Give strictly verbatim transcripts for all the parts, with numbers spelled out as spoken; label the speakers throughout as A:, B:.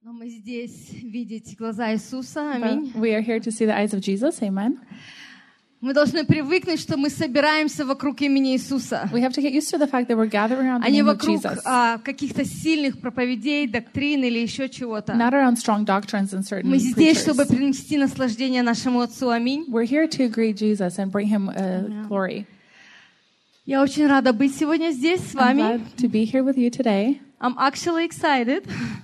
A: Но мы здесь видеть глаза Иисуса. Аминь.
B: We are here to see the eyes of Jesus. Amen.
A: Мы должны привыкнуть, что мы собираемся вокруг имени Иисуса.
B: We have to get used to the fact that we're gathered around the
A: А не
B: name of
A: вокруг
B: Jesus.
A: а, каких-то сильных проповедей, доктрин или еще чего-то.
B: Not around strong doctrines and certain
A: Мы здесь,
B: preachers.
A: чтобы принести наслаждение нашему Отцу. Аминь.
B: We're here to greet Jesus and bring him uh, glory.
A: Я очень рада быть сегодня здесь с
B: I'm
A: вами.
B: glad to be here with you today.
A: I'm actually excited.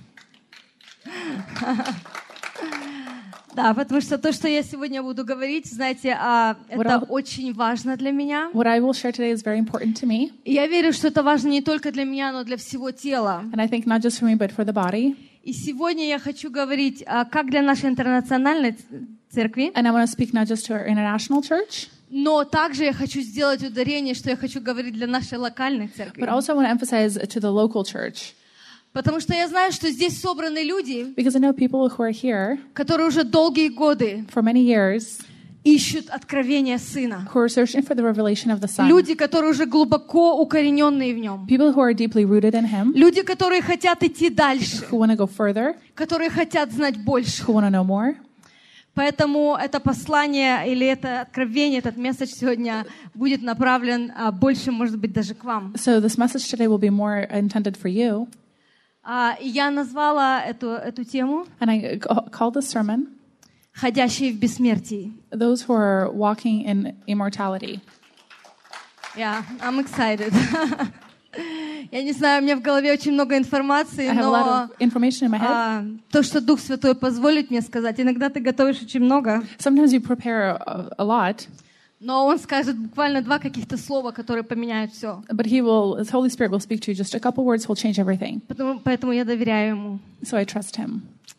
A: Да, потому что то, что я сегодня буду говорить, знаете, а, это
B: I-
A: очень важно для меня.
B: What I will share today is very important to me.
A: И я верю, что это важно не только для меня, но для всего тела.
B: And I think not just for me, but for the body.
A: И сегодня я хочу говорить а, как для нашей интернациональной ц- церкви,
B: And I want to speak not just to our international church,
A: но также я хочу сделать ударение, что я хочу говорить для нашей локальной церкви.
B: but also I want to emphasize to the local church.
A: Потому что я знаю, что здесь собраны люди,
B: Because I know people who are here
A: которые уже долгие годы
B: for many years,
A: ищут откровения Сына.
B: who are searching for the revelation of the Son.
A: Люди, которые уже глубоко укорененные в Нем.
B: People who are deeply rooted in Him,
A: Люди, которые хотят идти дальше,
B: who want to go further,
A: которые хотят знать больше.
B: who want to know more.
A: Поэтому это послание или это откровение, этот месседж сегодня будет направлен а, больше, может быть, даже к вам.
B: So this message today will be more intended for you.
A: А, и я назвала эту, эту тему
B: And I ca- called this sermon,
A: «Ходящие в бессмертии».
B: Those who are walking in immortality.
A: Yeah, I'm excited. Я не знаю, у меня в голове очень много информации,
B: I have a lot
A: но
B: of information in my head.
A: а, то, что Дух Святой позволит мне сказать, иногда ты готовишь очень много,
B: Sometimes you prepare a, a lot,
A: но Он скажет буквально два каких-то слова, которые поменяют все.
B: but He will, His Holy Spirit will speak to you. Just a couple words will change everything.
A: Потому, поэтому я доверяю Ему.
B: So I trust Him.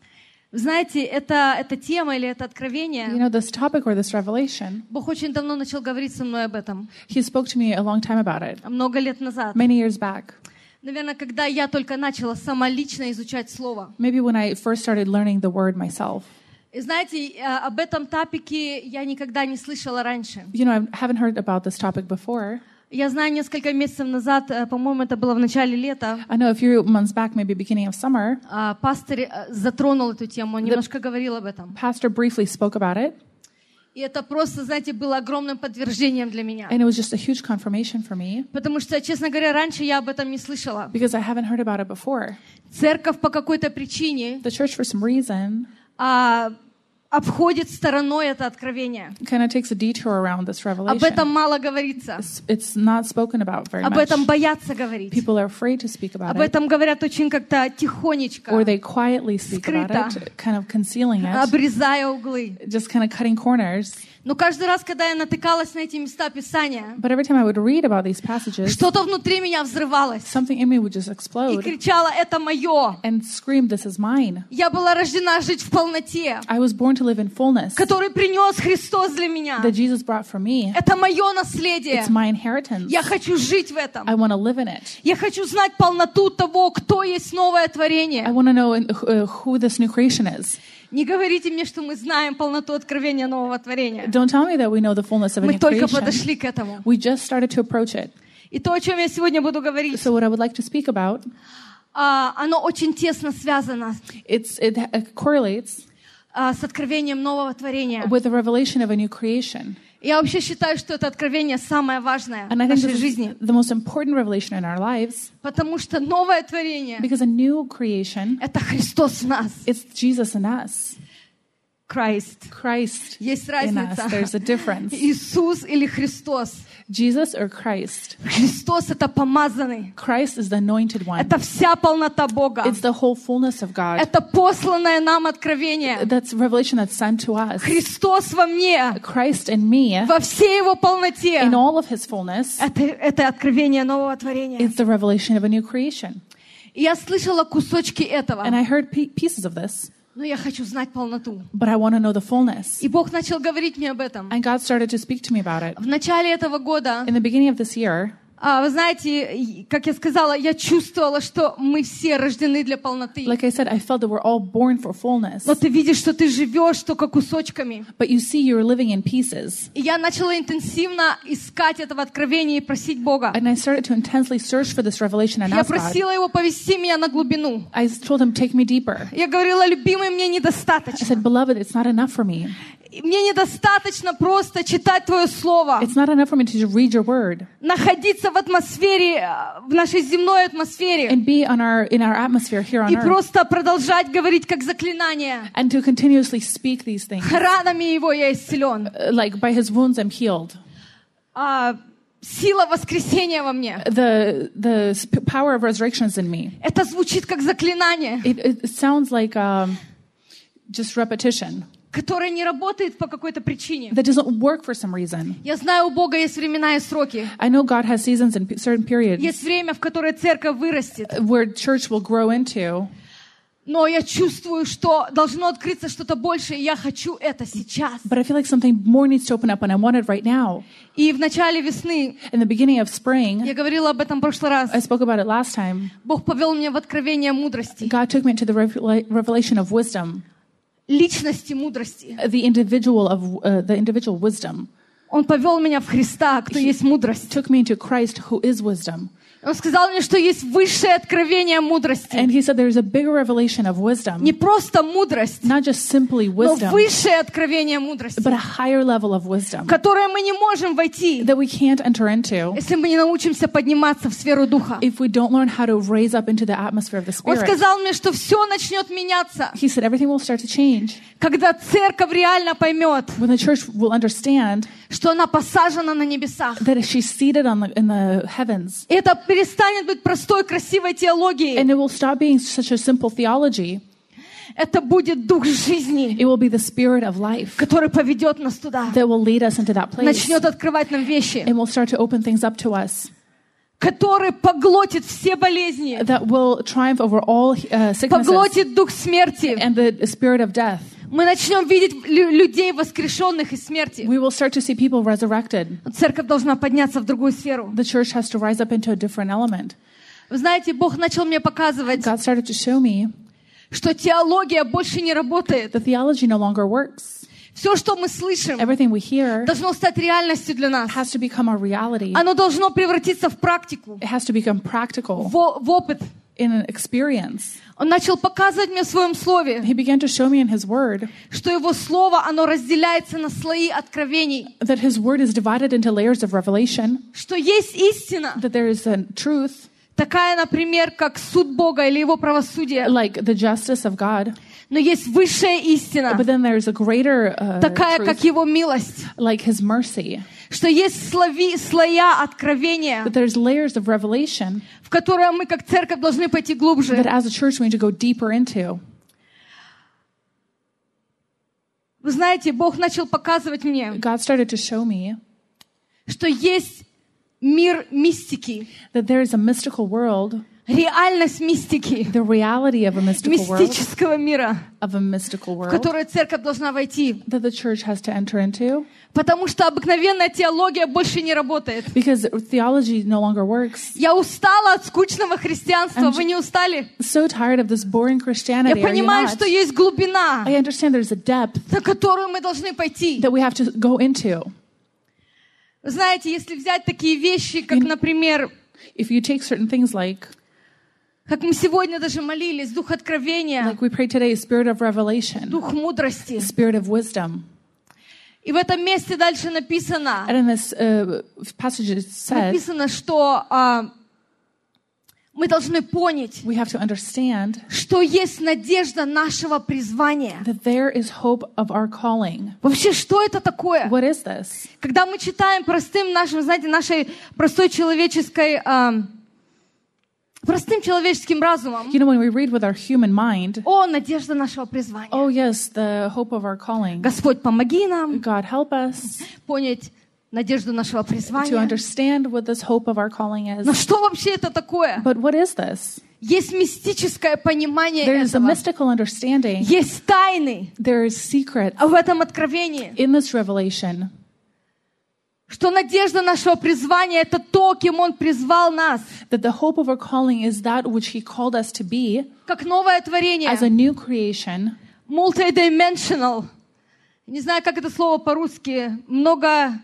A: Знаете, это, эта тема или это
B: You
A: откровение,
B: know, this topic or this revelation,
A: Бог очень давно начал говорить со мной об этом,
B: He spoke to me a long time about it,
A: много лет назад.
B: many years back.
A: Наверное, когда я только начала сама лично изучать Слово.
B: Maybe when I first started learning the Word myself.
A: И знаете, э, об этом топике я никогда не слышала раньше.
B: You know, I haven't heard about this topic before.
A: Я знаю, несколько месяцев назад, э, по-моему, это было в начале лета,
B: I know a few months back, maybe beginning of summer,
A: а, пастор э, затронул эту тему, он немножко говорил об этом.
B: pastor briefly spoke about it,
A: И это просто, знаете, было огромным подтверждением для меня.
B: and it was just a huge confirmation for me,
A: Потому что, честно говоря, раньше я об этом не слышала.
B: because I haven't heard about it before.
A: Церковь по какой-то причине
B: The church, for some reason,
A: а, обходит стороной это откровение.
B: kind of takes a detour around this
A: Об
B: revelation.
A: этом мало говорится.
B: It's, it's not spoken about very
A: Об
B: much.
A: этом боятся говорить.
B: People are afraid to speak about
A: Об
B: it,
A: этом говорят очень как-то тихонечко,
B: or they quietly speak about
A: скрыто,
B: it, kind of concealing it,
A: обрезая углы.
B: just kind of cutting corners.
A: Но каждый раз, когда я натыкалась на эти места Писания,
B: But every time I would read about these passages,
A: что-то внутри меня взрывалось
B: something in me would just
A: и
B: explode
A: кричало: «Это мое!»
B: and scream, "This is mine."
A: Я была рождена жить в полноте,
B: I was born to live in fullness
A: который принес Христос для меня.
B: that Jesus brought for me.
A: Это мое наследие.
B: It's my inheritance.
A: Я хочу жить в этом.
B: I want to live in it.
A: Я хочу знать полноту того, кто есть новое
B: I
A: творение.
B: want to know in- uh, who this new creation is.
A: Не говорите мне, что мы знаем полноту откровения нового творения.
B: Don't tell me that we know the fullness of a
A: Мы
B: new
A: только
B: creation.
A: подошли к этому.
B: We just started to approach it.
A: И то, о чем я сегодня буду говорить,
B: So what I would like to speak about,
A: а, оно очень тесно связано
B: it's, it uh, correlates
A: а, с откровением нового творения.
B: with the revelation of a new creation.
A: Я вообще считаю, что это откровение самое важное в
B: And I think
A: нашей
B: this is
A: жизни.
B: the most important revelation in our lives,
A: Потому что новое творение
B: because a new creation,
A: — это Христос в нас.
B: it's Jesus in us.
A: Christ.
B: Christ
A: Есть
B: in us.
A: разница.
B: There's a difference.
A: Иисус или Христос.
B: Jesus or Christ.
A: Христос — это помазанный.
B: Christ is the anointed one.
A: Это вся полнота Бога.
B: It's the whole fullness of God.
A: Это посланное нам откровение.
B: That's revelation that's sent to us.
A: Христос во мне,
B: Christ in me,
A: во всей Его полноте.
B: in all of His fullness,
A: Это, это откровение нового творения.
B: is the revelation of a new creation.
A: И я слышала кусочки этого,
B: And I heard pe- pieces of this,
A: но я хочу знать полноту.
B: but I want to know the fullness.
A: И Бог начал говорить мне об этом.
B: And God started to speak to me about it.
A: В начале этого года
B: In the beginning of this year,
A: А, вы знаете, как я сказала, я чувствовала, что мы все рождены для полноты.
B: Like I said, I felt that we're all born for fullness.
A: Но ты видишь, что ты живешь только кусочками.
B: But you see you're living in pieces.
A: И я начала интенсивно искать этого откровения и просить Бога.
B: And I started to intensely search for this revelation and
A: Я
B: ask God.
A: просила Его повести меня на глубину.
B: I told him, take me deeper.
A: Я говорила, любимый, мне
B: I
A: недостаточно.
B: said, beloved, it's not enough for me.
A: Мне недостаточно просто читать Твое Слово.
B: It's not enough for me to just read your word
A: Находиться в атмосфере, в нашей земной атмосфере.
B: and be on our, in our atmosphere here on
A: И
B: earth
A: просто продолжать говорить как заклинание.
B: and to continuously speak these things.
A: Ранами Его я исцелен.
B: Uh, Like by his wounds I'm healed.
A: А, сила воскресения во мне.
B: The, the sp- power of resurrection is in me.
A: Это звучит как заклинание,
B: It, it sounds like um, just repetition
A: которое не работает по какой-то причине.
B: that doesn't work for some reason.
A: Я знаю, у Бога есть времена и сроки.
B: I know God has seasons and p- certain periods
A: Есть время, в которое церковь вырастет.
B: where church will grow into,
A: Но я чувствую, что должно открыться что-то большее, и я хочу это сейчас.
B: but I feel like something more needs to open up and I want it right now.
A: И в начале весны,
B: In the beginning of spring,
A: я говорила об этом в прошлый раз,
B: I spoke about it last time,
A: Бог повел меня в откровение мудрости,
B: God took me into the revela- revelation of wisdom,
A: личности мудрости.
B: the individual of uh, the individual wisdom.
A: Он повел меня в Христа, кто есть мудрость.
B: Took me into Christ who is wisdom.
A: Он сказал мне, что есть высшее откровение мудрости.
B: And he said there's a bigger revelation of wisdom,
A: Не просто мудрость,
B: not just simply
A: но
B: wisdom,
A: высшее откровение мудрости,
B: but a higher level of wisdom
A: в которое мы не можем войти,
B: that we can't enter into
A: если мы не научимся подниматься в сферу Духа.
B: if we don't learn how to raise up into the atmosphere of the
A: Он
B: Spirit.
A: сказал мне, что все начнет меняться,
B: He said everything will start to change
A: когда церковь реально поймет,
B: when the church will understand
A: что она посажена на небесах.
B: that she's seated on the, in the heavens.
A: И это перестанет быть простой, красивой теологией.
B: And it will stop being such a simple theology.
A: Это будет Дух жизни,
B: It will be the Spirit of life
A: который поведет нас туда,
B: that will lead us into that place
A: начнет открывать нам вещи,
B: and will start to open things up to us,
A: который поглотит все болезни,
B: that will triumph over all uh, sicknesses
A: поглотит дух смерти.
B: and the spirit of death.
A: Мы начнем видеть лю- людей, воскрешенных из смерти.
B: We will start to see people resurrected.
A: Церковь должна подняться в другую сферу.
B: The church has to rise up into a different element.
A: Вы знаете, Бог начал мне показывать,
B: God started to show me
A: что теология больше не работает.
B: the theology no longer works.
A: Все, что мы слышим,
B: Everything we hear
A: должно стать реальностью для нас.
B: has to become a reality.
A: Оно должно превратиться в практику,
B: It has to become practical
A: в, в опыт.
B: in an experience.
A: Он начал показывать мне в своем слове,
B: He began to show me in His Word
A: что его слово, оно разделяется на слои откровений,
B: that His Word is divided into layers of revelation,
A: что есть истина,
B: that there is a truth,
A: такая, например, как суд Бога или его правосудие,
B: like the justice of God,
A: но есть высшая истина,
B: but then there is a greater uh,
A: такая,
B: truth,
A: как его милость,
B: like His mercy,
A: что есть слои, слоя откровения,
B: that there's layers of revelation
A: в которые мы, как церковь, должны пойти
B: that
A: глубже.
B: as a church we need to go deeper into.
A: Вы знаете, Бог начал показывать мне,
B: God started to show me
A: что есть мир мистики,
B: that there is a mystical world,
A: реальность мистики,
B: the reality of a mystical world,
A: мистического мира,
B: of a mystical
A: в
B: world
A: который церковь должна войти.
B: that the church has to enter into,
A: Потому что обыкновенная теология больше не работает.
B: because theology no longer works.
A: Я устала от скучного христианства.
B: I'm
A: Вы не устали?
B: So tired of this boring
A: Я
B: Christianity. Are you
A: понимаю,
B: not?
A: что есть глубина,
B: I understand there's a depth
A: на которую мы должны пойти.
B: that we have to go into.
A: Вы знаете, если взять такие вещи, как, например,
B: If you take certain things like,
A: как мы сегодня даже молились, дух откровения,
B: like we prayed today, spirit of revelation,
A: дух мудрости.
B: spirit of wisdom.
A: И в этом месте дальше написано,
B: And in this uh, passage it said,
A: написано, что а, мы должны понять,
B: we have to understand
A: что есть надежда нашего призвания.
B: that there is hope of our calling.
A: Вообще, что это такое?
B: What is this?
A: Когда мы читаем простым нашим, знаете, нашей простой человеческой, а, простым человеческим разумом,
B: You know, when we read with our human mind,
A: о, надежда нашего призвания.
B: oh yes, the hope of our calling.
A: Господь, помоги нам
B: God help us
A: понять надежду нашего
B: to
A: призвания.
B: understand what this hope of our calling
A: Но
B: is.
A: что вообще это такое?
B: But what is this?
A: Есть мистическое понимание
B: There is a
A: этого.
B: mystical understanding.
A: Есть тайны
B: There is secret
A: в этом откровении,
B: in this revelation
A: Что надежда нашего призвания — это то, кем Он призвал нас.
B: That the hope of our calling is that which He called us to be
A: Как новое творение.
B: as a new creation.
A: Multidimensional. Не знаю, как это слово по-русски. Много...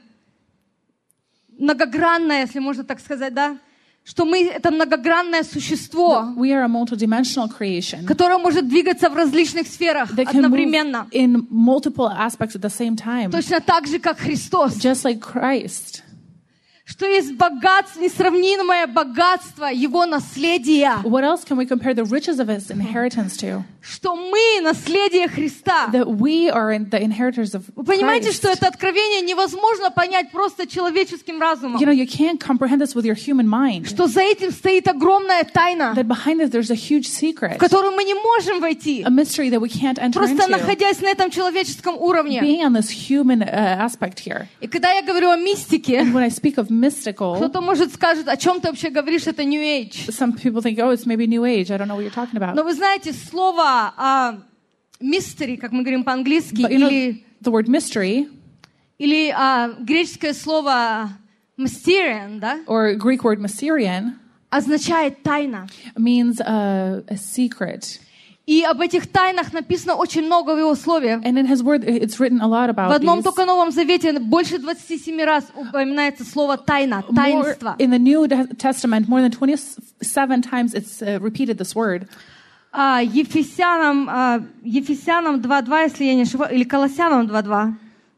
A: Многогранное, если можно так сказать, да? Что мы — это многогранное существо,
B: We are a multidimensional creation
A: которое может двигаться в различных сферах
B: that can move
A: одновременно.
B: in multiple aspects at the same time,
A: Точно так же, как Христос.
B: just like Christ.
A: Что есть богатство, несравнимое богатство Его наследия.
B: What else can we compare the riches of His inheritance to?
A: Что мы наследие Христа.
B: That we are in the inheritors of
A: Вы понимаете, что
B: Christ.
A: это откровение невозможно понять просто человеческим разумом?
B: You know, you can't comprehend this with your human mind.
A: Что за этим стоит огромная тайна,
B: That behind it there's a huge
A: в
B: secret,
A: которую мы не можем войти,
B: a mystery that we can't enter
A: просто
B: into,
A: находясь на этом человеческом уровне.
B: being on this human uh, aspect here.
A: И когда я говорю о мистике,
B: And when I speak of mystical,
A: кто-то может скажет, о чем ты вообще говоришь, это New Age.
B: some people think, oh, it's maybe New Age. I don't know what you're talking about.
A: Но вы знаете, слово а, mystery, как мы говорим по-английски,
B: But you know,
A: или,
B: the word mystery,
A: или а, греческое слово mysterion, да,
B: or Greek word mysterion,
A: означает тайна.
B: means uh, a secret.
A: И об этих тайнах написано очень много в Его Слове.
B: And in His word, it's written a lot
A: В
B: about
A: одном
B: these.
A: только Новом Завете больше двадцати семи раз упоминается слово тайна,
B: More,
A: таинство.
B: in the New Testament, more than twenty-seven times it's uh, repeated this word.
A: А, Ефесянам, а, Ефесянам два два, если я не ошибаюсь, или Колоссянам два два.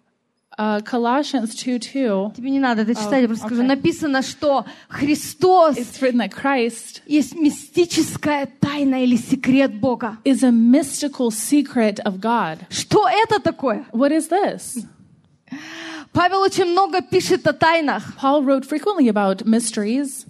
B: Uh, Colossians two two,
A: Тебе не надо это читать, я просто
B: okay.
A: скажу. Написано, что Христос
B: it's written that Christ
A: есть мистическая тайна или секрет Бога.
B: is a mystical secret of God.
A: Что это такое?
B: What is this?
A: Павел очень много пишет о тайнах.
B: Paul wrote frequently about mysteries.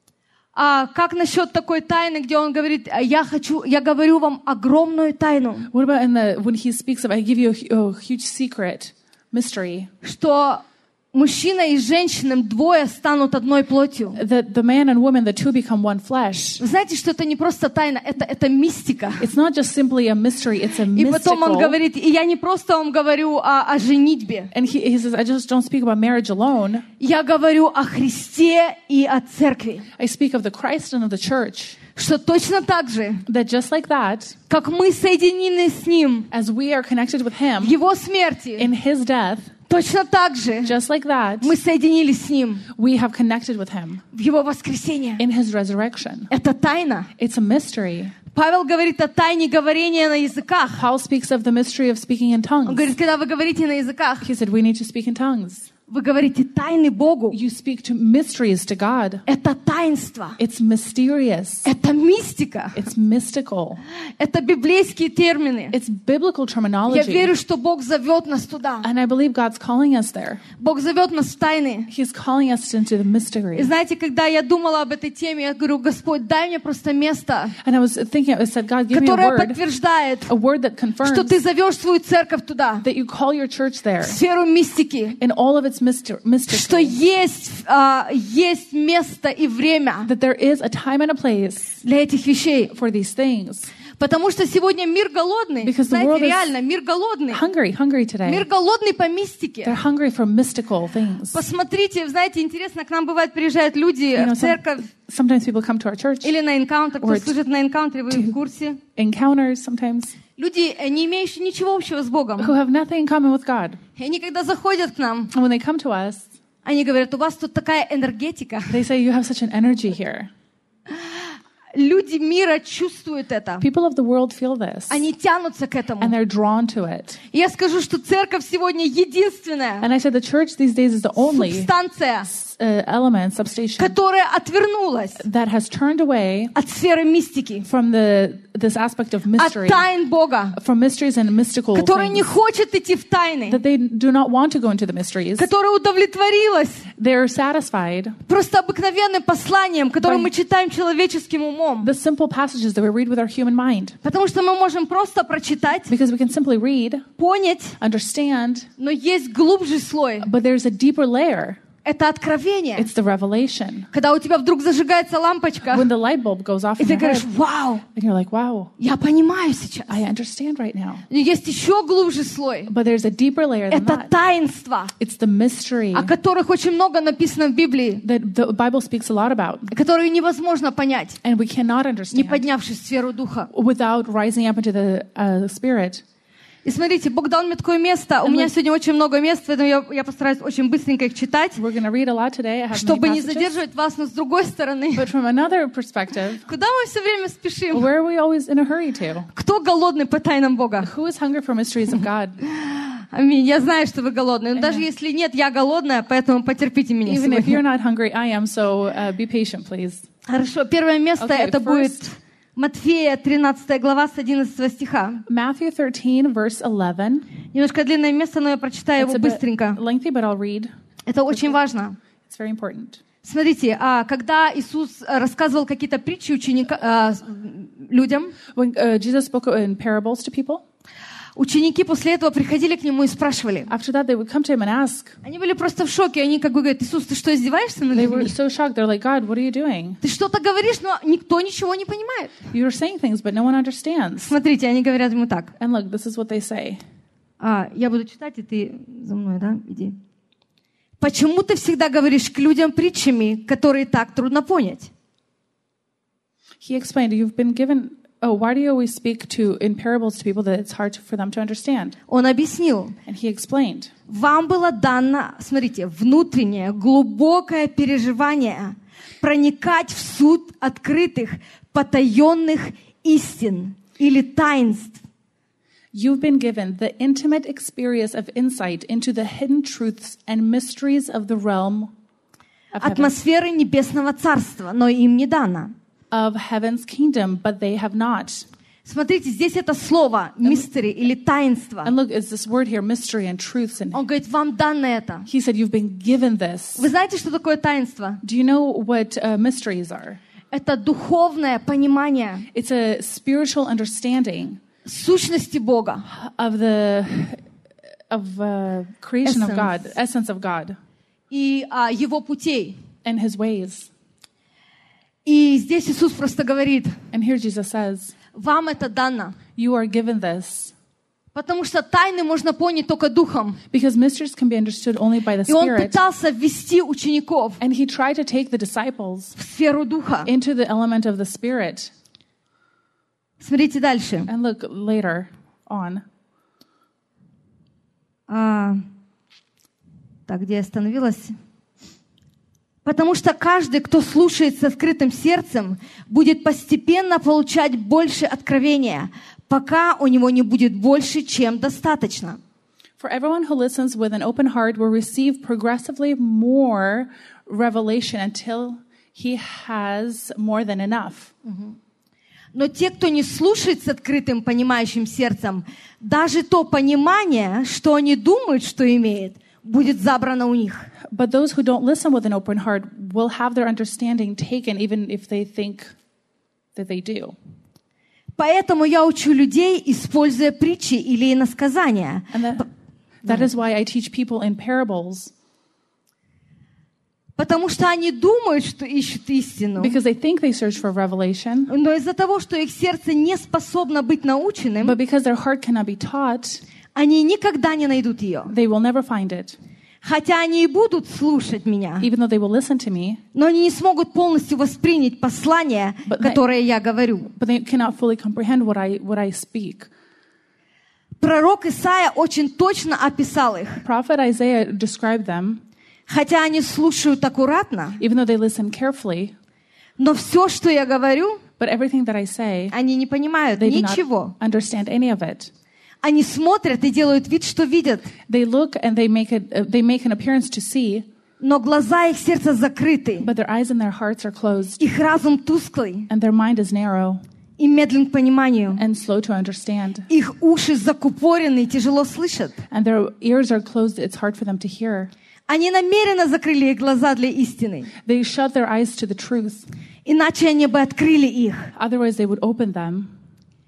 A: А как насчет такой тайны, где он говорит, я хочу, я говорю вам огромную тайну,
B: What about in the when he speaks of, I give you a, hu- a huge secret, mystery,
A: что мужчина и женщина двое станут одной плотью.
B: that the man and woman, the two become one flesh.
A: Вы знаете, что это не просто тайна, это, это мистика.
B: It's not just simply a mystery, it's a
A: И потом он
B: mystical.
A: говорит, и я не просто вам говорю о, о женитьбе,
B: And he, he says, I just don't speak about marriage alone.
A: я говорю о Христе и о церкви.
B: I speak of the Christ and of the church.
A: Что точно так же,
B: That just like that,
A: как мы соединены с Ним
B: as we are connected with
A: в
B: Him
A: Его смерти,
B: in His death,
A: точно так же
B: just like that,
A: мы соединились с Ним
B: we have connected with Him
A: в Его воскресенье.
B: in His resurrection.
A: Это тайна.
B: It's a mystery.
A: Павел говорит о тайне говорения на языках.
B: Paul speaks of the mystery of speaking in
A: Он
B: tongues.
A: говорит, когда вы говорите на языках,
B: He said, we need to speak in tongues.
A: вы говорите тайны Богу.
B: You speak to mysteries to God.
A: Это таинство.
B: It's mysterious.
A: Это мистика.
B: It's mystical.
A: Это библейские термины.
B: It's biblical
A: Я
B: terminology.
A: верю, что Бог зовет нас туда.
B: And I believe God's calling us there.
A: Бог зовет нас в тайны.
B: He's calling us into the
A: И
B: mystery.
A: знаете, когда я думала об этой теме, я говорю, Господь, дай мне просто место,
B: And I was thinking, I said, God, give me a
A: которое
B: word,
A: подтверждает,
B: a word that
A: что
B: confirms
A: ты зовешь свою церковь туда,
B: that you call your church there
A: в сферу мистики,
B: in all of its myster-
A: что
B: mystery.
A: есть, а, есть место и время
B: That there is a time and a place
A: для этих вещей.
B: for these things.
A: Потому что сегодня мир голодный.
B: Because the
A: Знаете,
B: world is
A: реально, мир голодный.
B: Hungry, hungry
A: Мир
B: today.
A: голодный по мистике.
B: They're hungry for mystical things.
A: Посмотрите, знаете, интересно, к нам бывает приезжают люди
B: You know,
A: в церковь
B: some- sometimes people come to our church,
A: или на энкаунтер. Кто
B: Or
A: служит на энкаунтере, вы в курсе.
B: encounters sometimes,
A: Люди, э, не имеющие ничего общего с Богом.
B: who have nothing in common with God.
A: И они, когда заходят к нам,
B: And when they come to us,
A: они говорят, у вас тут такая энергетика.
B: they say, you have such an energy here.
A: Люди мира чувствуют это.
B: People of the world feel this.
A: Они тянутся к этому.
B: And they're drawn to it.
A: И я скажу, что церковь сегодня единственная
B: And I said the church these days is the only
A: субстанция,
B: uh, element, substation,
A: которая отвернулась
B: that has turned away
A: от сферы мистики,
B: from the this aspect of
A: от
B: mystery,
A: тайн Бога,
B: from mysteries and mystical
A: которая не
B: things,
A: хочет идти в тайны,
B: that they do not want to go into the mysteries.
A: которая удовлетворилась
B: They're satisfied.
A: просто обыкновенным посланием, которое
B: By-
A: мы читаем человеческим умом.
B: The simple passages that we read with our human mind.
A: Потому что мы можем просто прочитать,
B: Because we can simply read,
A: понять,
B: understand,
A: но есть глубже слой,
B: but there's a deeper layer
A: Это откровение.
B: It's the revelation.
A: Когда у тебя вдруг зажигается лампочка,
B: When the light bulb goes off
A: и
B: in
A: ты
B: your
A: говоришь:
B: head,
A: вау,
B: and you're like, wow,
A: я понимаю сейчас.
B: I understand right now.
A: Но есть еще глубже слой.
B: But there's a deeper layer than
A: Это
B: that.
A: таинства,
B: It's the mystery
A: о которых очень много написано в Библии,
B: that the Bible speaks a lot about,
A: которые невозможно понять,
B: and we cannot
A: не
B: understand
A: поднявшись в сферу духа.
B: without rising up into the uh, spirit.
A: И смотрите, Бог дал мне такое место. У меня сегодня очень много мест, поэтому я, я постараюсь очень быстренько их читать,
B: We're going to read a lot today. I have
A: чтобы
B: many
A: не
B: passages.
A: задерживать вас, но с другой стороны.
B: But from another perspective,
A: Куда мы все время спешим?
B: where are we always in a hurry to?
A: Кто голодный по тайнам Бога?
B: Who is hungry for mysteries of God?
A: Аминь. Я знаю, что вы голодные. Но даже если нет, я голодная, поэтому потерпите меня
B: Even if you're
A: сегодня.
B: not hungry, I am, so uh, be patient, please.
A: Хорошо. Первое место
B: Okay,
A: это
B: first.
A: будет Матфея, тринадцатая глава, с одиннадцатого стиха.
B: Matthew thirteen, verse eleven.
A: Немножко длинное место, но я прочитаю
B: It's
A: его
B: a bit
A: быстренько.
B: lengthy, but I'll read.
A: Это очень важно.
B: It's very important.
A: Смотрите, а, когда Иисус а, рассказывал какие-то притчи ученика, а, с- людям,
B: When uh, Jesus spoke in parables to people,
A: ученики после этого приходили к Нему и спрашивали.
B: after that they would come to him and ask.
A: Они были просто в шоке. Они как бы говорят: Иисус, ты что, издеваешься над
B: They were
A: людьми?
B: so shocked. They're like, God, what are you doing?
A: Ты что-то говоришь, но никто ничего не понимает.
B: You're saying things, but no one understands.
A: Смотрите, они говорят ему так.
B: And look, this is what they say.
A: А, я буду читать, и ты за мной, да? Иди. Почему ты всегда говоришь к людям притчами, которые так трудно понять?
B: He explained, you've been given, oh, why do you always speak to in parables to people that it's hard for them to understand?
A: Он объяснил.
B: And he explained,
A: Вам было дано, смотрите, внутреннее, глубокое переживание проникать в суть открытых, потаенных истин или таинств.
B: you've been given the intimate experience of insight into the hidden truths and mysteries of the realm of heaven,
A: Атмосферы небесного царства, но им не дано.
B: of heaven's kingdom, but they have not.
A: Смотрите, здесь это слово «мистери» или «таинство».
B: And look, it's this word here, mystery and truths. And
A: Он говорит: вам дано это.
B: he said, you've been given this.
A: Вы знаете, что такое таинство?
B: Do you know what uh, mysteries are?
A: Это духовное понимание
B: It's a spiritual understanding
A: сущности Бога.
B: of the of uh, creation of God,
A: Essence.
B: essence of God,
A: И а, Его путей.
B: and His ways.
A: И здесь Иисус просто говорит:
B: And here Jesus says,
A: вам это дано.
B: you are given this.
A: Потому что тайны можно понять только духом.
B: Because mysteries can be understood only by the
A: И Он
B: Spirit.
A: пытался ввести учеников
B: And He tried to take the disciples
A: в сферу духа.
B: into the element of the Spirit.
A: Смотрите дальше.
B: And look later on.
A: А, так, где я остановилась? Потому что каждый, кто слушает с открытым сердцем, будет постепенно получать больше откровения, пока у него не будет больше, чем достаточно.
B: For everyone who listens with an open heart will receive progressively more revelation until he has more than enough.
A: Но те, кто не слушает с открытым, понимающим сердцем, даже то понимание, что они думают, что имеют, будет забрано у них.
B: But those who don't listen with an open heart will have their understanding taken even if they think that they do.
A: Поэтому я учу людей, используя притчи или иносказания.
B: And that, that is why I teach people in parables,
A: Потому что они думают, что ищут истину.
B: because they think they search for revelation,
A: Но из-за того, что их сердце не способно быть наученным,
B: but because their heart cannot be taught,
A: они никогда не найдут ее.
B: they will never find it.
A: Хотя они и будут слушать меня,
B: Even though they will listen to me,
A: но они не смогут полностью воспринять послание,
B: But they-
A: которое я говорю.
B: but they cannot fully comprehend what I what I speak.
A: Пророк Исаия очень точно описал их.
B: Prophet Isaiah described them,
A: Хотя они слушают аккуратно,
B: even though they listen carefully,
A: но все, что я говорю,
B: but everything that I say,
A: они не понимают
B: they do
A: ничего.
B: not understand any of it.
A: Они смотрят и делают вид, что видят,
B: They look and they make it. Uh, they make an appearance to see,
A: но глаза их сердца закрыты,
B: but their eyes and their hearts are closed,
A: их разум тусклый
B: and their mind is narrow
A: и медлен к пониманию.
B: and slow to understand,
A: Их уши закупорены и тяжело слышат.
B: and their ears are closed. It's hard for them to hear.
A: Они намеренно закрыли их глаза для истины,
B: They shut their eyes to the truth.
A: иначе они бы открыли их.
B: Otherwise, they would open them.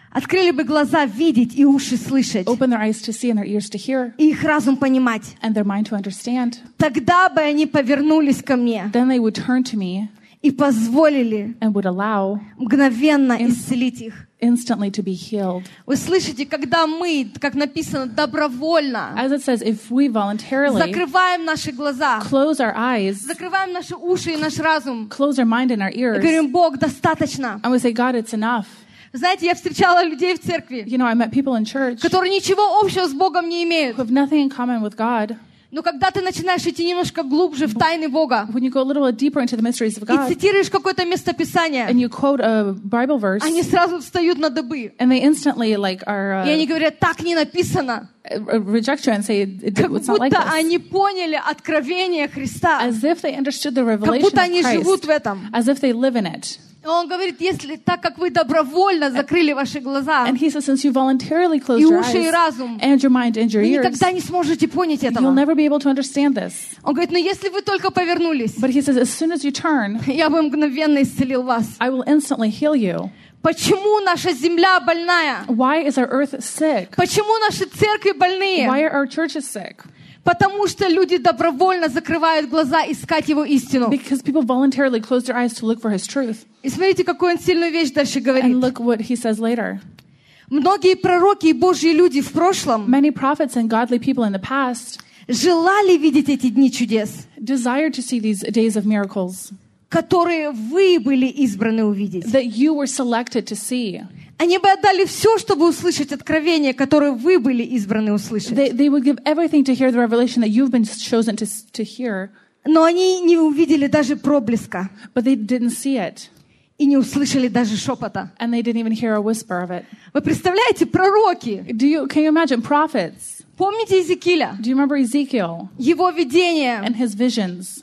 A: открыли бы глаза видеть и уши слышать,
B: open their eyes to see and their ears to hear,
A: и их разум понимать,
B: and their mind to understand,
A: тогда бы они повернулись ко мне
B: then they would turn to me
A: и позволили
B: and would allow
A: мгновенно исцелить их.
B: instantly to be healed.
A: Вы слышите, когда мы, как написано, добровольно
B: As it says, if we voluntarily
A: закрываем наши глаза,
B: close our eyes,
A: закрываем наши уши и наш разум,
B: close our mind and our
A: и
B: ears,
A: говорим: Бог, достаточно.
B: and we say, God, it's enough.
A: Знаете, я встречала людей в церкви,
B: You know, I met people in church
A: которые ничего общего с Богом не имеют.
B: who have nothing in common with God.
A: Но когда ты начинаешь идти немножко глубже в тайны Бога
B: When you go a little bit deeper into the mysteries of
A: и
B: God,
A: цитируешь какое-то местописание,
B: and you quote a Bible verse,
A: они сразу встают на дыбы.
B: and they instantly like are
A: И
B: uh,
A: они говорят: так не написано.
B: reject you and say it,
A: Как
B: it's not like
A: будто
B: this.
A: они поняли откровение Христа.
B: As if they understood the
A: Как
B: revelation
A: будто
B: of
A: они живут
B: Christ.
A: в этом.
B: As if they live in it.
A: И он говорит: если так как вы добровольно закрыли ваши глаза
B: And he says, since you voluntarily closed
A: и
B: your
A: уши, и
B: eyes
A: разум,
B: and your mind and your
A: вы
B: ears,
A: никогда не сможете понять
B: you'll
A: этого.
B: never be able to understand this.
A: Он говорит: ну если вы только повернулись,
B: But he says, as soon as you turn,
A: я бы мгновенно исцелил вас.
B: I will instantly heal you.
A: Почему наша земля больная?
B: Why is our earth sick?
A: Почему наши церкви больные?
B: Why are our churches sick?
A: Потому что люди добровольно закрывают глаза искать Его истину.
B: Because people voluntarily close their eyes to look for his truth.
A: И смотрите, какую он сильную вещь дальше говорит.
B: And look what he says later.
A: Многие пророки и Божьи люди в прошлом
B: Many prophets and godly people in the past
A: желали видеть эти дни чудес,
B: desired to see these days of miracles
A: которые вы были избраны увидеть.
B: that you were selected to see.
A: Они бы отдали все, чтобы услышать откровение, которое вы были избраны услышать.
B: They, they would give everything to hear the revelation that you've been chosen to, to hear,
A: Но они не увидели даже проблеска
B: but they didn't see it.
A: и не услышали даже шепота.
B: And they didn't even hear a whisper of it.
A: Вы представляете, пророки?
B: Do you, can you imagine prophets?
A: Помните Иезекииля?
B: Do you remember Ezekiel
A: Его видение
B: and his visions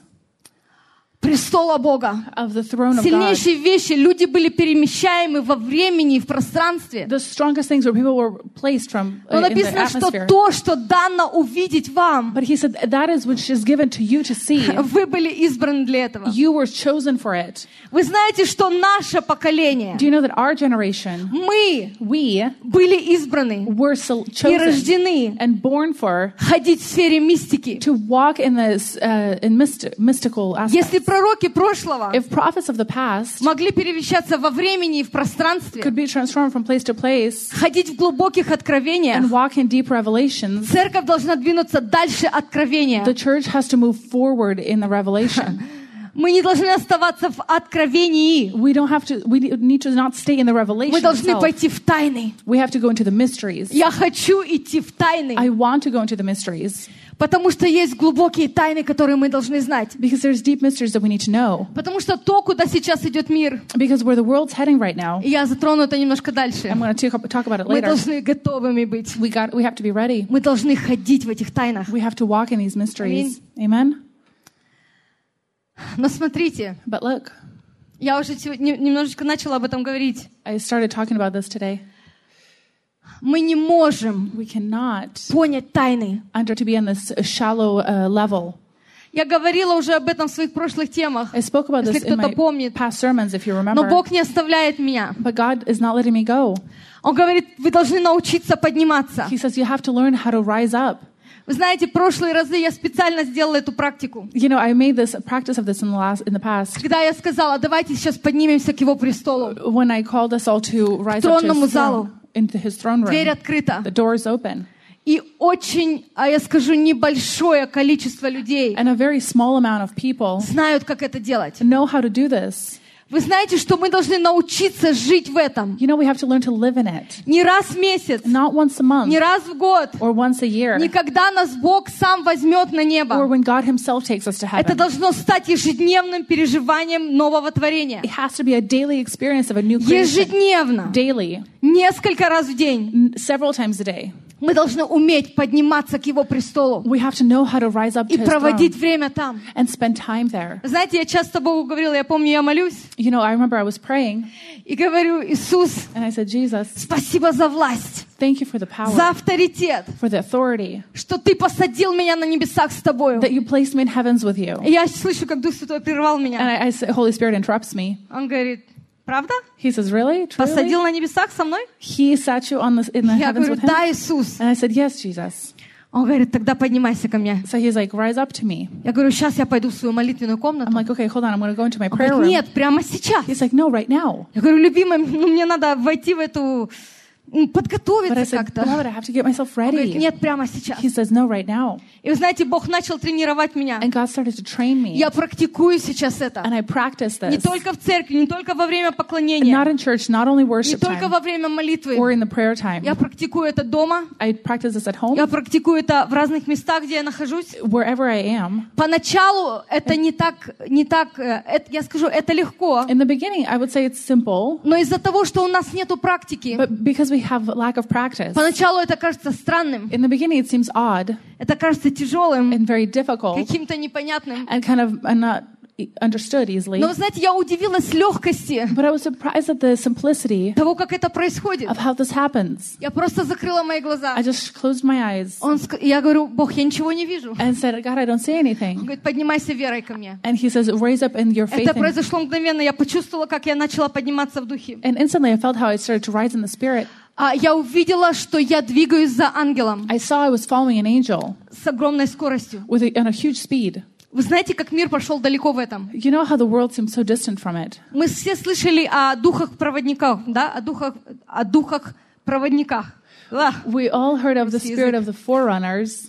A: престола Бога.
B: of the throne of God?
A: Сильнейшие вещи. Люди были перемещаемы во времени и в пространстве.
B: The strongest things where people were placed from uh,
A: Но
B: in the
A: написано, что
B: atmosphere.
A: то, что дано увидеть вам,
B: But he said that is which is given to you to see.
A: вы были избраны для этого.
B: You were chosen for it.
A: Вы знаете, что наше поколение,
B: Do you know that our generation,
A: мы
B: we
A: были избраны
B: were so
A: и
B: chosen
A: рождены
B: and born for
A: ходить в сфере мистики.
B: to walk in this uh, in myst- mystical
A: Если
B: aspects.
A: пророки прошлого
B: If prophets of the past
A: могли перемещаться во времени и в пространстве,
B: could be transformed from place to place
A: ходить в глубоких откровениях,
B: and walk in deep revelations,
A: церковь должна двинуться дальше откровения.
B: the church has to move forward in the revelation.
A: Мы не должны оставаться в откровении.
B: We don't have to. We need to not stay in the
A: Мы
B: revelation
A: должны
B: itself.
A: пойти в тайны.
B: We have to go into the mysteries.
A: Я хочу идти в тайны,
B: I want to go into the mysteries
A: потому что есть глубокие тайны, которые мы должны знать.
B: because there's deep mysteries that we need to know.
A: Потому что то, куда сейчас идет мир,
B: Because where the world's heading right now,
A: и я затрону это немножко дальше,
B: I'm going to talk about it
A: мы
B: later.
A: должны готовыми быть.
B: We got. We have to be ready.
A: Мы должны ходить в этих тайнах.
B: We have to walk in these mysteries. Amen.
A: Но смотрите,
B: But look,
A: я уже сегодня немножечко начала об этом говорить.
B: I started talking about this today.
A: Мы не можем
B: We cannot
A: понять тайны.
B: under to be on this shallow uh, level.
A: Я говорила уже об этом в своих прошлых темах.
B: I spoke about
A: Если
B: this in
A: кто-то
B: my
A: помнит.
B: past sermons, if you
A: Но
B: remember.
A: Бог не оставляет меня.
B: But God is not letting me go.
A: Он говорит, вы должны научиться подниматься.
B: He says you have to learn how to rise up.
A: Вы знаете, прошлые разы я специально сделала эту практику.
B: You know, I made this a practice of this in the last in the past.
A: Когда я сказала, давайте сейчас поднимемся к Его престолу.
B: When I called us all to rise up to
A: тронному
B: his
A: залу.
B: throne, into his throne
A: Дверь
B: room.
A: открыта.
B: The door is open.
A: И очень, а я скажу, небольшое количество людей
B: And a very small amount of people
A: знают, как это делать.
B: know how to do this.
A: Вы знаете, что мы должны научиться жить в этом.
B: You know, we have to learn to live in it.
A: Не раз в месяц,
B: Not once a month
A: не раз в год.
B: or once a year
A: Никогда нас Бог сам возьмет на
B: or
A: небо.
B: when God himself takes us to
A: Это
B: heaven.
A: должно стать ежедневным переживанием нового творения.
B: It has to be a daily experience of a new creation.
A: Ежедневно.
B: Daily.
A: Несколько раз в день.
B: n- Several times a day.
A: Мы должны уметь подниматься к Его престолу
B: We have to know how to rise up to
A: и
B: his
A: проводить
B: throne
A: время там.
B: and spend time there.
A: Знаете, я часто Богу говорила, я помню, я молюсь,
B: You know, I remember I was praying
A: и говорю, Иисус,
B: and I said, Jesus,
A: спасибо за власть,
B: thank you for the
A: за
B: power,
A: авторитет,
B: for the authority
A: что Ты посадил меня на небесах с Тобою.
B: that you placed me in heavens with you.
A: И я слышу, как Дух Святой прервал
B: And
A: меня.
B: I, I say, Holy Spirit interrupts me.
A: Он говорит, Правда?
B: He says, really?
A: Посадил
B: Truly?
A: на небесах со мной?
B: He sat you on the, in the
A: Я
B: heavens
A: говорю,
B: with him?
A: да, Иисус.
B: And I said, yes, Jesus.
A: Он говорит, тогда поднимайся ко мне.
B: So he's like, rise up to me.
A: Я говорю, сейчас я пойду в свою молитвенную
B: I'm
A: комнату.
B: like, okay, hold on, I'm going to go into my
A: Он
B: prayer
A: говорит,
B: room.
A: нет, прямо сейчас.
B: He's like, no, right now.
A: Я говорю, любимая, ну, мне надо войти в эту, м,
B: But I
A: подготовиться
B: said,
A: как-то.
B: beloved, I have to get myself
A: Он говорит,
B: ready.
A: нет, прямо сейчас.
B: He says, no, right now.
A: И вы знаете, Бог начал тренировать меня.
B: And God started to train me.
A: Я практикую сейчас это.
B: And I practiced
A: Не
B: this.
A: только в церкви, не только во время
B: Not
A: поклонения,
B: in church, not only
A: не
B: worship
A: только
B: time,
A: во время молитвы.
B: or in the prayer time.
A: Я практикую это дома,
B: I practice this at home,
A: я практикую это в разных местах, где я нахожусь.
B: wherever I am.
A: Поначалу это не так, не так, э, это, я скажу, это легко,
B: In the beginning, I would say it's simple,
A: но из-за того, что у нас нету практики,
B: but because we have lack of practice,
A: поначалу это кажется странным,
B: in the beginning it seems odd
A: это кажется тяжелым,
B: and very difficult
A: каким-то непонятным.
B: and kind of uh, not e- understood easily.
A: Но вы знаете, я удивилась легкости
B: But I was surprised at the simplicity
A: того, как это происходит.
B: of how this happens.
A: Я просто закрыла мои глаза.
B: I just closed my eyes
A: Он, ск- я говорю, Бог, я ничего не вижу.
B: and said, God, I don't see
A: Он
B: anything.
A: говорит, поднимайся верой ко мне.
B: And he says, raise up in your faith.
A: Это
B: in-
A: произошло мгновенно. Я почувствовала, как я начала подниматься в духе.
B: And instantly I felt how I started to rise in the spirit.
A: А я увидела, что я двигаюсь за ангелом
B: I saw I was following an angel
A: с огромной скоростью.
B: with a, on a huge speed.
A: Вы знаете, как мир пошел далеко в этом?
B: You know how the world seems so distant from it.
A: Мы все слышали о духах-проводниках, да? О духах, о духах-проводниках. Ах.
B: We all heard of the
A: Excuse
B: spirit
A: me.
B: of the forerunners.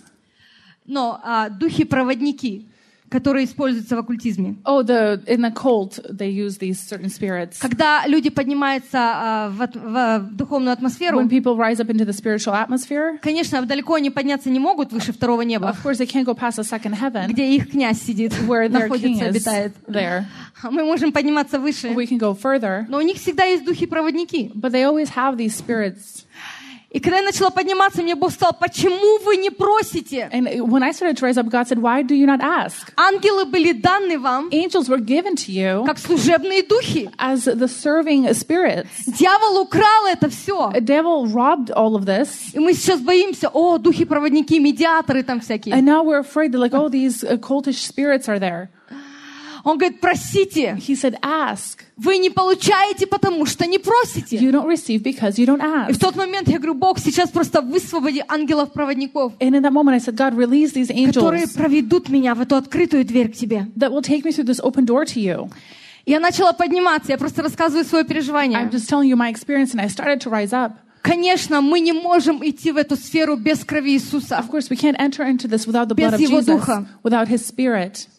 A: Но а, духи-проводники, которые используются в оккультизме.
B: Oh, the in the cult they use these certain spirits.
A: Когда люди поднимаются а, в, ат- в- в духовную атмосферу,
B: When people rise up into the spiritual atmosphere,
A: конечно, далеко они подняться не могут выше второго неба,
B: of course they can't go past the second heaven
A: где их князь сидит,
B: where their king
A: находится,
B: is
A: обитает.
B: there.
A: А мы можем подниматься выше.
B: We can go further,
A: Но у них всегда есть духи-проводники.
B: but they always have these spirits.
A: И когда я начала подниматься, мне Бог сказал, почему вы не просите?
B: And when I started to rise up, God said, "Why do you not ask?
A: Ангелы были даны вам,
B: Angels were given to you
A: как служебные духи.
B: as the serving spirits.
A: Дьявол украл это все.
B: The devil robbed all of this,
A: И мы сейчас боимся, о, духи-проводники, медиаторы там всякие.
B: and now we're afraid that like, oh, these uh, cultish spirits are there."
A: Он говорит, просите.
B: He said, "Ask.
A: Вы не получаете, потому что не просите.
B: You don't receive because you don't
A: И в
B: ask."
A: тот момент я говорю, Бог, сейчас просто высвободи ангелов-проводников,
B: And in that moment, I said, "God, release these
A: которые
B: angels
A: проведут меня в эту открытую дверь к тебе.
B: that will take me through this open door to you."
A: Я начала подниматься, я просто рассказываю свое
B: I'm
A: переживание.
B: just telling you my experience, and I started to rise up.
A: Конечно, мы не можем идти в эту сферу без крови Иисуса.
B: Of course, we can't enter into this without the
A: Без
B: blood of
A: Его
B: Jesus,
A: Духа.
B: without His Spirit.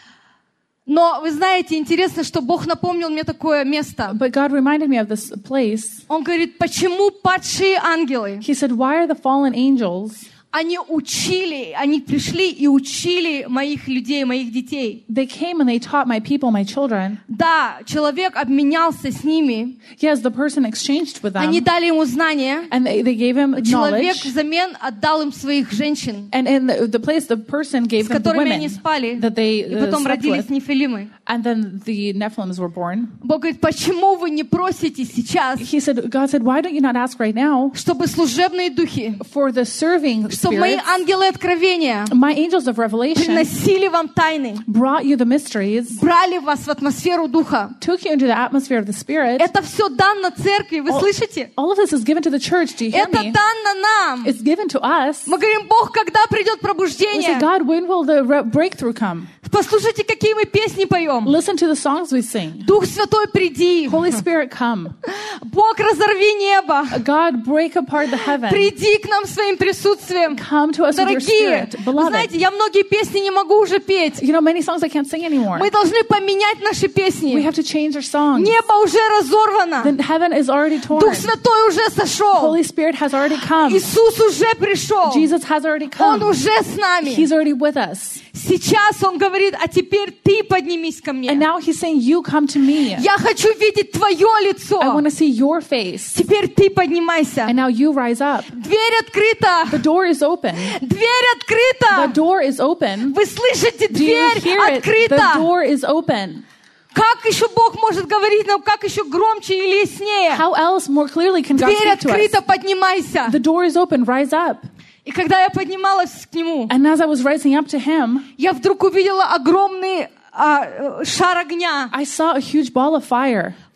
A: Но вы знаете, интересно, что Бог напомнил мне такое место.
B: But God reminded me of this place.
A: Он говорит, почему падшие ангелы,
B: He said, "Why are the fallen angels?"
A: они учили, они пришли и учили моих людей, моих детей.
B: They came and they taught my people, my children.
A: Да, человек обменялся с ними,
B: Yes, the person exchanged with them,
A: они дали ему знания,
B: and they, they gave him
A: человек
B: knowledge.
A: взамен отдал им своих женщин,
B: And in the, the place, the person gave
A: с
B: them the
A: которыми они
B: women
A: спали,
B: that they
A: и
B: uh,
A: потом
B: slept
A: родились
B: with.
A: нефилимы.
B: And then the Nephilims were born.
A: Бог говорит, почему вы не просите сейчас,
B: He said, God said, "Why don't you not ask right now
A: чтобы служебные духи,
B: for the serving
A: чтобы мои
B: spirits?
A: ангелы откровения
B: My angels of revelation
A: приносили вам тайны,
B: brought you the mysteries,
A: брали вас в атмосферу духа.
B: took you into the atmosphere of the Spirit."
A: Это все дано церкви, вы
B: All-
A: слышите?
B: All of this is given to the church. Do you hear
A: Это
B: me?
A: дано нам.
B: It's given to us.
A: Мы говорим, Бог, когда придет
B: We say,
A: пробуждение?
B: God, when will the re- breakthrough come?
A: Послушайте, какие мы песни поем.
B: Listen to the songs we sing.
A: Дух Святой, приди.
B: Holy Spirit, come.
A: Бог, разорви небо.
B: God, break apart the heaven.
A: Приди к нам своим присутствием.
B: Come to us with your
A: Дорогие,
B: Spirit.
A: вы
B: Beloved,
A: знаете, я многие песни не могу уже петь.
B: you know, many songs I can't sing anymore.
A: Мы должны поменять наши
B: We
A: песни.
B: have to change our songs.
A: Небо уже разорвано.
B: The heaven is already torn.
A: Дух Святой уже сошел.
B: Holy Spirit has already come.
A: Иисус уже пришел.
B: Jesus has already
A: Он
B: come.
A: уже с нами.
B: He's already with us.
A: Сейчас Он говорит, а теперь ты поднимись ко
B: And
A: мне.
B: now he's saying, you come to me.
A: Я хочу видеть твое лицо.
B: I want to see your face.
A: Теперь ты поднимайся.
B: And now you rise up.
A: Дверь открыта.
B: The door is open.
A: Дверь
B: The
A: открыта.
B: door is open.
A: Вы слышите,
B: Do you
A: дверь
B: hear it? The
A: открыта.
B: door is open.
A: Как еще Бог может говорить нам, как еще громче или яснее?
B: How else more clearly can God
A: Дверь
B: speak to us?
A: открыта, поднимайся.
B: The door is open, rise up.
A: И когда я поднималась к Нему,
B: And as I was rising up to him,
A: я вдруг увидела огромный а, э, шар огня.
B: I saw a huge ball of fire.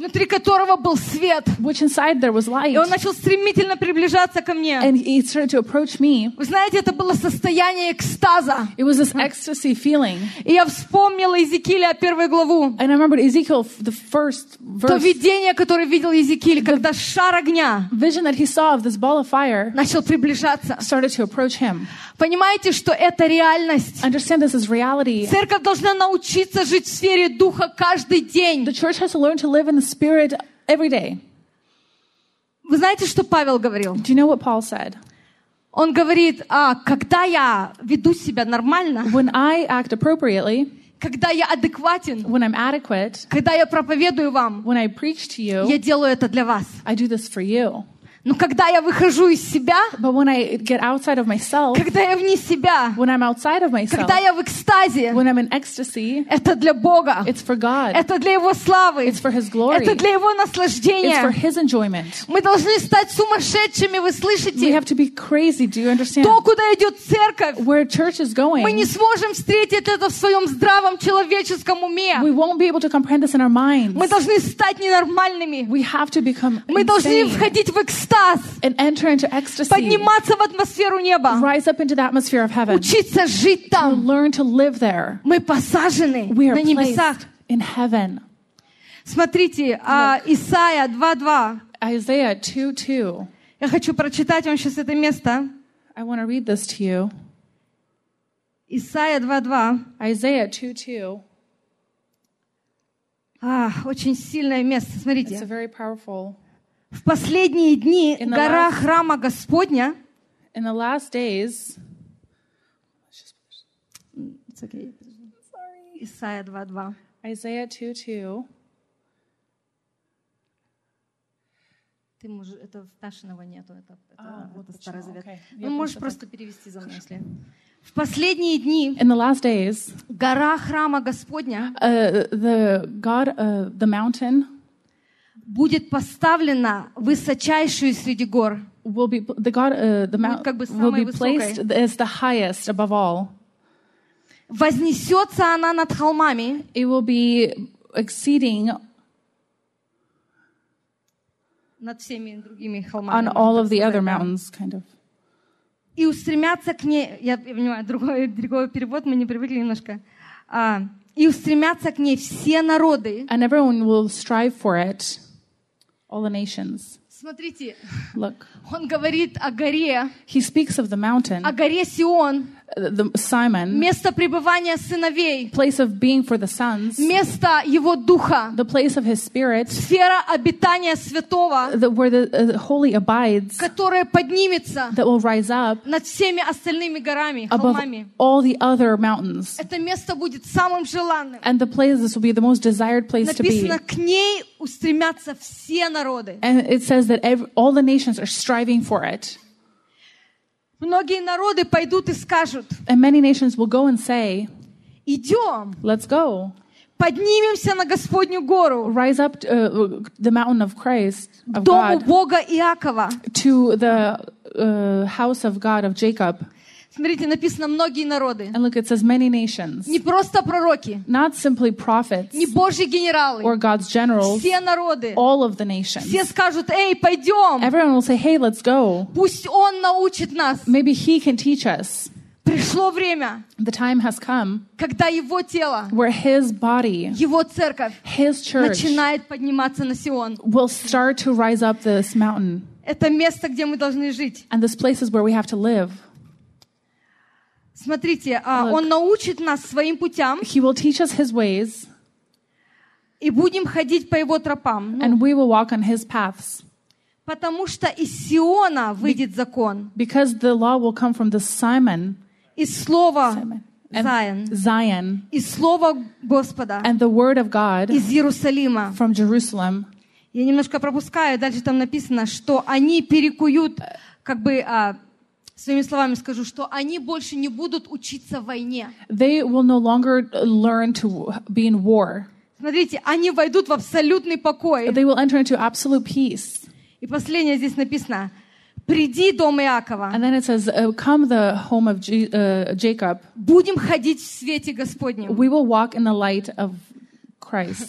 A: внутри которого был свет.
B: which inside there was light.
A: И он начал стремительно приближаться ко мне.
B: And he started to approach me.
A: Вы знаете, это было состояние экстаза.
B: It was this ecstasy feeling.
A: И я вспомнила Иезекииля первую главу.
B: And I remembered Ezekiel, the first
A: То
B: verse,
A: видение, которое видел Иезекииль, когда шар огня
B: vision that he saw of this ball of fire
A: начал приближаться.
B: started to approach him.
A: Понимаете, что это реальность?
B: Understand this is reality.
A: Церковь должна научиться жить в сфере духа каждый день.
B: The church has to learn to live in the Spirit every day.
A: Вы знаете, что Павел говорил?
B: Do you know what Paul said?
A: Он говорит, а, когда я веду себя нормально,
B: When I act appropriately,
A: когда я адекватен,
B: when I'm adequate,
A: когда я проповедую вам,
B: when I preach to
A: я
B: you,
A: делаю это для вас.
B: I do this for you.
A: Но когда я выхожу из себя,
B: But when I get outside of myself,
A: когда я вне себя,
B: when I'm outside of myself,
A: когда я в экстазе,
B: when I'm in ecstasy,
A: это для Бога.
B: it's for God.
A: Это для Его славы.
B: It's for His glory.
A: Это для Его
B: It's for
A: наслаждения.
B: His enjoyment.
A: Мы должны стать сумасшедшими, вы
B: We
A: слышите?
B: have to be crazy. Do you understand?
A: То, куда идет церковь,
B: Where church is
A: мы не
B: going,
A: сможем встретить это в своем здравом человеческом уме.
B: we won't be able to comprehend this in our minds.
A: Мы должны стать ненормальными.
B: We have to become
A: Мы должны
B: insane
A: входить в экстаз,
B: and enter into ecstasy,
A: подниматься в атмосферу неба,
B: rise up into the atmosphere of heaven,
A: учиться жить
B: to
A: там.
B: learn to live there.
A: Мы посажены
B: We are
A: на небесах.
B: placed in heaven.
A: Смотрите, а, Исайя два два.
B: Isaiah two two.
A: Я хочу прочитать вам сейчас это место.
B: I want to read this to you.
A: Исайя два два.
B: Isaiah two two.
A: А, очень сильное место.
B: It's a
A: Смотрите.
B: very powerful.
A: В последние дни
B: In the
A: гора
B: last-
A: храма Господня.
B: In the last days,
A: It's okay. Исайя два два.
B: Isaiah two two.
A: Ты можешь, это Ташиного нету, это, это,
B: А,
A: вот
B: вот
A: Старый
B: почему,
A: Завет.
B: окей.
A: Ну,
B: Я
A: можешь
B: просто
A: просто перевести за мной, если. В последние дни
B: In the last days,
A: гора храма Господня
B: uh, the God, uh, the mountain
A: будет поставлена высочайшую среди гор.
B: will be the God, uh, the mountain
A: как бы
B: will be
A: самой
B: placed as the highest above all.
A: Вознесется она над холмами
B: It will be exceeding
A: над всеми другими холмами.
B: on
A: можно
B: all
A: так
B: of the other
A: сказать, да.
B: mountains, kind of.
A: И устремятся к ней, я понимаю, другой, другой перевод, мы не привыкли немножко. А, и устремятся к ней все народы.
B: And everyone will strive for it, all the nations.
A: Смотрите,
B: Look,
A: он говорит о горе,
B: he speaks of the mountain,
A: о горе Сион,
B: uh, the Simon,
A: место пребывания сыновей,
B: place of being for the sons,
A: место его духа,
B: the place of his spirit,
A: сфера обитания святого,
B: the, where the uh, holy abides,
A: которая поднимется
B: that will rise up
A: над всеми остальными горами,
B: above
A: холмами.
B: all the other mountains.
A: Это место будет самым желанным.
B: And the place, this will be the most desired place to be.
A: Написано, к ней устремятся все народы.
B: And it says that every, all the nations are striving for it.
A: Многие народы пойдут и скажут,
B: And many nations will go and say,
A: идем,
B: let's go.
A: поднимемся на Господню гору,
B: Rise up to, uh, the mountain of Christ,
A: к
B: of
A: дому
B: God,
A: Бога Иакова.
B: to the uh, house of God of Jacob.
A: Смотрите, написано многие народы.
B: And look, it says many nations.
A: Не просто пророки,
B: Not simply prophets
A: не Божьи генералы.
B: or God's generals,
A: Все народы.
B: all of the nations.
A: Все скажут, эй, пойдем.
B: Everyone will say, hey, let's go.
A: Пусть Он научит нас.
B: Maybe he can teach us.
A: Пришло время,
B: The time has come
A: когда Его тело,
B: where his body,
A: Его церковь
B: his church,
A: начинает подниматься на Сион.
B: will start to rise up this mountain.
A: Это место, где мы должны жить.
B: And this place is where we have to live.
A: Смотрите, а,
B: Look.
A: Он научит нас своим путям,
B: He will teach us his ways,
A: и будем ходить по Его тропам. Ну,
B: and we will walk on his paths.
A: потому что из Сиона выйдет закон,
B: Because the law will come from the Simon,
A: из слова
B: Simon
A: Зайон,
B: and Zion,
A: из слова Господа,
B: and the word of God
A: из Иерусалима.
B: from Jerusalem.
A: Я немножко пропускаю, дальше там написано, что они перекуют, как бы, а, своими словами скажу, что они больше не будут учиться в войне.
B: They will no longer learn to be in war.
A: Смотрите, они войдут в абсолютный покой.
B: They will enter into absolute peace.
A: И последнее здесь написано, приди, дом Иакова,
B: And then it says, uh, come the home of J- uh, Jacob.
A: будем ходить в свете Господнем.
B: We will walk in the light of Christ.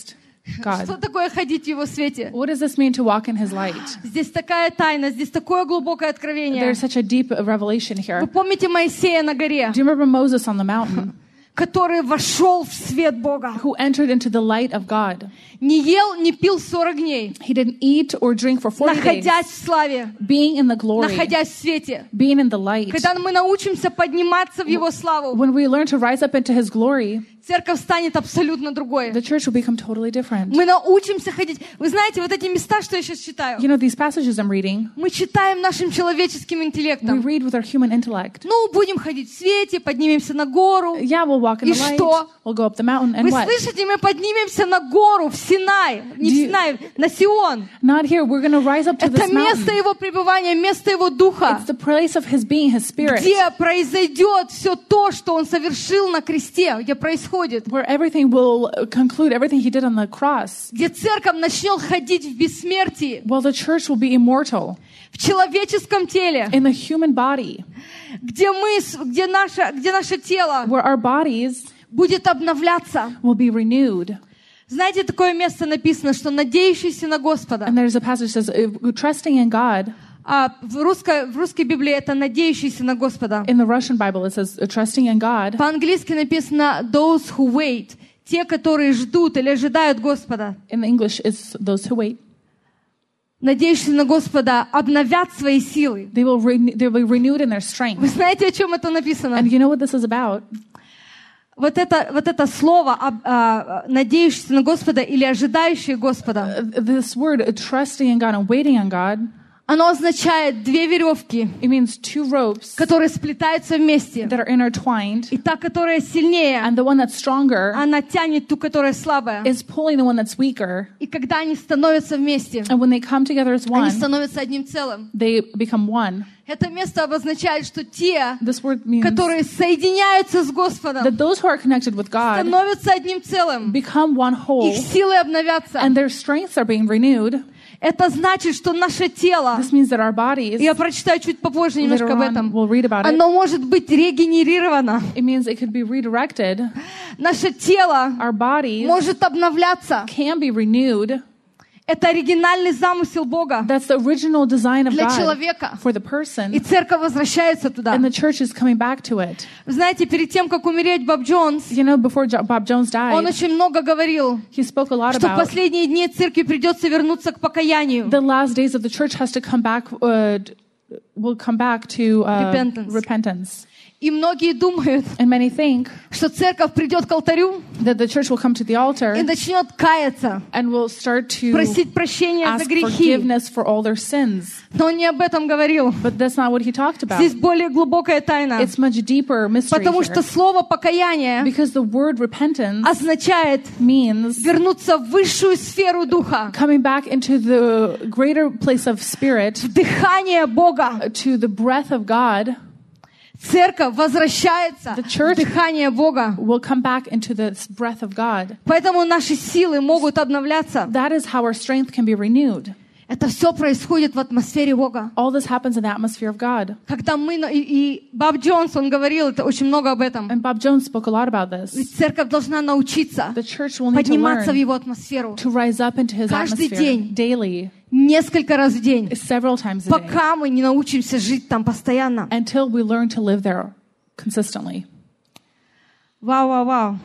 B: God.
A: Что такое ходить в Его свете?
B: What does this mean to walk in His light?
A: Здесь такая тайна, здесь такое глубокое откровение.
B: There's such a deep revelation here.
A: Вы помните Моисея на горе,
B: Do you remember Moses on the mountain
A: который вошел в свет Бога?
B: who entered into the light of God?
A: Не ел, не пил сорок дней,
B: He didn't eat or drink for forty days,
A: находясь в славе,
B: being in the glory,
A: находясь в свете.
B: being in the light.
A: Когда мы научимся подниматься в Его славу,
B: When we learn to rise up into His glory,
A: церковь станет абсолютно другой.
B: the church will become totally different.
A: Мы научимся ходить. Вы знаете, вот эти места, что я сейчас читаю,
B: You know, these passages I'm reading,
A: мы читаем нашим человеческим
B: we
A: интеллектом.
B: read with our human intellect.
A: Ну, будем ходить в свете, поднимемся на гору.
B: Yeah, we'll walk in
A: И
B: the light,
A: что?
B: we'll go up the mountain, and
A: Вы
B: what?
A: слышите, мы поднимемся на гору, в Синай, не в
B: Do you-
A: Синай, на Сион.
B: Not here, we're going to rise up to
A: Это
B: this
A: место
B: mountain.
A: Его пребывания, место Его Духа,
B: It's the place of His being, His Spirit,
A: где произойдет все то, что Он совершил на кресте, где происходит,
B: where everything will conclude, everything He did on the cross.
A: где церковь начнет ходить в бессмертии,
B: Well, the church will be immortal
A: в человеческом теле,
B: in the human body,
A: где мы, с- где наше, где наше тело
B: where our bodies
A: будет обновляться.
B: will be renewed.
A: Знаете, такое место написано, что надеющийся на Господа.
B: And there's a passage that says, uh, trusting in God.
A: А в русской, в русской Библии это надеющийся на Господа.
B: In the Russian Bible, it says, uh, trusting in God.
A: По-английски написано those who wait, те, которые ждут или ожидают Господа.
B: In English, it's those who wait.
A: Надеющиеся на Господа обновят свои силы.
B: They will, renew, they will be renewed in their
A: Вы
B: strength.
A: знаете, о чем это написано?
B: And you know what this is about?
A: Вот это, вот это слово об- а, надеющийся на Господа или ожидающий Господа,
B: Uh, This word, uh, trusting in God and waiting on God,
A: оно означает две веревки,
B: it means two ropes
A: которые сплетаются вместе.
B: that are intertwined.
A: И та, которая сильнее,
B: And the one that's stronger
A: она тянет ту, которая слабая.
B: is pulling the one that's weaker.
A: И когда они становятся вместе,
B: And when they come together as
A: они
B: one,
A: становятся одним целым.
B: they become one.
A: Это место обозначает, что те,
B: This word means
A: которые соединяются с Господом,
B: that those who are connected with God
A: становятся одним целым.
B: become one whole,
A: Их силы обновятся.
B: and their strengths are being renewed.
A: Это значит, что наше тело,
B: This means that our bodies,
A: я прочитаю чуть попозже
B: later
A: немножко об
B: on,
A: этом,
B: we'll read about it.
A: оно может быть регенерировано.
B: It means it could be redirected.
A: Наше тело
B: Our bodies
A: может обновляться.
B: can be renewed.
A: Это оригинальный замысел Бога
B: That's the original design of
A: для
B: God
A: человека.
B: for the
A: И
B: person,
A: церковь возвращается туда.
B: and the church is coming back to it.
A: Вы знаете, перед тем, как умереть Боб Джонс,
B: You know, before Jo- Bob Jones
A: он
B: died,
A: очень много говорил,
B: he spoke a lot
A: что в
B: about
A: последние дни церкви придется вернуться к покаянию.
B: the last days of the church has to come back, uh, will come back to uh,
A: Repentance.
B: repentance.
A: И многие думают,
B: And many think
A: что церковь придет к алтарю
B: that the church will come to the altar
A: и начнет каяться,
B: and will start to
A: просить прощения за
B: ask
A: грехи.
B: forgiveness for all their sins.
A: Но он не об этом говорил.
B: But that's not what he talked about.
A: Здесь более глубокая тайна.
B: It's much deeper mystery
A: Потому
B: here.
A: что слово покаяние
B: Because the word repentance
A: означает
B: means
A: вернуться в высшую сферу духа,
B: coming back into the greater place of spirit,
A: дыхание Бога.
B: to the breath of God.
A: Церковь возвращается
B: The church
A: в дыхание Бога.
B: will come back into the breath of God.
A: Поэтому наши силы могут обновляться.
B: That is how our strength can be renewed.
A: Это все происходит в атмосфере Бога.
B: All this happens in the atmosphere of God.
A: Когда мы... И, и Боб Джонс, он говорил это очень много об этом.
B: And Bob Jones spoke a lot about this.
A: Ведь церковь должна научиться
B: The church will need to
A: подниматься в
B: learn
A: его атмосферу
B: to rise up into his
A: Каждый
B: atmosphere
A: день.
B: daily,
A: несколько раз в день,
B: several times a day,
A: пока мы не научимся жить там постоянно.
B: until we learn to live there consistently.
A: Вау, вау, вау.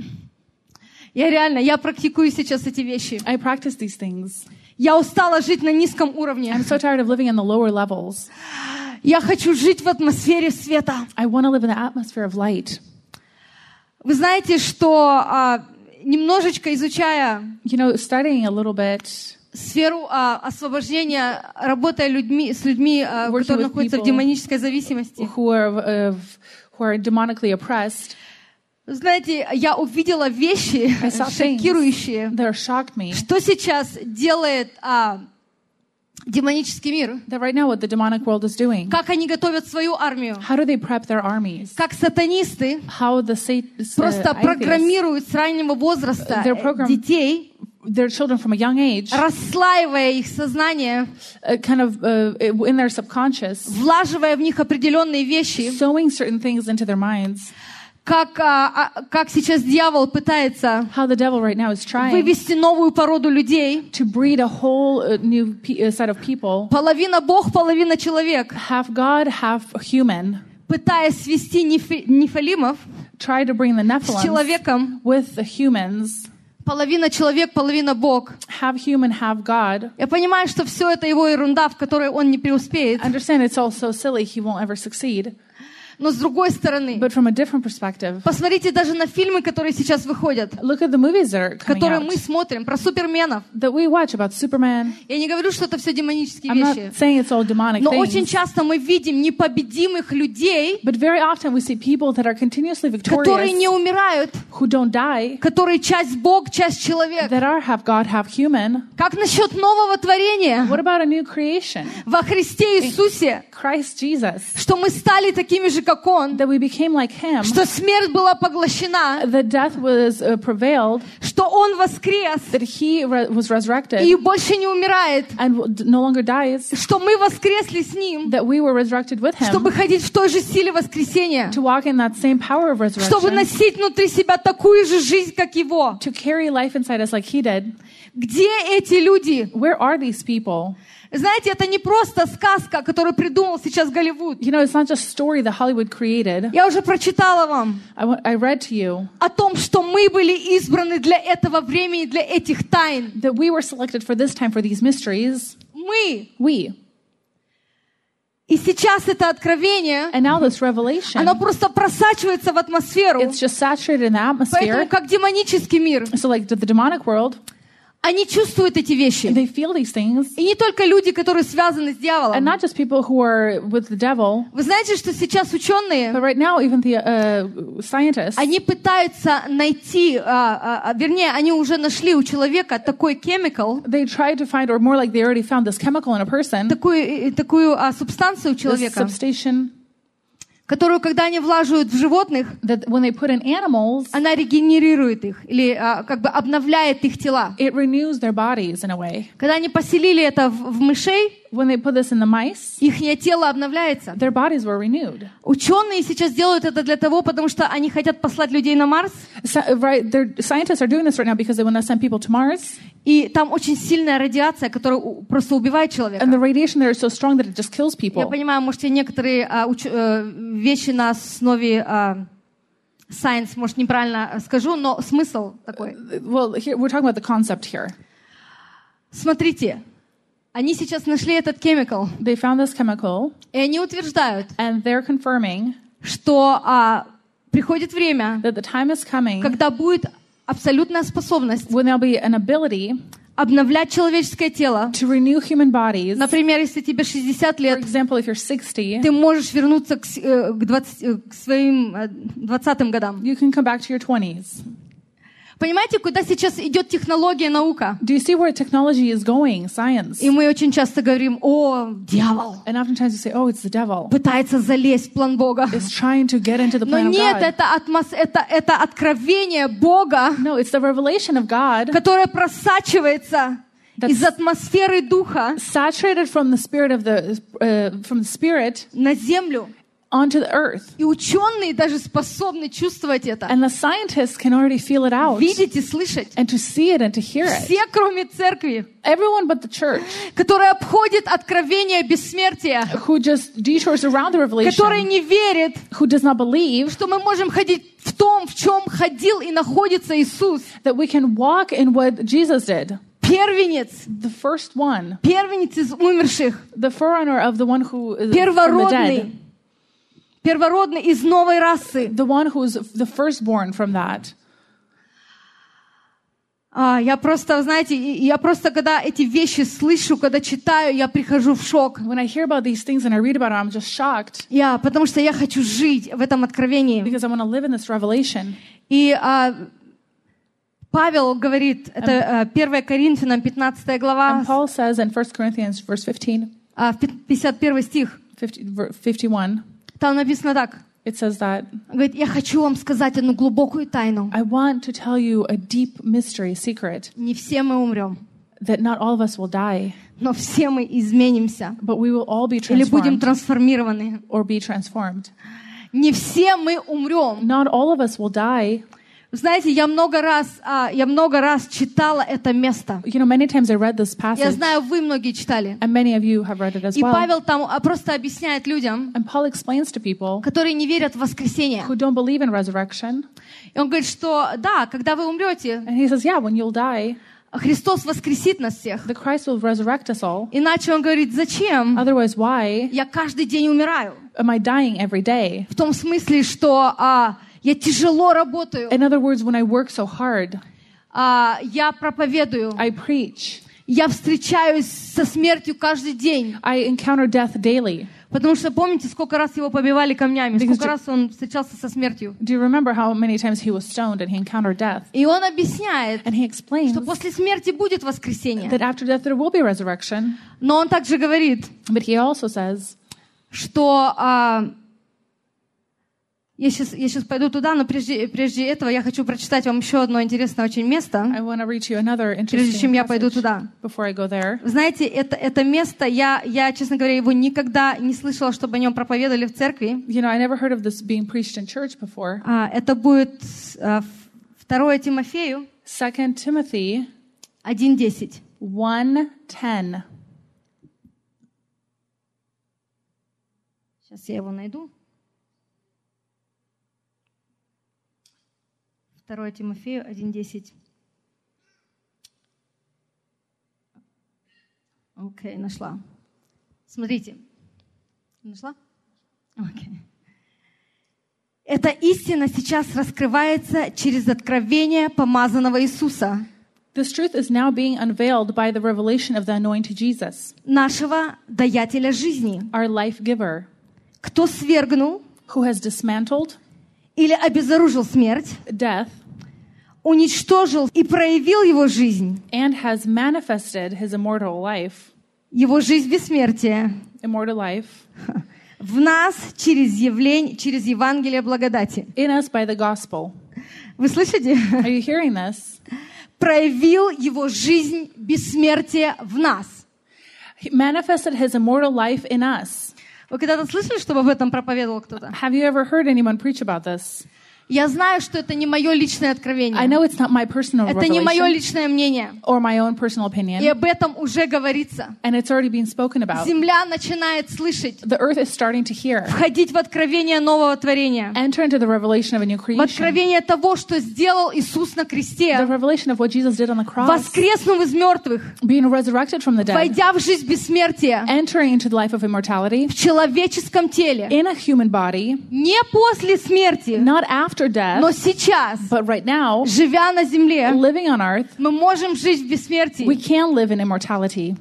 A: Я реально, я практикую сейчас эти вещи.
B: I practice these things.
A: Я устала жить на низком уровне.
B: I'm so tired of living in the lower levels.
A: Я хочу жить в атмосфере света.
B: I want to live in the atmosphere of light.
A: Вы знаете, что а, немножечко изучая
B: You know, studying a little bit,
A: сферу а, освобождения, работая людьми, с людьми, а,
B: Working
A: которые
B: with
A: находятся в
B: people
A: демонической зависимости,
B: who are of, who are demonically oppressed,
A: знаете, я увидела вещи
B: I saw things
A: шокирующие.
B: that shocked me.
A: Что сейчас делает а, демонический мир?
B: That right now what the demonic world is doing.
A: Как они готовят свою армию?
B: How do they prep their armies?
A: Как сатанисты
B: How the sat-
A: просто
B: uh, atheists,
A: программируют с раннего возраста
B: They're program-
A: детей,
B: their children from a young age,
A: расслаивая их сознание,
B: uh, kind of uh, in their subconscious,
A: влаживая в них определенные вещи,
B: sowing certain things into their minds,
A: как, а, а, как сейчас дьявол пытается
B: how the devil right now is trying
A: вывести новую породу людей.
B: to breed a whole uh, new pe- uh, set of people,
A: Половина Бог, половина человек.
B: half God, half human,
A: Пытаясь свести нефи- нефилимов
B: try to bring the
A: с
B: Nephilims
A: человеком.
B: with the humans,
A: Половина человек, половина Бог.
B: half human, half God.
A: Я понимаю, что все это его ерунда, в которой он не преуспеет.
B: Understand it's all so silly he won't ever succeed.
A: Но с другой стороны,
B: But from a different perspective,
A: посмотрите даже на фильмы, которые сейчас выходят,
B: look at the movies that are coming
A: которые
B: out
A: мы смотрим, про суперменов.
B: that we watch about Superman.
A: Я не говорю, что это все демонические
B: I'm not
A: вещи.
B: saying it's all demonic
A: Но очень
B: things,
A: часто мы видим непобедимых людей,
B: but very often we see people that are continuously
A: которые не
B: victorious,
A: умирают,
B: who don't die,
A: которые часть Бог, часть человек.
B: that are half God, half human.
A: Как насчет нового творения
B: What about a new creation?
A: во Христе Иисусе,
B: Christ Jesus,
A: что мы стали такими же, как Он,
B: that we became like Him,
A: что смерть была поглощена,
B: that death was uh, prevailed,
A: что Он воскрес
B: that He re- was resurrected
A: и больше не умирает,
B: and w- d- no longer dies,
A: что мы воскресли с Ним,
B: that we were resurrected with Him,
A: чтобы ходить в той же силе воскресения,
B: to walk in that same power of
A: чтобы
B: resurrection,
A: носить внутри себя такую же жизнь, как Его.
B: to carry life inside us like He did.
A: Где эти люди?
B: Where are these people?
A: Знаете, это не просто сказка, которую придумал сейчас Голливуд.
B: You know, it's not just a story that Hollywood created.
A: Я уже прочитала вам
B: I, w- I read to you
A: о том, что мы были избраны для этого времени, для этих тайн.
B: that we were selected for this time for these mysteries.
A: Мы.
B: We.
A: И сейчас это откровение,
B: And now this revelation,
A: оно просто просачивается в атмосферу.
B: it's just saturated in the
A: Поэтому
B: atmosphere.
A: как демонический мир,
B: So like the, the demonic world,
A: они чувствуют эти вещи.
B: they feel these things.
A: И не только люди, которые связаны с
B: And
A: дьяволом.
B: not just people who are with the devil,
A: Вы знаете, что сейчас ученые,
B: but right now even the uh, scientists,
A: они пытаются найти, а, а, вернее, они уже нашли у человека такой chemical,
B: they try to find, or more like they already found this chemical in a person,
A: такую, такую а, субстанцию у
B: this
A: человека,
B: substation
A: которую, когда они влаживают в животных,
B: that when they put in animals,
A: она регенерирует их, или а, как бы обновляет их тела.
B: it renews their bodies in a way.
A: Когда они поселили это в, в мышей,
B: When they put this in the mice,
A: их тело обновляется.
B: their bodies were renewed.
A: Ученые сейчас делают это для того, потому что они хотят послать людей на Марс,
B: So, right, their scientists are doing this right now because they want to send people to Mars,
A: и там очень сильная радиация, которая у- просто убивает человека.
B: and the radiation there is so strong that it just kills
A: Я
B: people.
A: понимаю, может, я некоторые а, уч- э, вещи на основе а, science, может, неправильно скажу, но смысл такой.
B: Well, here, we're talking about the concept here.
A: Смотрите, они сейчас нашли этот chemical,
B: They found this chemical,
A: и они утверждают,
B: and they're confirming
A: что а, приходит время,
B: that the time is coming
A: когда будет абсолютная способность
B: when there'll be an ability
A: обновлять человеческое тело.
B: to renew human bodies.
A: Например, если тебе шестьдесят
B: For
A: лет,
B: example, if you're sixty,
A: ты можешь вернуться к, с- э, к, двадцати, э, к своим э, двадцатым годам.
B: you can come back to your twenties.
A: Понимаете, куда сейчас идет технология, наука?
B: Do you see where technology is going, science?
A: И мы очень часто говорим: о, дьявол
B: And oftentimes you say, oh, it's the devil.
A: пытается залезть в план Бога.
B: It's trying to get into the
A: Но
B: plan of
A: нет,
B: God.
A: это, атмос- это, это откровение Бога,
B: No, it's the revelation of God
A: которое просачивается
B: That's-
A: из атмосферы Духа
B: saturated from the spirit of the uh, from the spirit
A: на землю.
B: onto the earth.
A: И ученые даже способны чувствовать это.
B: And the scientists can already feel it out
A: Видеть и слышать.
B: and to see it and to hear it.
A: Все, кроме церкви,
B: Everyone but the church
A: которая обходит откровение бессмертия,
B: who just detours around the
A: которая
B: revelation,
A: не верит,
B: who does not believe
A: что мы можем ходить в том, в чем ходил и находится Иисус.
B: that we can walk in what Jesus did.
A: Первенец,
B: The first one,
A: первенец из умерших,
B: the forerunner of the one who is from the
A: первородный,
B: dead,
A: первородный из новой расы.
B: the one who's the firstborn from that.
A: А, я просто, знаете, и- я просто, когда эти вещи слышу, когда читаю, я прихожу в шок.
B: When I hear about these things and I read about it, I'm just shocked
A: Я, потому что я хочу жить в этом откровении.
B: because I want to live in this revelation.
A: И а, Павел говорит, это а, первое Коринфянам, пятнадцатая глава,
B: And Paul says in First Corinthians verse fifteen,
A: а, в пятьдесят первый стих,
B: fifty, ver- fifty-one,
A: там написано так.
B: it says that,
A: Говорит: я хочу вам сказать одну глубокую тайну.
B: I want to tell you a deep mystery, secret,
A: Не все мы умрем,
B: that not all of us will die,
A: но все мы изменимся
B: but we will all be
A: или будем
B: transformed
A: трансформированы.
B: or be transformed.
A: Не все мы умрем.
B: Not all of us will die.
A: Знаете, я много раз, а, я много раз читала это место.
B: You know, many times I read this
A: Я
B: passage,
A: знаю, вы многие читали.
B: and many of you have read it as
A: И
B: well.
A: Павел там а, просто объясняет людям,
B: And Paul explains to people
A: которые не верят в воскресение.
B: who don't believe in resurrection,
A: И он говорит, что да, когда вы умрете,
B: and he says, yeah, when you'll die,
A: Христос воскресит нас всех.
B: the Christ will resurrect us all.
A: Иначе он говорит, зачем?
B: Otherwise, why
A: Я каждый день умираю.
B: am I dying every day?
A: В том смысле, что а, я тяжело работаю,
B: In other words, when I work so hard,
A: а, я проповедую,
B: I preach,
A: я встречаюсь со смертью каждый день.
B: I encounter death daily.
A: Потому что помните, сколько раз его побивали камнями,
B: Because
A: сколько раз он встречался со смертью.
B: Do you remember how many times he was stoned and he encountered death?
A: И он объясняет,
B: And he explains
A: что после смерти будет воскресение.
B: that after death there will be resurrection.
A: Но он также говорит,
B: But he also says,
A: что а, я сейчас, я сейчас пойду туда, но прежде, прежде этого я хочу прочитать вам еще одно интересное очень место,
B: I want to read you another
A: прежде чем
B: interesting
A: я пойду
B: passage
A: туда.
B: before I go there.
A: Вы знаете, это, это место, я, я, честно говоря, его никогда не слышала, чтобы о нем проповедовали в церкви.
B: You know, I never heard of this being preached in church before.
A: А, это будет а, второе Тимофею
B: Second Timothy
A: один десять.
B: one ten.
A: Сейчас я его найду. второе Тимофею один десять. Окей, нашла. Смотрите. Нашла? Окей. Эта истина сейчас раскрывается через откровение помазанного Иисуса,
B: This truth is now being unveiled by the revelation of the anointed Jesus,
A: нашего даятеля жизни,
B: our life giver,
A: кто свергнул
B: who has dismantled
A: или обезоружил смерть,
B: death
A: уничтожил и проявил его жизнь,
B: and has manifested his immortal life,
A: его жизнь бессмертия,
B: immortal life,
A: в нас через явление, через Евангелие благодати.
B: in us by the gospel.
A: Вы слышите?
B: Are you hearing this?
A: Проявил его жизнь бессмертия в нас.
B: He manifested his immortal life in us.
A: Вы когда-то слышали, чтобы об этом проповедовал кто-то?
B: Have you ever heard anyone preach about this?
A: Я знаю, что это не мое личное
B: I
A: откровение.
B: know it's not my personal
A: Это не мое
B: revelation
A: личное мнение.
B: or my own personal
A: И
B: opinion,
A: об этом уже говорится.
B: and it's already been spoken about.
A: Земля начинает слышать,
B: The earth is starting to hear,
A: входить в откровение нового творения.
B: enter into the revelation of a new
A: В
B: creation,
A: откровение того, что сделал Иисус на
B: the
A: кресте,
B: revelation of what Jesus did on the cross,
A: воскреснув из мертвых,
B: being resurrected from the dead,
A: войдя в жизнь бессмертия,
B: entering into the life of immortality
A: в человеческом теле,
B: in a human body,
A: не после смерти,
B: not after death,
A: но сейчас,
B: but right now,
A: живя на земле,
B: living on earth,
A: мы можем жить в
B: we
A: бессмертии.
B: can live in immortality.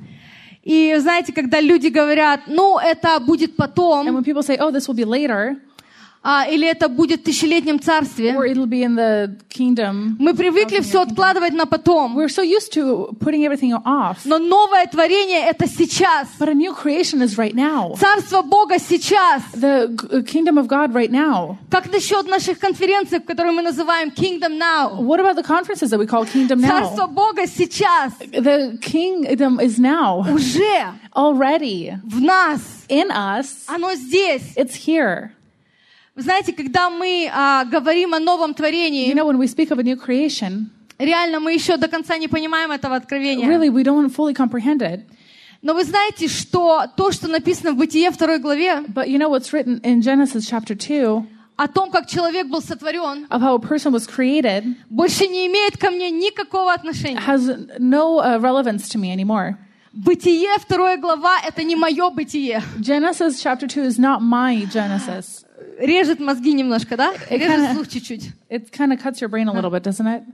A: И знаете, когда люди говорят, ну, это будет
B: And
A: потом,
B: when people say, oh, this will be later,
A: а, или это будет в тысячелетнем царстве,
B: or it'll be in the kingdom,
A: мы привыкли все откладывать на потом.
B: we're so used to putting everything off.
A: Но новое творение — это сейчас.
B: But a new creation is right now.
A: Царство Бога сейчас.
B: The g- kingdom of God right now.
A: Как насчет наших конференций, которые мы называем Kingdom Now?
B: What about the conferences that we call Kingdom
A: Царство
B: Now?
A: Бога сейчас.
B: The kingdom is now,
A: Уже
B: already
A: в нас.
B: in us.
A: Оно здесь.
B: It's here.
A: Вы знаете, когда мы а, говорим о новом
B: You
A: творении,
B: know, when we speak of a new creation,
A: реально мы еще до конца не понимаем этого откровения.
B: really, we don't fully comprehend it.
A: Но вы знаете, что то, что написано в Бытие второй главе,
B: But you know what's written in Genesis chapter two
A: о том, как человек был сотворен,
B: of how a person was created
A: больше не имеет ко мне никакого отношения.
B: has no uh, relevance to me anymore.
A: Бытие вторая глава — это не мое бытие.
B: Genesis chapter two is not my Genesis.
A: Режет мозги немножко, да? Режет
B: kinda-
A: слух чуть-чуть.
B: It kind of cuts your brain a little bit, doesn't it?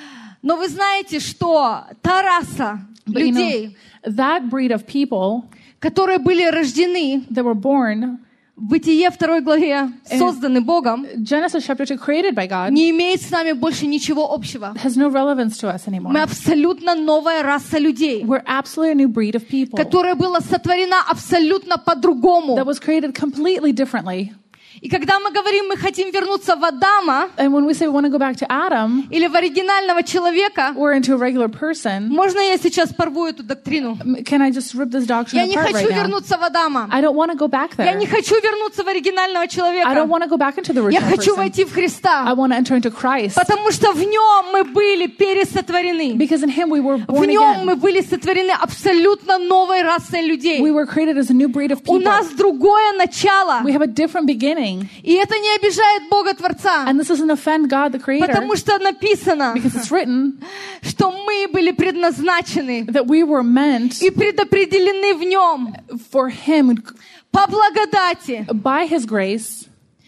A: Но вы знаете, что та раса
B: But you know,
A: людей,
B: that breed of people
A: которые были рождены
B: that were born,
A: в Бытие второй главе, созданы Богом,
B: Genesis chapter two, created by God,
A: не имеет с нами больше ничего общего.
B: has no relevance to us anymore.
A: Мы абсолютно новая раса людей,
B: We're absolutely a new breed of people
A: которая была сотворена абсолютно по-другому.
B: that was created completely differently.
A: И когда мы говорим, мы хотим вернуться в Адама,
B: And when we say we want to go back to Adam
A: или в оригинального человека,
B: or into a regular person,
A: можно я сейчас порву эту доктрину?
B: can I just rip this doctrine
A: Я не
B: apart
A: хочу
B: right now?
A: вернуться в Адама.
B: I don't want to go back
A: Я
B: there.
A: не хочу вернуться в оригинального
B: I don't
A: человека.
B: want to go back into the
A: Я
B: original
A: хочу
B: person.
A: войти в
B: I
A: Христа,
B: want to enter into Christ.
A: потому что в Нем мы были пересотворены.
B: Because in Him we were
A: В
B: born
A: Нем мы
B: again.
A: были сотворены абсолютно новой расой людей.
B: We were created as a new breed of
A: У
B: people.
A: нас другое начало.
B: We have a different beginning.
A: И это не обижает Бога Творца,
B: And this doesn't offend God the Creator.
A: потому что написано,
B: Because it's written
A: что мы были предназначены
B: that we were meant
A: и предопределены в Нем
B: for Him
A: по благодати.
B: by His grace.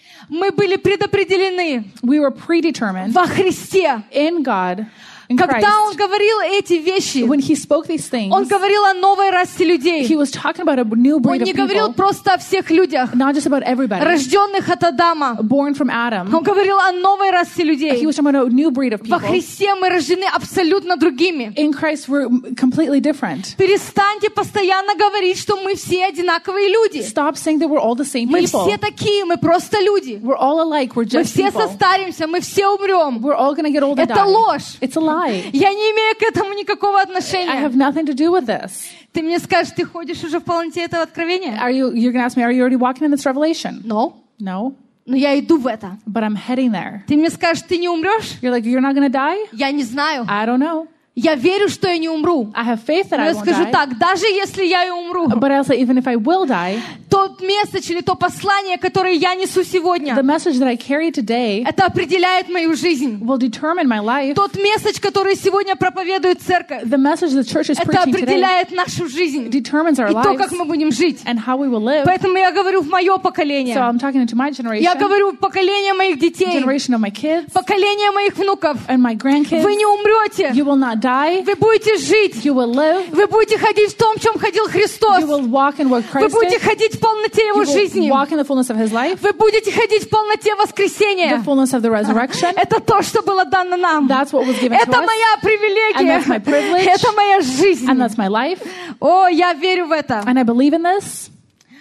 A: Мы были предопределены
B: We were predetermined
A: во Христе.
B: in God, in
A: Когда Он
B: Christ.
A: говорил эти вещи,
B: When He spoke these things,
A: Он говорил о новой расе людей.
B: He was talking about a new
A: Он
B: breed of
A: не говорил
B: people,
A: просто о всех людях,
B: not just about everybody,
A: рожденных от Адама.
B: born from Adam.
A: Он говорил о новой расе
B: He
A: людей.
B: was talking about a new breed of
A: Во
B: people.
A: Христе мы рождены абсолютно другими.
B: In Christ, we're completely different.
A: Перестаньте постоянно говорить, что мы все одинаковые люди.
B: Stop saying that we're all the same
A: Мы
B: people.
A: все такие, мы просто люди.
B: We're all alike. We're
A: Мы
B: just
A: все
B: people.
A: состаримся, мы все умрем.
B: We're all going to get old and
A: Это
B: die.
A: ложь.
B: It's a lie.
A: Я не имею к этому никакого
B: I
A: отношения.
B: have nothing to do with this.
A: Ты мне скажешь, ты ходишь уже в полноте этого откровения?
B: Are you? You're going to ask me, are you already walking in this revelation?
A: No.
B: No,
A: Но я иду в это.
B: but I'm heading there.
A: Ты мне скажешь, ты не умрешь?
B: You're like, you're not going to die?
A: Я не знаю.
B: I don't know.
A: Я верю, что я не умру.
B: I have faith that
A: Но
B: I
A: я
B: won't
A: скажу
B: die.
A: так, даже если я и умру,
B: But I'll say, even if I will die,
A: тот месседж или то послание, которое я несу
B: the
A: сегодня,
B: message that I carry today
A: это определяет мою жизнь.
B: will determine my life.
A: Тот месседж, который сегодня проповедует церковь,
B: The message the church is
A: это
B: preaching today
A: определяет нашу жизнь
B: determines our
A: и то, как
B: lives
A: мы будем жить.
B: and how we will live.
A: Поэтому я говорю в мое поколение.
B: So I'm talking to my generation,
A: Я говорю в поколение моих детей,
B: generation of my kids
A: поколение моих внуков.
B: and my grandkids.
A: Вы не умрете.
B: You will not die.
A: Вы будете жить.
B: You will live.
A: Вы будете ходить в том, в чем ходил Христос.
B: You will walk in what
A: Вы
B: Christ
A: будете
B: did.
A: ходить в полноте Его
B: You will
A: жизни.
B: walk in the fullness of His life,
A: Вы будете ходить в полноте
B: the
A: воскресения.
B: fullness of the resurrection.
A: Это то, что было дано нам.
B: That's what was given to
A: Это
B: us,
A: моя
B: and that's my
A: привилегия.
B: privilege,
A: Это моя жизнь.
B: and that's my life,
A: О, я верю в это.
B: and I believe in this.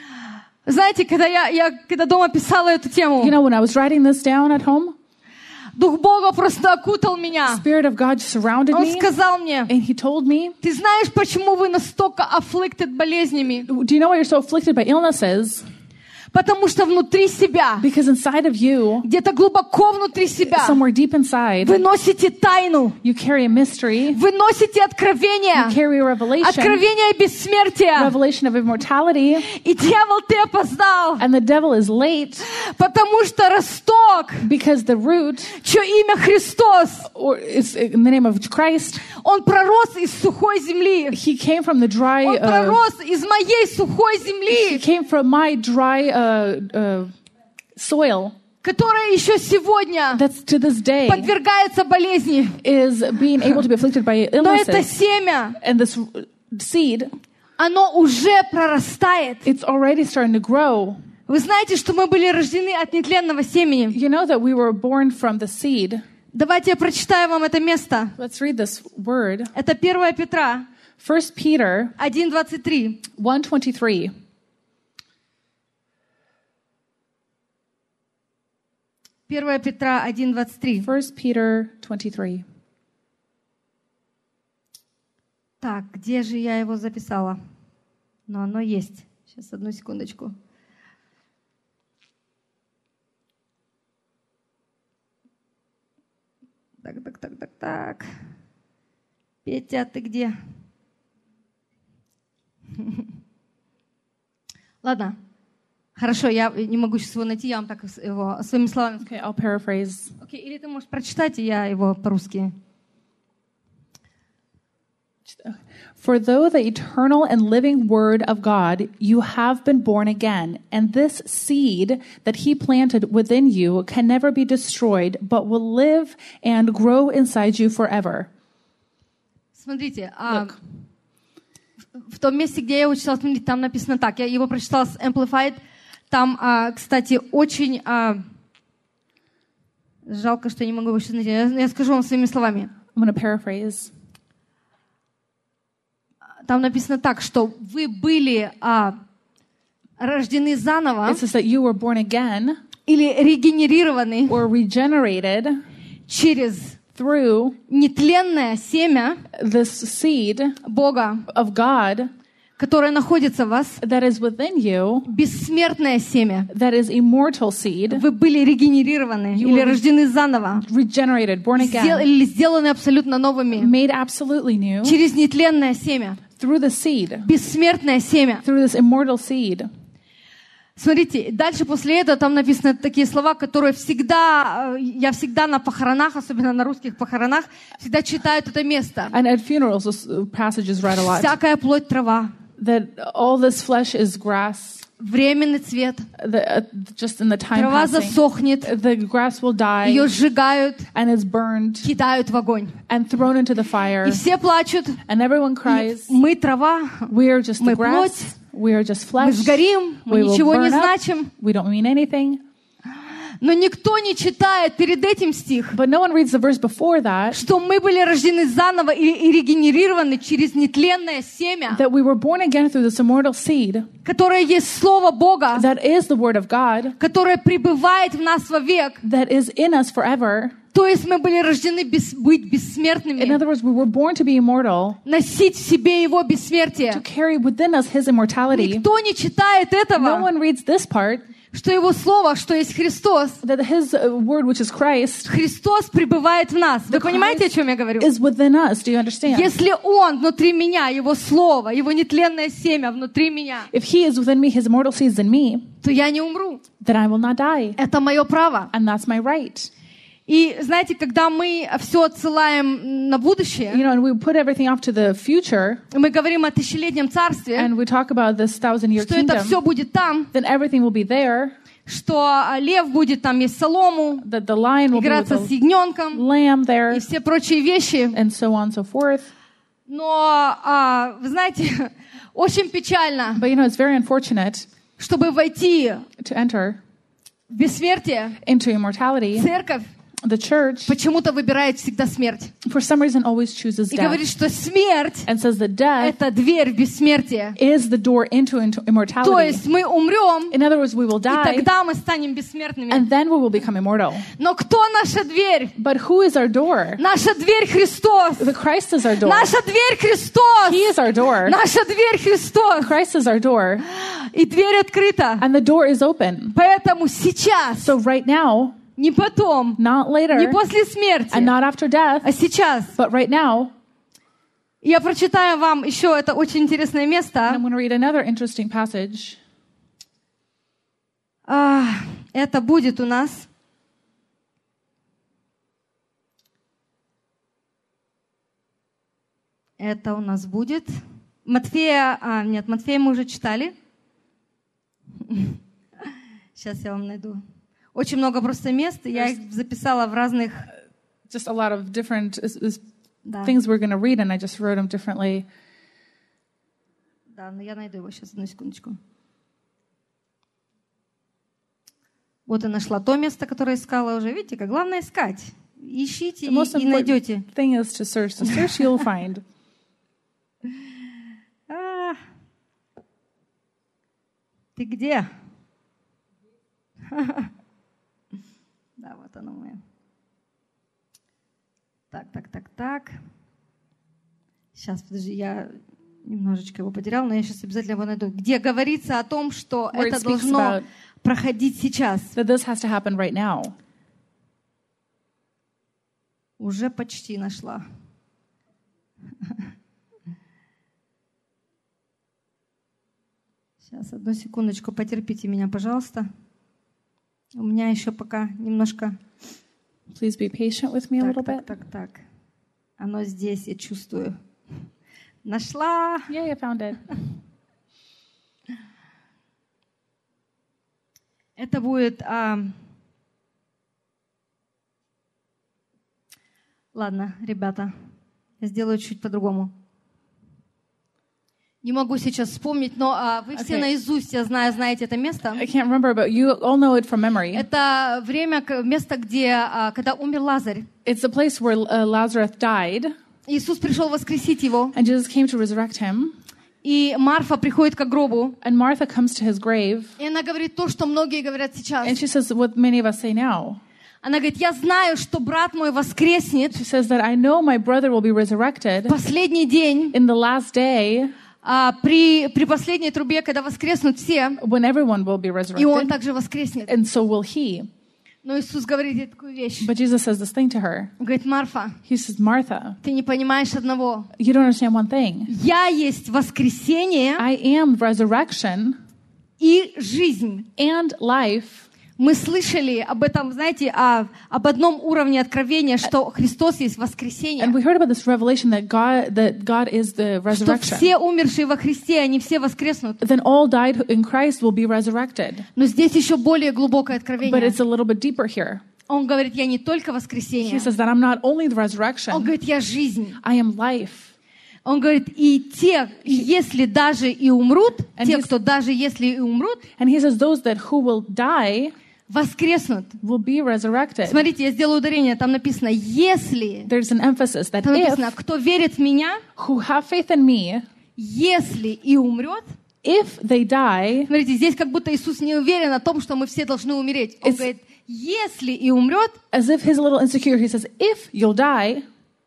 A: Знаете, когда я, я когда дома писала эту тему,
B: You know, when I was writing this down at home,
A: Дух Бога просто окутал меня.
B: Spirit of God surrounded
A: Он
B: me,
A: сказал мне,
B: and He told me,
A: ты знаешь, почему вы настолько afflicted болезнями?
B: do you know why you're so afflicted by illnesses?
A: Потому что внутри себя,
B: Because inside of you,
A: где-то глубоко внутри себя,
B: somewhere deep inside,
A: вы носите тайну,
B: you carry a mystery,
A: вы носите откровение,
B: you carry a revelation,
A: откровение бессмертия.
B: revelation of immortality,
A: И дьявол, ты опоздал,
B: and the devil is late
A: потому что росток,
B: because the root,
A: чье имя Христос,
B: or is in the name of Christ,
A: он пророс из сухой земли.
B: He came from the dry,
A: Он
B: uh,
A: пророс из моей сухой
B: He
A: земли,
B: came from my dry uh, uh, soil
A: которая еще сегодня
B: that's to this day
A: подвергается болезни.
B: is being able to be afflicted by
A: Но это
B: illnesses.
A: семя,
B: And this seed,
A: оно уже прорастает.
B: it's already starting to grow.
A: Вы знаете, что мы были рождены от нетленного семени.
B: You know that we were born from the seed.
A: Давайте я прочитаю вам это место.
B: Let's read this word.
A: Это первое Петра
B: First Peter
A: один двадцать три.
B: one twenty-three.
A: первое Петра один двадцать три.
B: First Peter twenty-three.
A: Так, где же я его записала? Но оно есть. Сейчас, одну секундочку. Так, так, так, так, так. Петя, ты где? Ладно. Хорошо, я не могу сейчас его найти, я вам так его своими словами.
B: Okay, I'll paraphrase.
A: Окей, или ты можешь прочитать, и я его по-русски.
B: For though the eternal and living word of God, you have been born again, and this seed that he planted within you can never be destroyed, but will live and grow inside you forever.
A: Смотрите, а, в, в том месте, где я его читала, смотрите, там написано так. Я его прочитала с Amplified. Там, а, кстати, очень... А, жалко, что я не могу его сейчас найти. Я, я скажу вам своими словами.
B: I'm going to paraphrase.
A: Там написано так, что вы были а, рождены заново
B: It says that you were born again
A: или регенерированы
B: or regenerated
A: через
B: through
A: нетленное семя
B: this seed
A: Бога,
B: of God
A: которое находится в вас,
B: that is within you,
A: бессмертное семя.
B: that is immortal seed,
A: Вы были регенерированы
B: You
A: или
B: were
A: рождены заново,
B: regenerated, born
A: сдел-
B: again,
A: или сделаны абсолютно новыми
B: made absolutely new
A: через нетленное семя,
B: through the seed,
A: бессмертное семя.
B: through this immortal seed.
A: Смотрите, дальше после этого там написаны такие слова, которые всегда, э, я всегда на похоронах, особенно на русских похоронах, всегда читаю это место.
B: And at funerals, this passage is read a lot.
A: Всякая плоть трава,
B: That all this flesh is grass,
A: временный цвет,
B: the, uh, just in the time
A: трава
B: passing.
A: засохнет,
B: The grass will die,
A: ее сжигают,
B: and it's burned,
A: кидают в огонь.
B: and thrown into the fire,
A: И все плачут,
B: and everyone cries,
A: мы трава,
B: we are just the
A: мы
B: grass,
A: плоть,
B: we are just
A: мы
B: flesh,
A: сгорим, мы
B: we will
A: ничего не
B: burn up,
A: значим.
B: we don't mean anything.
A: Но никто не читает перед этим стих,
B: But no one reads the verse before that,
A: что мы были рождены заново и, и регенерированы через нетленное семя,
B: that we were born again through this immortal seed,
A: которое есть Слово Бога,
B: that is the word of God,
A: которое пребывает в нас вовек.
B: that is in us forever.
A: То есть мы были рождены бес- быть
B: In
A: бессмертными,
B: other words, we were born to be immortal,
A: носить в себе Его
B: to
A: бессмертие.
B: carry within us His immortality.
A: Никто не читает
B: No
A: этого,
B: one reads this part,
A: что Его Слово, что есть Христос.
B: that His uh, word, which is Christ,
A: Христос пребывает в нас. Вы
B: The
A: понимаете, о
B: Christ
A: чем я говорю?
B: is within us. Do you understand?
A: Если Он внутри меня, Его Слово, Его нетленное семя внутри меня,
B: If He is within me, His immortal seed is in me,
A: то я не умру.
B: then I will not die.
A: Это мое право.
B: And that's my right.
A: И знаете, когда мы все отсылаем на
B: You
A: будущее,
B: know, and we put everything off to the future,
A: мы говорим о тысячелетнем царстве,
B: and we talk about this thousand-year
A: что это все
B: kingdom,
A: будет там,
B: then everything will be there,
A: что лев будет там есть солому,
B: that the lion will be with
A: играться с
B: the
A: ягненком
B: lamb there,
A: и все прочие вещи.
B: and so on and so forth.
A: Но, а, вы знаете, очень печально,
B: But you know, it's very unfortunate
A: чтобы войти
B: to enter
A: в бессмертие,
B: into immortality.
A: церковь
B: The church,
A: почему-то выбирает всегда смерть.
B: for some reason, always chooses
A: И говорит,
B: death,
A: что смерть
B: and says that death
A: — это дверь в бессмертие.
B: is the door into, into
A: То
B: immortality.
A: есть мы умрем,
B: In other words, we will
A: и
B: die,
A: тогда мы станем бессмертными.
B: and then we will become immortal.
A: Но кто наша дверь?
B: But who is our door?
A: Наша дверь Христос.
B: The Christ is our door.
A: Наша дверь Христос.
B: He is our door.
A: Наша дверь Христос.
B: Christ is our door,
A: И дверь открыта.
B: and the door is open.
A: Поэтому сейчас,
B: So right now,
A: не потом,
B: not
A: не
B: later,
A: после смерти,
B: and not after death,
A: а сейчас.
B: but right now,
A: Я прочитаю вам еще это очень интересное
B: I'm
A: место.
B: going to read another interesting passage.
A: А, Это будет у нас Это у нас будет Матфея, а, нет, Матфея мы уже читали. Сейчас я вам найду. Очень много просто мест, я их записала в разных...
B: Just a lot of different is, is
A: Да,
B: things we're going to read, and I just wrote them differently.
A: да, но я найду его сейчас, одну секундочку. Вот я нашла то место, которое искала уже. Видите, как главное искать. Ищите
B: The most
A: и, и найдете.
B: important thing is to search. To search, you'll find.
A: А, ты где? Да, вот оно мое. Так, так, так, так. Сейчас, подожди, я немножечко его потеряла, но я сейчас обязательно его найду. Где говорится о том, что
B: Where it
A: это
B: speaks
A: должно
B: about-
A: проходить сейчас.
B: That this has to happen right now.
A: Уже почти нашла. Сейчас, одну секундочку, потерпите меня, пожалуйста. У меня еще пока немножко...
B: Please be patient with me a
A: Так,
B: little
A: так,
B: bit.
A: так, так. Оно здесь, я чувствую. Нашла.
B: Yeah, I found it.
A: Это будет... а, Ладно, ребята, я сделаю чуть по-другому. Не могу сейчас вспомнить, но а, вы все
B: Okay.
A: наизусть, я знаю, знаете это место.
B: I can't remember, but you all know it from memory.
A: Это время, к- место, где, а, когда умер Лазарь,
B: It's the place where uh, Lazarus died,
A: Иисус пришел воскресить его,
B: and Jesus came to resurrect him.
A: И Марфа приходит к гробу,
B: And Martha comes to his grave,
A: и она говорит то, что многие говорят сейчас.
B: and she says what many of us say now.
A: Она говорит, я знаю, что брат мой воскреснет
B: She says that I know my brother will be resurrected
A: в последний день,
B: in the last day
A: а, при, при последней трубе, когда воскреснут все,
B: when everyone will be
A: и он
B: resurrected,
A: также воскреснет.
B: and so will he.
A: Но Иисус говорит ей такую вещь.
B: But Jesus says this thing to her.
A: Он говорит, Марфа,
B: He says, Martha,
A: ты не понимаешь одного.
B: you don't understand one thing.
A: Я есть воскресение
B: I am resurrection
A: и жизнь.
B: and life.
A: Мы слышали об этом, знаете, о, об одном уровне откровения, что Христос есть воскресение.
B: And we heard about this revelation that God that God is the
A: Что
B: resurrection.
A: все умершие во Христе, они все воскреснут.
B: Then all died in Christ will be resurrected.
A: Но здесь еще более глубокое
B: But
A: откровение.
B: it's a little bit deeper here.
A: Он говорит, я не только
B: He
A: воскресение.
B: says that I'm not only the
A: Он
B: resurrection,
A: говорит, я жизнь.
B: I am life.
A: Он говорит, и те, если даже и умрут,
B: And
A: те,
B: he's-
A: кто даже если и умрут,
B: And he says those that who will die
A: воскреснут.
B: will be resurrected.
A: Смотрите, я сделаю ударение, там написано, если,
B: There's an emphasis that
A: там
B: if
A: написано, кто верит в меня,
B: who have faith in me,
A: если и умрет.
B: if they die,
A: Смотрите, здесь как будто Иисус не уверен о том, что мы все должны умереть. Он
B: It's-
A: говорит, если и умрет,
B: as if he's a little insecure, he says, if you'll die,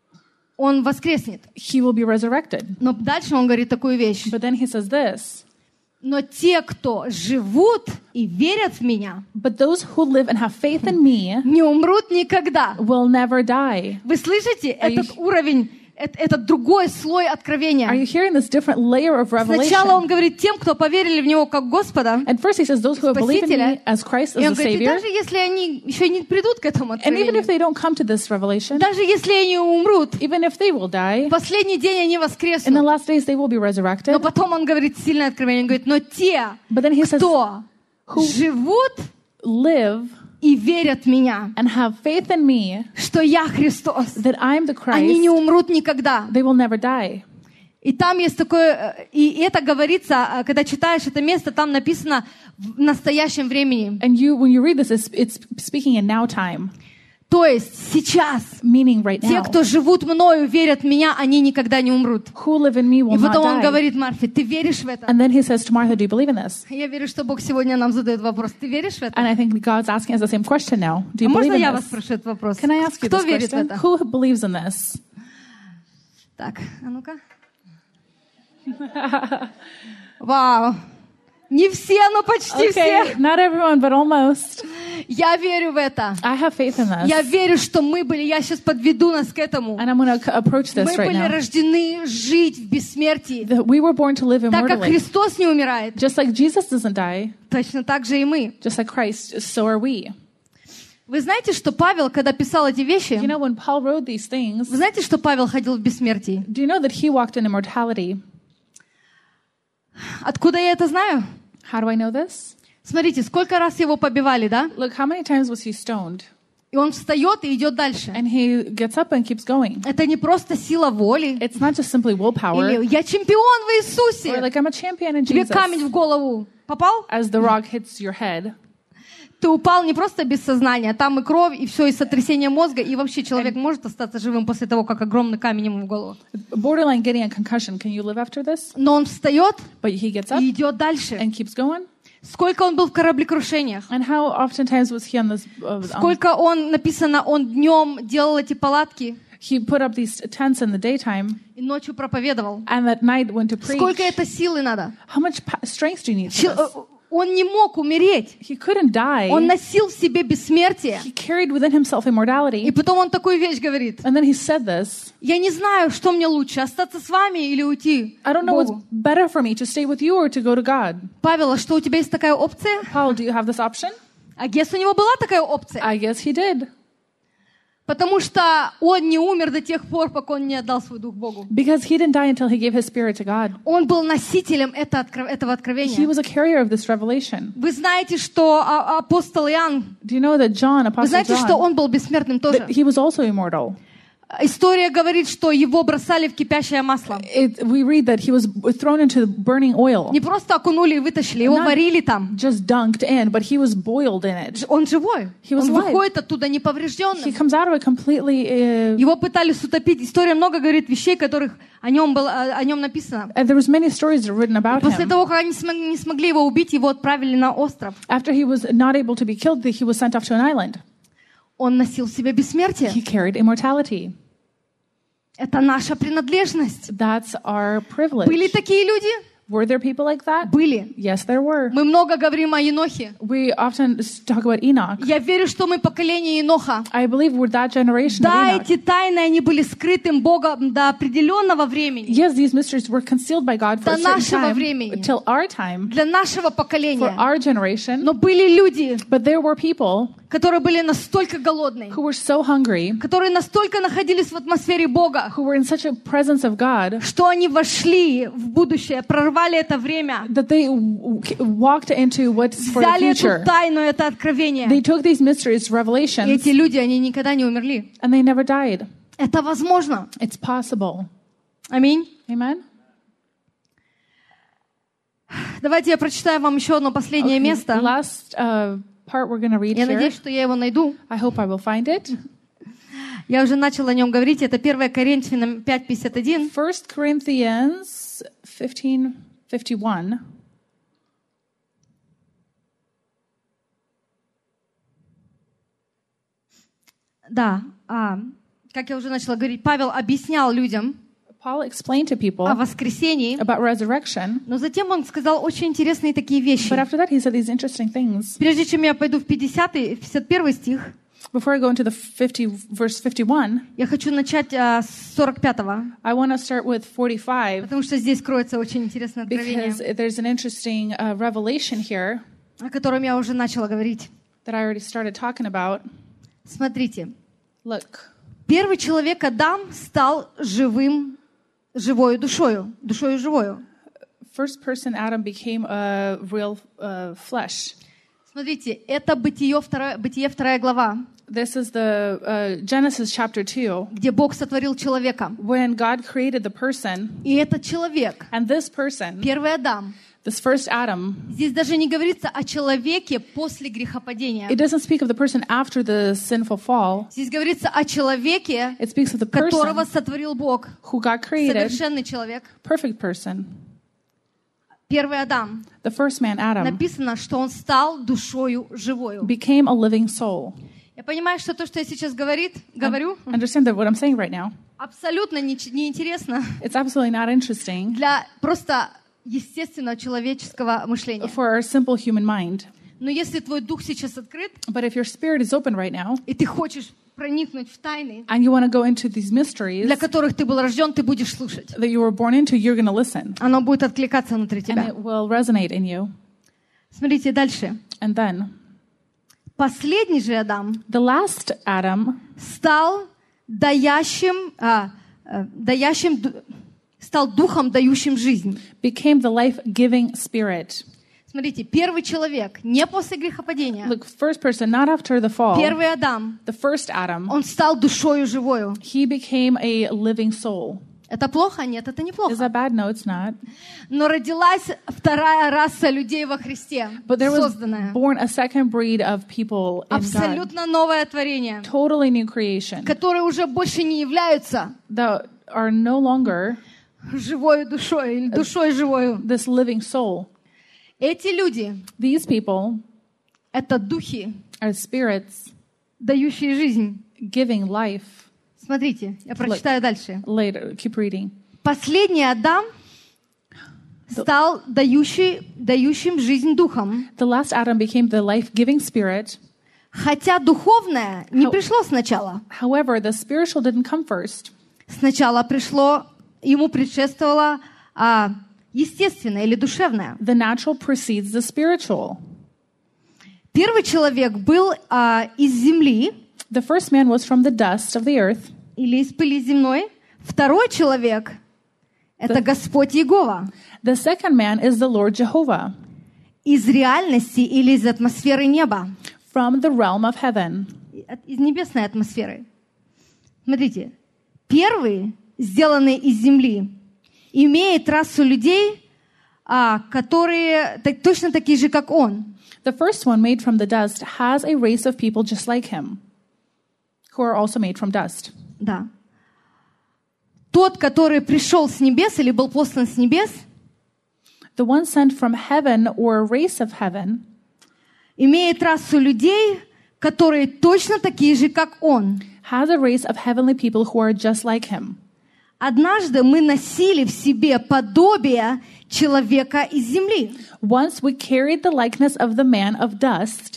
A: он воскреснет.
B: he will be resurrected.
A: Но дальше он говорит такую вещь.
B: But then he says this,
A: Но те, кто живут и верят в меня,
B: but those who live and have faith in me
A: не умрут никогда.
B: will never die.
A: Вы слышите
B: Are you-
A: этот уровень, эт- этот другой слой
B: Are
A: откровения?
B: you hearing this different layer of
A: Сначала он
B: revelation?
A: говорит тем, кто поверили в Него как Господа,
B: And first he says those who have believed in me
A: Спасителя.
B: as Christ
A: и
B: as
A: он
B: the
A: говорит, и
B: Savior,
A: даже если они еще не придут к этому
B: and even if
A: откровению,
B: they don't come to this revelation,
A: даже если они умрут,
B: even if they will die,
A: в последний день они
B: in the
A: воскреснут.
B: last days they will be
A: Но
B: resurrected.
A: потом он говорит сильное откровение, он говорит, но те,
B: But then he says,
A: кто
B: who
A: живут
B: live
A: и верят в меня,
B: and have faith in me
A: что я Христос,
B: that I'm the
A: они не
B: Christ,
A: умрут никогда.
B: they will never die.
A: И там есть такое, э, и это говорится, э, когда читаешь это место, там написано в настоящем времени.
B: And you, when you read this, it's, it's speaking in now time,
A: То есть сейчас
B: meaning right
A: те,
B: now.
A: кто живут мною, верят в меня, они никогда не умрут.
B: Who live in me will
A: И
B: not
A: потом он
B: die.
A: говорит Марфе, ты веришь в это?
B: And then he says to Martha, do you believe in this?
A: Я верю, что Бог сегодня нам задает вопрос. Ты веришь в это?
B: And I think God's asking us the same question now. Do
A: А
B: you believe
A: можно
B: in
A: я вас
B: this?
A: спрошу этот вопрос?
B: Can I ask you
A: Кто
B: this
A: верит в
B: question?
A: это?
B: Who believes in this?
A: Так, а ну-ка. Вау. Не все, но почти
B: Okay,
A: все.
B: not everyone, but almost.
A: Я верю в это.
B: I have faith in this.
A: Я верю, что мы были, я сейчас подведу нас к этому.
B: And I'm going to approach this
A: Мы
B: right
A: были
B: now.
A: рождены жить в бессмертии.
B: That we were born to live
A: Так как
B: immortally.
A: Христос не умирает,
B: Just like Jesus doesn't die,
A: точно так же и мы.
B: just like Christ, so are we.
A: Вы знаете, что Павел, когда писал эти вещи,
B: You know, when Paul wrote these things,
A: вы знаете, что Павел ходил в бессмертии?
B: do you know that he walked in immortality?
A: Откуда я это знаю?
B: How do I know this?
A: Смотрите, сколько раз его побивали, да?
B: Look, how many times was he stoned?
A: И он встает и идет дальше.
B: And he gets up and keeps going.
A: Это не просто сила воли.
B: It's not just simply willpower.
A: Или я чемпион в
B: Or
A: Иисусе.
B: like, I'm a champion in
A: Тебе
B: Jesus.
A: камень в голову попал?
B: As the rock hits your head.
A: Ты упал не просто без сознания, там и кровь, и все, и сотрясение мозга, и вообще человек может остаться живым после того, как огромный камень ему в голову.
B: Borderline getting a concussion. Can you live after this?
A: Но он встает
B: But he gets up
A: и идет дальше.
B: and keeps going.
A: Сколько он был в кораблекрушениях?
B: And how oftentimes was he on this? Uh, on,
A: Сколько он, написано, он днем делал эти палатки
B: he put up these tents in the daytime
A: и ночью проповедовал.
B: and at night went to preach.
A: Сколько это силы надо?
B: How much pa- strength do you need
A: Че-
B: for this?
A: Он не мог умереть.
B: He couldn't die.
A: Он носил в себе бессмертие.
B: He carried within himself immortality.
A: И потом он такую вещь говорит.
B: And then he said this.
A: Я не знаю, что мне лучше, остаться с вами или уйти
B: I don't
A: к
B: know what's
A: Богу.
B: better for me, to stay with you or to go to God.
A: Павел, а что у тебя есть такая опция?
B: Paul, do you have this option?
A: А Гес, у него была такая опция?
B: I guess he did.
A: Потому что он не умер до тех пор, пока он не отдал свой дух Богу.
B: Because he didn't die until he gave his spirit to God.
A: Он был носителем это откро- этого
B: He
A: откровения.
B: was a carrier of this revelation.
A: Вы знаете, что а- апостол Иоанн,
B: Do you know that John,
A: вы
B: Apostle
A: знаете, что
B: John,
A: он был бессмертным тоже.
B: that he was also immortal?
A: История говорит, что его бросали в кипящее масло.
B: It, we read that he was thrown into burning oil.
A: Не просто окунули и вытащили, его
B: Not
A: варили там.
B: just dunked in, but he was boiled in it.
A: Он живой.
B: He was
A: Он
B: alive.
A: выходит оттуда
B: He
A: неповрежденным.
B: comes out of it completely. Uh,
A: Его пытались утопить. История много говорит вещей, которых о нем, было, о нем написано.
B: and there was many stories written about
A: После
B: him.
A: того, как они смог- не смогли его убить, его отправили на остров.
B: After he was not able to be killed, he was sent off to an island.
A: Он носил в себе бессмертие.
B: He carried immortality.
A: Это наша принадлежность.
B: That's our
A: Были
B: privilege.
A: такие люди?
B: Were there people like that?
A: Были.
B: Yes, there were.
A: Мы много говорим о Енохе.
B: We often talk about Enoch.
A: Я верю, что мы поколение Еноха.
B: I believe we're that generation
A: Да,
B: of Enoch.
A: эти тайны, они были скрытым Богом до определенного времени.
B: Yes, these mysteries were concealed by God for
A: До
B: a certain
A: нашего
B: time,
A: времени.
B: till our time,
A: Для нашего
B: for
A: поколения.
B: our generation.
A: Но были люди,
B: But there were people
A: которые были настолько голодные,
B: who were so hungry,
A: которые настолько находились в атмосфере Бога,
B: who were in such a presence of God,
A: что они вошли в будущее, прорвали это время,
B: that they w- walked into what's for the
A: взяли эту
B: future.
A: тайну, это откровение.
B: They took these mysteries,
A: И
B: revelations,
A: эти люди, они никогда не умерли.
B: and they never died.
A: Это возможно.
B: It's possible.
A: Аминь.
B: Amen?
A: Давайте я прочитаю вам еще одно последнее
B: Okay,
A: место.
B: last uh, part we're going to read
A: Я
B: here.
A: надеюсь, что я его найду.
B: I hope I will find it.
A: Я уже начала о нем говорить. Это первое Коринфянам пять пятьдесят один.
B: First Corinthians fifteen fifty-one.
A: Да, а, как я уже начала говорить, Павел объяснял людям
B: Paul explained to people
A: о воскресении,
B: about resurrection,
A: но затем он сказал очень интересные такие вещи.
B: but after that he said these interesting things.
A: Прежде чем я пойду в пятидесятый, пятьдесят первый стих,
B: Before I go into the fifty, verse fifty-one,
A: я хочу начать а, с сорок пятого,
B: I want to start with forty-five,
A: потому что здесь кроется очень интересное откровение,
B: because there's an interesting uh, revelation here
A: о котором я уже начала говорить.
B: that I already started talking about.
A: Смотрите,
B: Look,
A: первый человек Адам стал живым, живою душою, душою живою.
B: first person Adam became a real uh, flesh.
A: Смотрите, это Бытие, вторая, Бытие вторая глава,
B: This is the uh, Genesis chapter two,
A: где Бог сотворил человека.
B: when God created the person,
A: И этот человек,
B: and this person,
A: первый Адам,
B: this first Adam,
A: здесь даже не говорится о человеке после грехопадения.
B: it doesn't speak of the person after the sinful fall.
A: Здесь говорится о человеке,
B: It speaks of the
A: которого
B: person
A: сотворил Бог.
B: who God created,
A: Совершенный человек.
B: perfect person.
A: Первый Адам.
B: The first man, Adam,
A: Написано, что он стал душою живою.
B: became a living soul.
A: Я понимаю, что то, что я сейчас говорит, говорю,
B: Understand that what I'm saying right now,
A: абсолютно не- неинтересно
B: it's absolutely not interesting
A: для просто естественного человеческого мышления.
B: for our simple human mind.
A: Но если твой дух сейчас открыт,
B: But if your spirit is open right now,
A: и ты хочешь проникнуть в тайны,
B: and you want to go into these mysteries
A: для которых ты был рожден, ты будешь слушать.
B: that you were born into, you're going to listen,
A: Оно будет откликаться внутри
B: and
A: тебя.
B: it will resonate in you.
A: Смотрите дальше.
B: And then,
A: Последний же Адам
B: the last Adam
A: стал даящим, а, а, даящим, ду- стал духом, дающим жизнь.
B: became the life-giving spirit.
A: Смотрите, первый человек, не после грехопадения,
B: Look, first person, not after the fall,
A: первый Адам,
B: the first Adam,
A: он стал душою живою.
B: he became a living soul.
A: Это плохо? Нет, это не
B: Is
A: плохо.
B: that bad? No, it's not.
A: Но родилась вторая раса людей во Христе,
B: But there was
A: созданная.
B: born a second breed of people in God.
A: Абсолютно новое творение,
B: Totally new creation
A: которые уже больше не являются
B: that are no longer
A: живой душой или душой живою.
B: this living soul.
A: Эти люди
B: These people
A: — это духи,
B: are spirits
A: дающие жизнь.
B: giving life.
A: Смотрите, я прочитаю дальше.
B: Later, keep reading.
A: Последний Адам стал дающий, дающим жизнь духом,
B: The last Adam became the life-giving spirit.
A: хотя духовное не
B: How-
A: пришло сначала.
B: However, the spiritual didn't come first.
A: Сначала пришло, ему предшествовало а, естественное или душевное.
B: The natural precedes the spiritual.
A: Первый человек был а, из земли
B: The first man was from the dust of the earth.
A: или из пыли земной. Второй человек — это Господь Иегова.
B: The second man is the Lord Jehovah
A: Из реальности или из атмосферы неба.
B: from the realm of heaven.
A: От- Из небесной атмосферы. Смотрите, первый, сделанный из земли, имеет расу людей, а, которые так, точно такие же, как он.
B: The first one, made from the dust, has a race of people just like him, who are also made from dust.
A: Да. Тот, который пришел с небес или был послан с небес,
B: The one sent from heaven, or a race of heaven,
A: имеет расу людей, которые точно такие же, как он.
B: has a race of heavenly people who are just like him.
A: Однажды мы носили в себе подобие человека из земли.
B: Once we carried the likeness of the man of dust.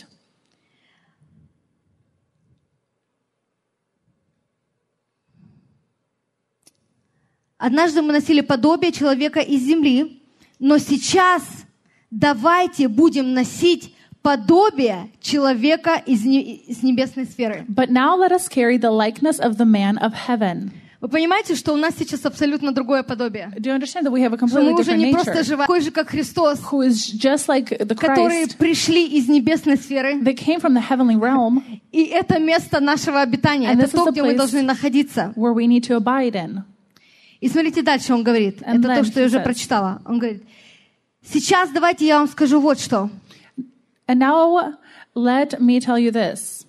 A: Однажды мы носили подобие человека из земли, но сейчас давайте будем носить подобие человека из, не, из небесной сферы.
B: But now let us carry the likeness of the man of heaven.
A: Вы понимаете, что у нас сейчас абсолютно другое подобие?
B: Do you understand that we have a
A: Что
B: completely
A: мы уже
B: different
A: не просто
B: nature?
A: живы, такой же, как Христос,
B: Who is just like the
A: которые
B: Christ.
A: пришли из небесной сферы.
B: They came from the heavenly realm,
A: И это место нашего обитания,
B: And
A: это
B: this is
A: то,
B: the
A: где мы
B: place
A: должны находиться.
B: where we need to abide in.
A: И смотрите дальше, он говорит.
B: And
A: Это
B: then
A: то, что я
B: he
A: уже
B: says.
A: прочитала. Он говорит, сейчас давайте я вам скажу вот что.
B: And now let me tell you this.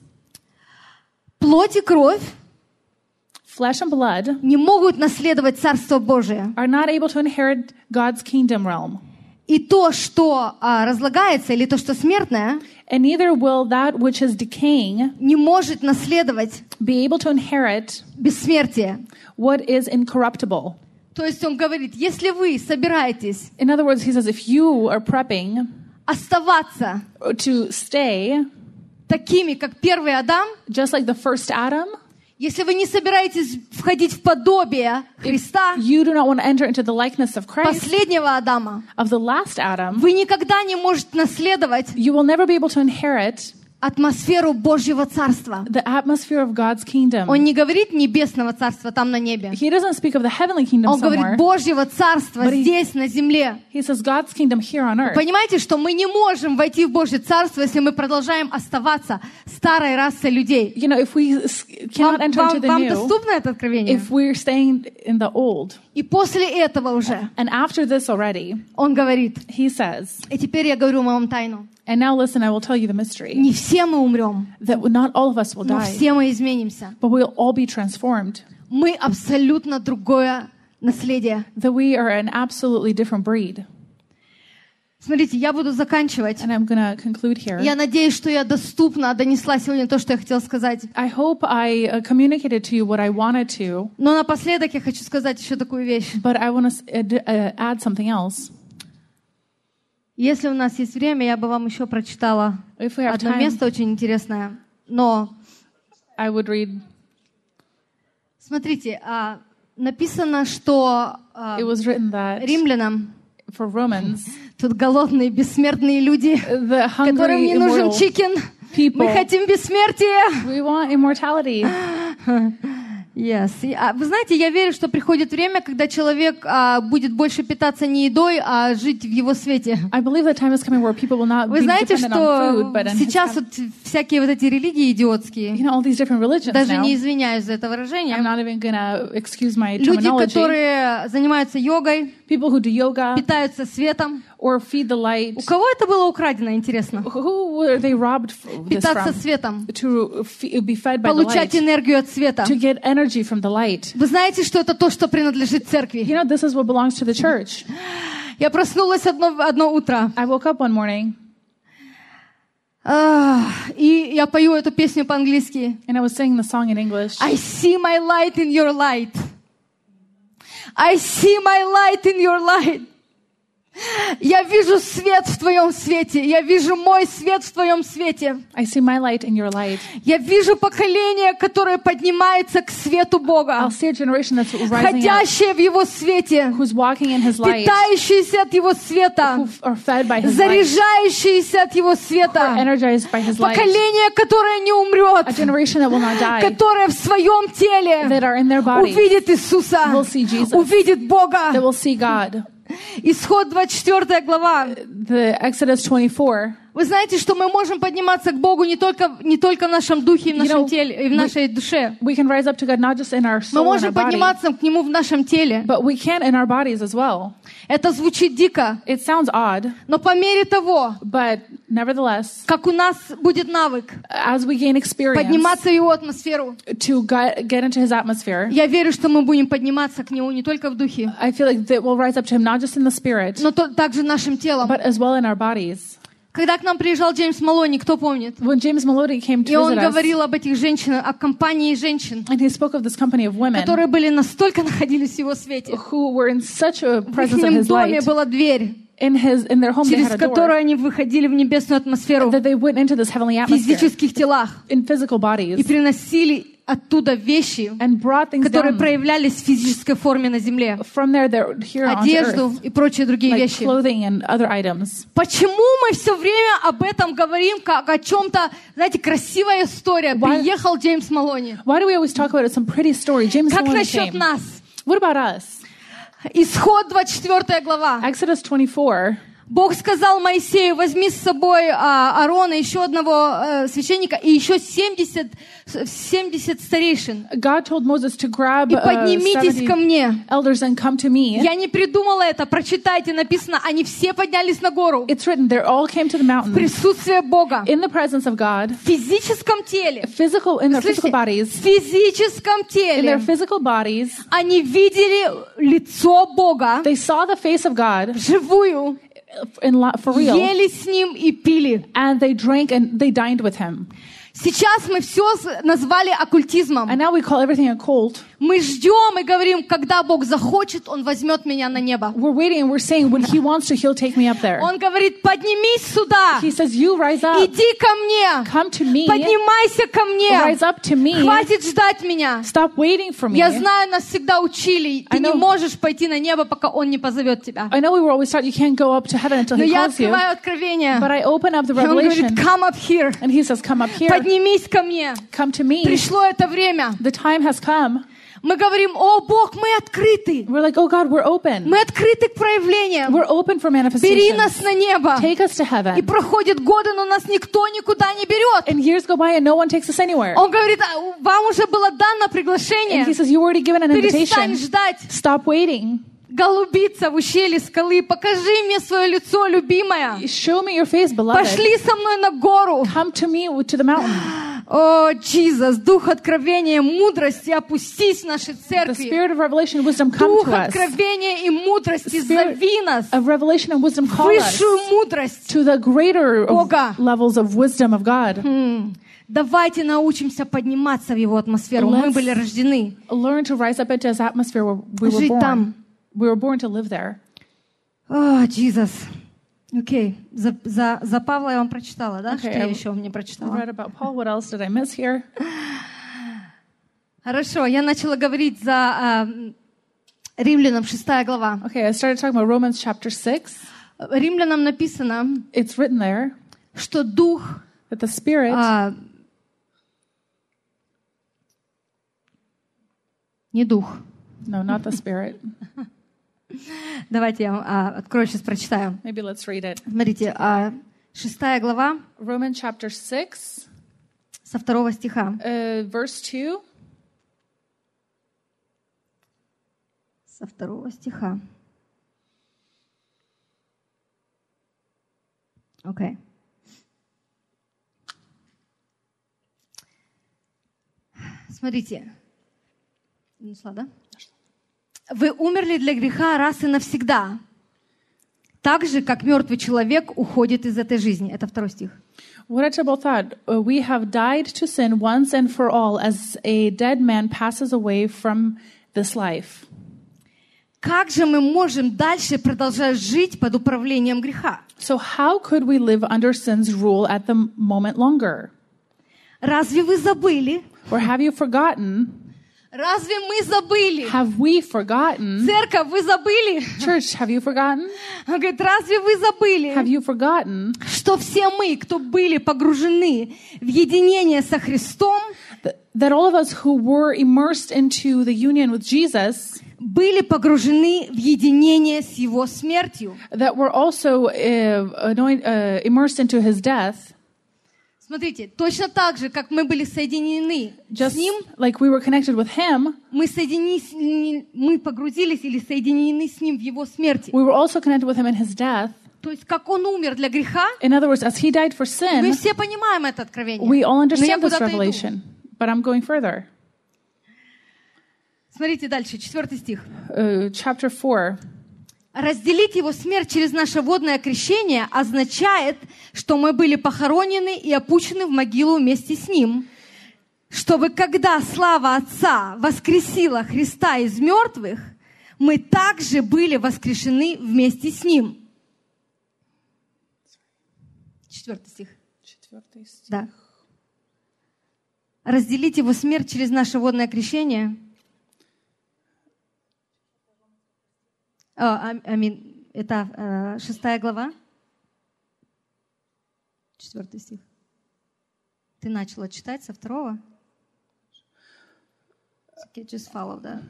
A: Плоть и кровь
B: Flesh and blood
A: не могут наследовать Царство Божие.
B: are not able to inherit God's kingdom realm.
A: И то, что а, разлагается, или то, что смертное,
B: And neither will that which is decaying
A: не может наследовать
B: be able to inherit
A: бессмертие.
B: what is incorruptible.
A: То есть он говорит, если вы собираетесь
B: In other words, he says, if you are prepping
A: оставаться
B: to stay
A: такими, как первый Адам,
B: just like the first Adam,
A: если вы не собираетесь входить в подобие Христа,
B: you do not want to enter into the likeness of Christ,
A: последнего Адама,
B: of the last Adam,
A: вы никогда не можете наследовать
B: you will never be able to inherit
A: атмосферу Божьего Царства.
B: the atmosphere of God's kingdom.
A: Он не говорит небесного Царства там на небе.
B: He doesn't speak of the heavenly kingdom
A: Он
B: somewhere.
A: говорит Божьего Царства
B: But he-
A: здесь, на земле.
B: He says God's kingdom here on earth.
A: Понимаете, что мы не можем войти в Божье Царство, если мы продолжаем оставаться старой расой людей.
B: You know, if we s-
A: Вам,
B: cannot enter
A: вам-
B: into the
A: вам
B: new,
A: доступно это откровение?
B: if we're staying in the old.
A: И после этого уже
B: And after this already,
A: он говорит,
B: he says,
A: и теперь я говорю вам тайну.
B: and now listen, I will tell you the mystery,
A: Не все мы умрем,
B: that not all of us will
A: но
B: die,
A: все мы изменимся.
B: but we'll all be transformed,
A: Мы абсолютно другое наследие.
B: that we are an absolutely different breed.
A: Смотрите, я буду заканчивать.
B: And I'm going to conclude here.
A: Я надеюсь, что я доступно донесла сегодня то, что я хотела сказать.
B: I hope I uh, communicated to you what I wanted to,
A: Но напоследок я хочу сказать еще такую вещь.
B: but I want to add, uh, add something else.
A: Если у нас есть время, я бы вам еще прочитала
B: If we have
A: одно
B: time,
A: место очень интересное. Но
B: I would read.
A: смотрите, а, написано, что а,
B: It was written that
A: римлянам
B: for Romans,
A: тут голодные, бессмертные люди,
B: the
A: которым
B: hungry,
A: не нужен
B: immortal
A: чикен.
B: people,
A: Мы хотим бессмертия.
B: we want immortality.
A: Yes. И, а, вы знаете, я верю, что приходит время, когда человек а, будет больше питаться не едой, а жить в его свете.
B: I believe the time is coming where people will not
A: Вы
B: be
A: знаете,
B: dependent on
A: что
B: food, but in his
A: сейчас
B: com-
A: вот всякие вот эти религии идиотские,
B: you know, all these different religions
A: даже
B: now.
A: не извиняюсь за это
B: I'm
A: выражение,
B: not even gonna excuse my
A: люди,
B: terminology.
A: которые занимаются йогой,
B: People who do yoga
A: питаются светом.
B: or feed the
A: У
B: light.
A: кого это было украдено, интересно?
B: Who were they robbed f- this
A: Питаться
B: from?
A: светом,
B: To f- be fed by the
A: получать
B: light.
A: энергию от света.
B: To get energy from the light.
A: Вы знаете, что это то, что принадлежит
B: You
A: церкви?
B: know, this is what belongs to the church.
A: Я проснулась одно, одно утро,
B: I woke up one morning
A: а, и я пою эту песню по-английски.
B: and I was singing the song in English.
A: I see my light in your light. I see my light in your light. Я вижу свет в твоем свете. Я вижу мой свет в твоем свете.
B: I see my light in your light.
A: Я вижу поколение, которое поднимается к свету Бога,
B: I'll see a generation that's rising up,
A: ходящее в Его свете,
B: who's walking in His light,
A: питающееся от Его света,
B: who are fed by His light,
A: заряжающееся от Его
B: who are
A: света.
B: energized by His light.
A: Поколение, которое не умрет,
B: A generation that will not die,
A: которое в своем теле
B: that are in their bodies,
A: увидит Иисуса,
B: will see Jesus,
A: увидит Бога.
B: that will see God.
A: Исход двадцать четвёртая глава.
B: The Exodus twenty-four,
A: Вы знаете, что мы можем подниматься к Богу не только, не только в нашем духе и в
B: You
A: нашем
B: know,
A: теле, и в нашей душе.
B: We can rise up to God not just in our
A: Мы
B: soul and our
A: можем
B: body,
A: подниматься к Нему в нашем теле.
B: but we can in our bodies as well.
A: Это звучит дико,
B: It sounds odd,
A: но по мере того,
B: but nevertheless,
A: как у нас будет навык
B: as we gain experience
A: подниматься в Его атмосферу,
B: to get, get into His atmosphere,
A: я верю, что мы будем подниматься к Нему не только в духе,
B: I feel like that we'll rise up to Him not just in the spirit,
A: но то- также нашим телом.
B: but as well in our bodies.
A: Когда к нам приезжал Джеймс Малони, кто помнит?
B: When James Maloney came to
A: И он
B: visit us,
A: говорил об этих женщинах, о компании женщин,
B: and he spoke of this company of women
A: которые были настолько находились в Его свете.
B: who were in such a
A: В
B: presence of
A: их
B: His
A: доме
B: light.
A: была дверь,
B: In his, in their home, they
A: через
B: had a door
A: которую они выходили в небесную атмосферу
B: that they went into this heavenly
A: в
B: atmosphere
A: физических телах
B: in physical
A: и
B: bodies
A: приносили оттуда вещи,
B: and brought things
A: которые
B: down
A: проявлялись в физической форме на земле.
B: from there. They're here on
A: Одежду
B: earth,
A: и прочие другие
B: like
A: вещи.
B: clothing and other items.
A: Почему мы все время об этом говорим, как о чем-то, знаете, красивая история?
B: Why-
A: Приехал Джеймс Малони.
B: Why do we always talk about it? Some pretty story. James
A: Как
B: Maloney
A: насчет
B: came.
A: нас?
B: What about us?
A: Исход двадцать четвёртая глава.
B: Exodus twenty-four.
A: Бог сказал Моисею: возьми с собой а, Аарона, еще одного э, священника и еще семьдесят, семьдесят старейшин.
B: God told Moses to grab
A: И
B: uh,
A: поднимитесь ко
B: seventy
A: мне.
B: elders and come to me.
A: Я не придумала это, прочитайте, написано, они все поднялись на гору.
B: It's written, they all came to the mountain
A: Присутствие Бога.
B: in the presence of God,
A: В физическом теле.
B: physical in their physical
A: Слышите?
B: bodies,
A: В физическом
B: in their
A: теле.
B: physical bodies.
A: Они видели лицо Бога
B: They saw the face of God
A: вживую,
B: in li- for real,
A: ели с Ним и пили.
B: and they drank and they dined with Him.
A: Сейчас мы все назвали оккультизмом.
B: And now we call everything a cult.
A: Мы ждем и говорим, когда Бог захочет, Он возьмет меня на небо.
B: We're waiting and we're saying, when He wants to, He'll take me up there.
A: Он говорит: поднимись сюда,
B: He says, you rise up,
A: иди ко мне,
B: come to me,
A: поднимайся ко мне,
B: rise up to me,
A: хватит ждать меня.
B: stop waiting for me.
A: Я знаю, нас всегда учили, ты
B: I
A: не
B: know-
A: можешь пойти на небо, пока Он не позовет тебя.
B: I know we were always taught you can't go up to heaven until
A: Но
B: He
A: я
B: calls you,
A: открываю откровение,
B: but I open up the
A: и Он говорит:
B: revelation,
A: come up here,
B: and He says, come up here,
A: поднимись ко мне.
B: come to me.
A: Пришло это время.
B: The time has come.
A: Мы говорим: о, Бог, мы открыты.
B: We're like, oh God, we're open.
A: Мы открыты к проявлениям.
B: We're open for
A: Бери
B: manifestation.
A: нас на небо.
B: Take us to
A: И
B: heaven.
A: проходят годы, но нас никто никуда не берет.
B: And years go by and no one takes us anywhere.
A: Он говорит: «А, вам уже было дано
B: And
A: приглашение.
B: He says, you already given an
A: Перестань
B: invitation.
A: ждать.
B: Stop waiting.
A: Голубица в ущелье скалы, покажи мне свое лицо, любимая.
B: Show me your face, beloved.
A: Пошли со мной на гору.
B: Come to me to the mountain.
A: О, Иисус, дух откровения, мудрости, опустись в нашей
B: The
A: церкви.
B: spirit of revelation and wisdom come
A: Дух
B: to us.
A: откровения и мудрости,
B: Spirit
A: зови нас
B: of revelation and wisdom
A: в
B: call us
A: высшую мудрость.
B: to the greater of
A: Бога.
B: levels of wisdom of God.
A: М. Давайте научимся подниматься в Его атмосферу. Мы
B: Let's-
A: были рождены.
B: Learn to rise up into His atmosphere where we were
A: Жить
B: born.
A: там.
B: We were born to live there.
A: О, Иисус. Окей. За, за, за Павла я вам прочитала, да?
B: Okay,
A: Что я
B: I-
A: еще мне
B: I
A: прочитала?
B: read about Paul. What else did I miss here?
A: Хорошо, я начала говорить за а, Римлянам шестая глава.
B: Okay, I started talking about Romans chapter six.
A: Римлянам написано,
B: It's written there
A: что Дух
B: that the Spirit,
A: а, не Дух.
B: no, not the Spirit.
A: Давайте я вам, а, открою, сейчас прочитаю.
B: Maybe let's read it.
A: Смотрите, а, шестая глава
B: Romans chapter six,
A: со второго стиха.
B: uh, verse two.
A: Со второго стиха. Окей. Смотрите. Нашла, да? Вы умерли для греха раз и навсегда. Так же, как мертвый человек уходит из этой жизни. Это второй стих.
B: What I about that? Uh, we have died to sin once and for all, as a dead man passes away from this life.
A: Как же мы можем дальше продолжать жить под управлением греха?
B: So how could we live under sin's rule at the moment longer?
A: Разве вы забыли?
B: Or have you forgotten?
A: Разве мы забыли?
B: Have we forgotten?
A: Церковь, вы забыли?
B: Church, have you forgotten?
A: Он говорит: разве вы забыли,
B: Have you forgotten
A: что все мы, кто были погружены в единение со Христом,
B: that, that all of us who were immersed into the union with Jesus,
A: были погружены в единение с Его смертью.
B: that were also uh, anoint, uh, immersed into his death,
A: Смотрите, точно так же, как мы были соединены
B: just
A: с Ним,
B: like we were connected with him,
A: мы, соединились, мы погрузились или соединены с Ним в Его смерти.
B: we were also connected with him in his death.
A: То есть, как Он умер для греха,
B: In other words, as he died for
A: мы
B: sin,
A: все понимаем это откровение.
B: we all
A: Но я
B: understand this
A: куда-то иду.
B: revelation. But I'm going further.
A: Смотрите дальше, четвертый стих.
B: Uh, chapter four.
A: Разделить Его смерть через наше водное крещение означает, что мы были похоронены и опущены в могилу вместе с Ним, чтобы когда слава Отца воскресила Христа из мертвых, мы также были воскрешены вместе с Ним. Четвертый стих. Да. Разделить Его смерть через наше водное крещение. А, I mean, это э, шестая глава. Четвертый стих. Ты начала читать со второго? Okay, just follow that.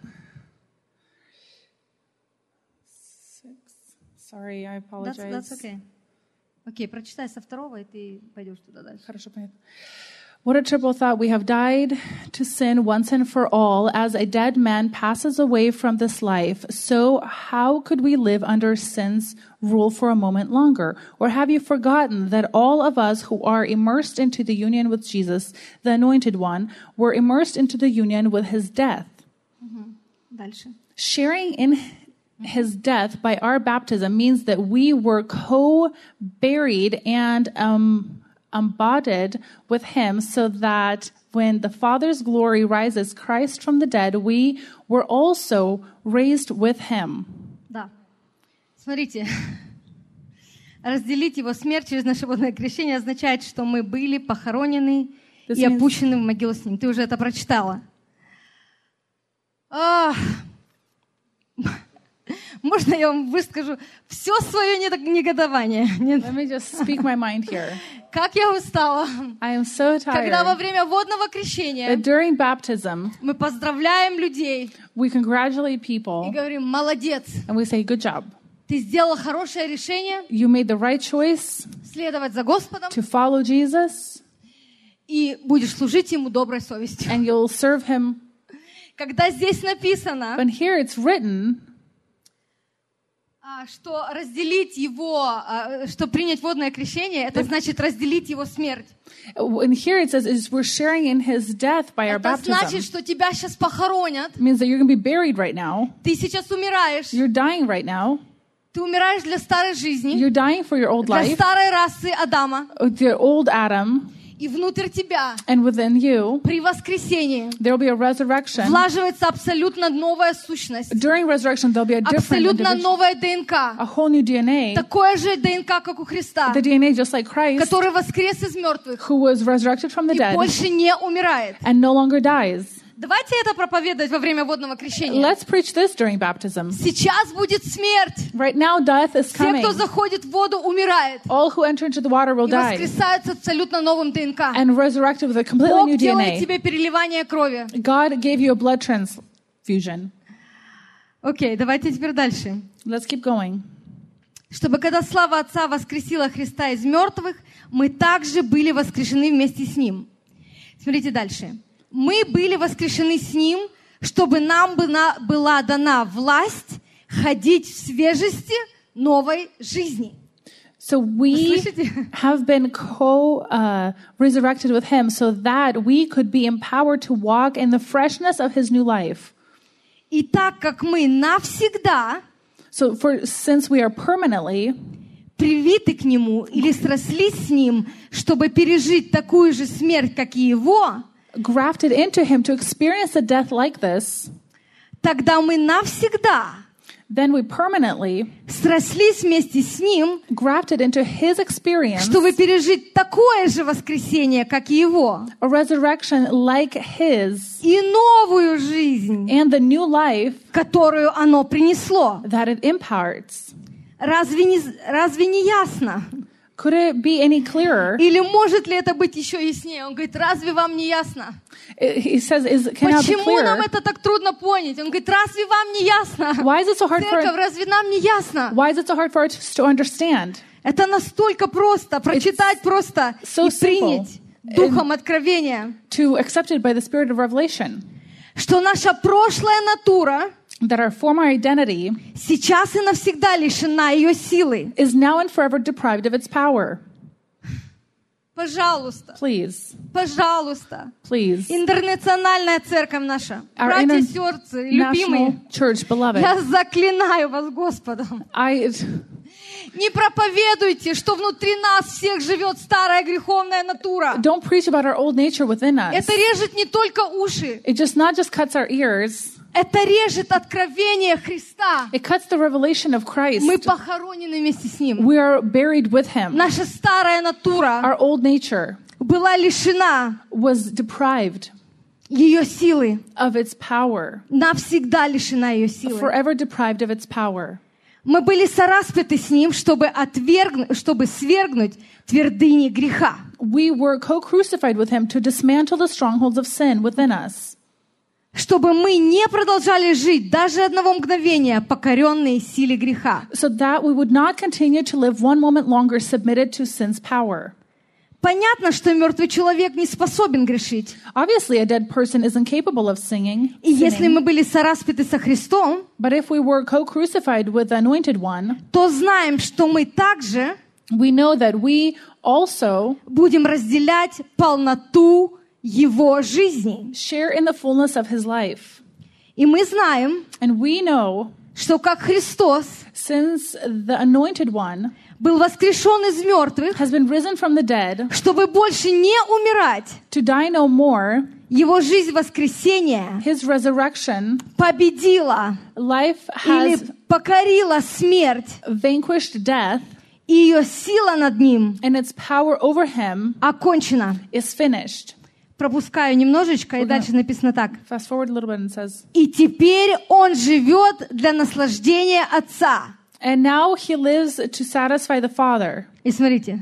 B: Sorry, I apologize.
A: That's, that's okay. Окей, okay, прочитай со второго, и ты пойдешь туда дальше.
B: Хорошо, понятно. What a triple thought. We have died to sin once and for all. As a dead man passes away from this life, so how could we live under sin's rule for a moment longer? Or have you forgotten that all of us who are immersed into the union with Jesus, the Anointed One, were immersed into the union with his death?
A: Mm-hmm. Дальше.
B: Sharing in his death by our baptism means that we were co-buried and um, embodied with him, so that when the Father's glory rises Christ from the dead, we were also raised with him.
A: Да. Смотрите. Разделить Его смерть через наше водное крещение означает, что мы были похоронены
B: This
A: и
B: means...
A: опущены в могилу с Ним. Ты уже это прочитала. Ах. Можно я вам выскажу все свое негодование?
B: Let me just speak my mind here.
A: Как я устала.
B: I am so tired.
A: Когда во время водного крещения
B: That during baptism,
A: мы поздравляем людей
B: we congratulate
A: и
B: people
A: говорим: молодец,
B: and we say, good job.
A: ты сделала хорошее решение
B: You made the right choice
A: следовать за Господом
B: to follow Jesus,
A: и будешь служить Ему доброй совестью.
B: and you'll serve him.
A: Когда здесь написано,
B: But here it's written,
A: что разделить Его, что принять водное крещение, это значит разделить Его смерть.
B: and here it says is we're sharing in his death by our
A: Это
B: baptism.
A: значит, что тебя сейчас похоронят.
B: It means that you're going to be buried right now.
A: Ты сейчас умираешь.
B: You're dying right now.
A: Ты умираешь для старой жизни,
B: You're dying for your old
A: для
B: life,
A: старой расы Адама.
B: with your old Adam,
A: И внутрь тебя
B: and within you,
A: при воскресении
B: there will be a resurrection.
A: влаживается абсолютно новая сущность,
B: During resurrection, there'll be a different
A: абсолютно
B: individual,
A: новая ДНК,
B: a whole new D N A,
A: такое же ДНК, как у Христа,
B: the D N A just like Christ,
A: который воскрес из мертвых
B: who was resurrected from the
A: и
B: dead
A: больше не умирает.
B: and no longer dies.
A: Давайте это проповедовать во время водного крещения.
B: Let's preach this during baptism.
A: Сейчас будет смерть.
B: Right now, death is
A: Все,
B: coming.
A: кто заходит в воду, умирает.
B: All who enter into the water will
A: И
B: die
A: воскресают с абсолютно новым ДНК.
B: and resurrected with a completely
A: Бог
B: new D N
A: делает
B: A.
A: тебе переливание крови.
B: God gave you a blood transfusion.
A: Окей, давайте теперь дальше.
B: Let's keep going.
A: Чтобы когда слава Отца воскресила Христа из мертвых, мы также были воскрешены вместе с Ним. Смотрите дальше. Мы были воскрешены с Ним, чтобы нам была, была дана власть ходить в свежести новой жизни.
B: So we have been co-resurrected uh, with him so that we could be empowered to walk in the freshness of his new life.
A: И так как мы навсегда
B: So for since we are permanently
A: привиты к Нему или срослись с Ним, чтобы пережить такую же смерть, как и Его,
B: grafted into him to experience a death like this,
A: тогда мы навсегда
B: then we permanently
A: срослись вместе с Ним,
B: grafted into his experience,
A: чтобы пережить такое же воскресение, как и Его,
B: a resurrection like his,
A: и новую жизнь,
B: and the new life
A: которую оно принесло.
B: that it imparts.
A: Разве не, разве не ясно?
B: Could it be any clearer?
A: Или может ли это быть еще яснее? Он говорит, разве вам не ясно?
B: He says, "Is can it be
A: Почему нам
B: clearer?
A: это так трудно понять? Он говорит, разве вам не ясно?
B: Why is it so hard for
A: Церковь, разве нам не ясно?
B: Why is it so hard for us to understand?"
A: Это настолько просто, прочитать просто
B: so
A: и принять духом откровения,
B: To accept it by the spirit of revelation,
A: что наша прошлая натура
B: that our former identity
A: сейчас и навсегда лишена ее силы.
B: is now and forever deprived of its power.
A: Пожалуйста,
B: Please,
A: пожалуйста.
B: please,
A: Интернациональная церковь наша,
B: Our
A: братья и
B: interna-
A: сестры, любимые,
B: national church, beloved,
A: я заклинаю вас Господом.
B: I
A: Не проповедуйте, что внутри нас всех живет старая греховная натура.
B: don't preach about our old nature within us.
A: Это режет не только уши,
B: It just not just cuts our ears.
A: это режет откровение Христа.
B: It cuts the revelation of Christ.
A: Мы похоронены вместе с Ним.
B: We are buried with Him.
A: Наша старая натура
B: Our old nature
A: была лишена
B: was deprived
A: ее силы,
B: of its power,
A: навсегда лишена ее силы.
B: forever deprived of its power.
A: Мы были сораспяты с Ним, чтобы отвергнуть, чтобы свергнуть твердыни греха.
B: We were co-crucified with Him to dismantle the strongholds of sin within us,
A: Чтобы мы не продолжали жить даже одного мгновения, покоренные силе греха.
B: so that we would not continue to live one moment longer submitted to sin's power.
A: Понятно, что мертвый человек не способен грешить.
B: Obviously, a dead person is incapable of singing,
A: И если
B: sinning,
A: мы были сораспяты со Христом,
B: but if we were co-crucified with the Anointed One,
A: то знаем, что мы также
B: we know that we also
A: будем разделять полноту Его жизни.
B: share in the fullness of His life.
A: И мы знаем,
B: And we know,
A: что как Христос
B: since the Anointed One
A: был воскрешен из мертвых,
B: has been risen from the dead,
A: чтобы больше не умирать,
B: to die no more,
A: Его жизнь воскресения
B: His resurrection,
A: победила
B: life
A: или
B: has
A: покорила смерть,
B: vanquished death,
A: и ее сила над ним
B: and its power over Him
A: окончена.
B: is finished.
A: Пропускаю немножечко, и дальше написано так.
B: Fast forward a little bit and it says,
A: И теперь он живет для наслаждения Отца.
B: and now He lives to satisfy the Father.
A: И смотрите.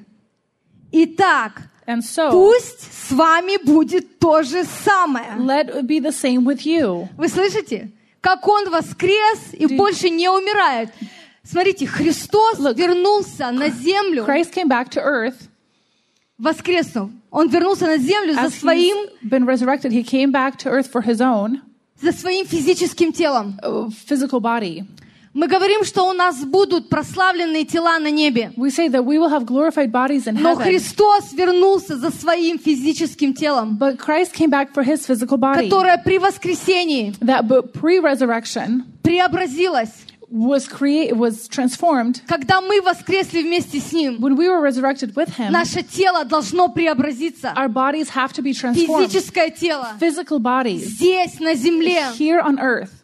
A: Итак,
B: And so,
A: пусть с вами будет то же самое.
B: let it be the same with you.
A: Вы слышите? Как он воскрес и
B: Do-
A: больше не умирает. Смотрите, Христос
B: Look,
A: вернулся на землю,
B: Christ came back to earth.
A: воскреснув. Он вернулся на землю за
B: As
A: своим,
B: He's been resurrected, He came back to earth for His own
A: за своим физическим телом.
B: uh, physical body.
A: Мы говорим, что у нас будут прославленные тела на небе.
B: We say that we will have glorified bodies in
A: Но
B: heaven.
A: Христос вернулся за своим физическим телом,
B: But Christ came back for His physical body
A: которое при воскресении
B: that but pre-resurrection
A: преобразилось.
B: was created, was transformed.
A: Когда мы воскресли вместе с Ним,
B: When we were resurrected with Him,
A: наше тело должно преобразиться.
B: our bodies have to be transformed.
A: Физическое тело
B: Physical bodies
A: здесь, на земле.
B: here on earth.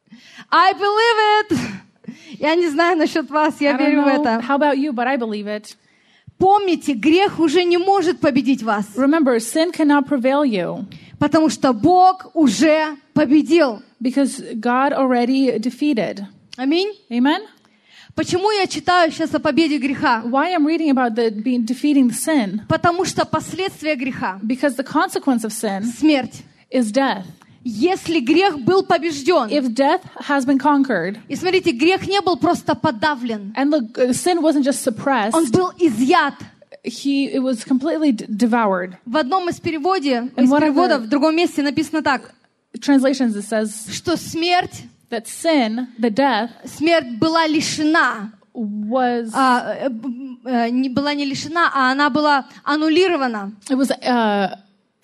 A: I believe it. Я не знаю насчет вас, я
B: I don't
A: верю в
B: know
A: это.
B: how about you, but I believe it.
A: Помните, грех уже не может победить вас,
B: Remember, sin cannot prevail you
A: потому что Бог уже победил.
B: because God already defeated.
A: Аминь.
B: Amen?
A: Почему я читаю сейчас о победе греха?
B: Why I'm reading about the being defeating the sin?
A: Потому что последствия греха,
B: Because the consequence of sin
A: смерть.
B: is death.
A: Если грех был побежден,
B: If death has been conquered,
A: и смотрите, грех не был просто подавлен,
B: and look, uh, sin wasn't just suppressed,
A: он был изъят.
B: he it was completely d- devoured.
A: В одном из переводов,
B: And
A: из
B: one of
A: переводов
B: the-
A: в другом месте написано так,
B: Translations it says
A: что смерть,
B: that sin, the death,
A: смерть была лишена,
B: was
A: а, э, э, не была не лишена, а она была аннулирована.
B: it was uh,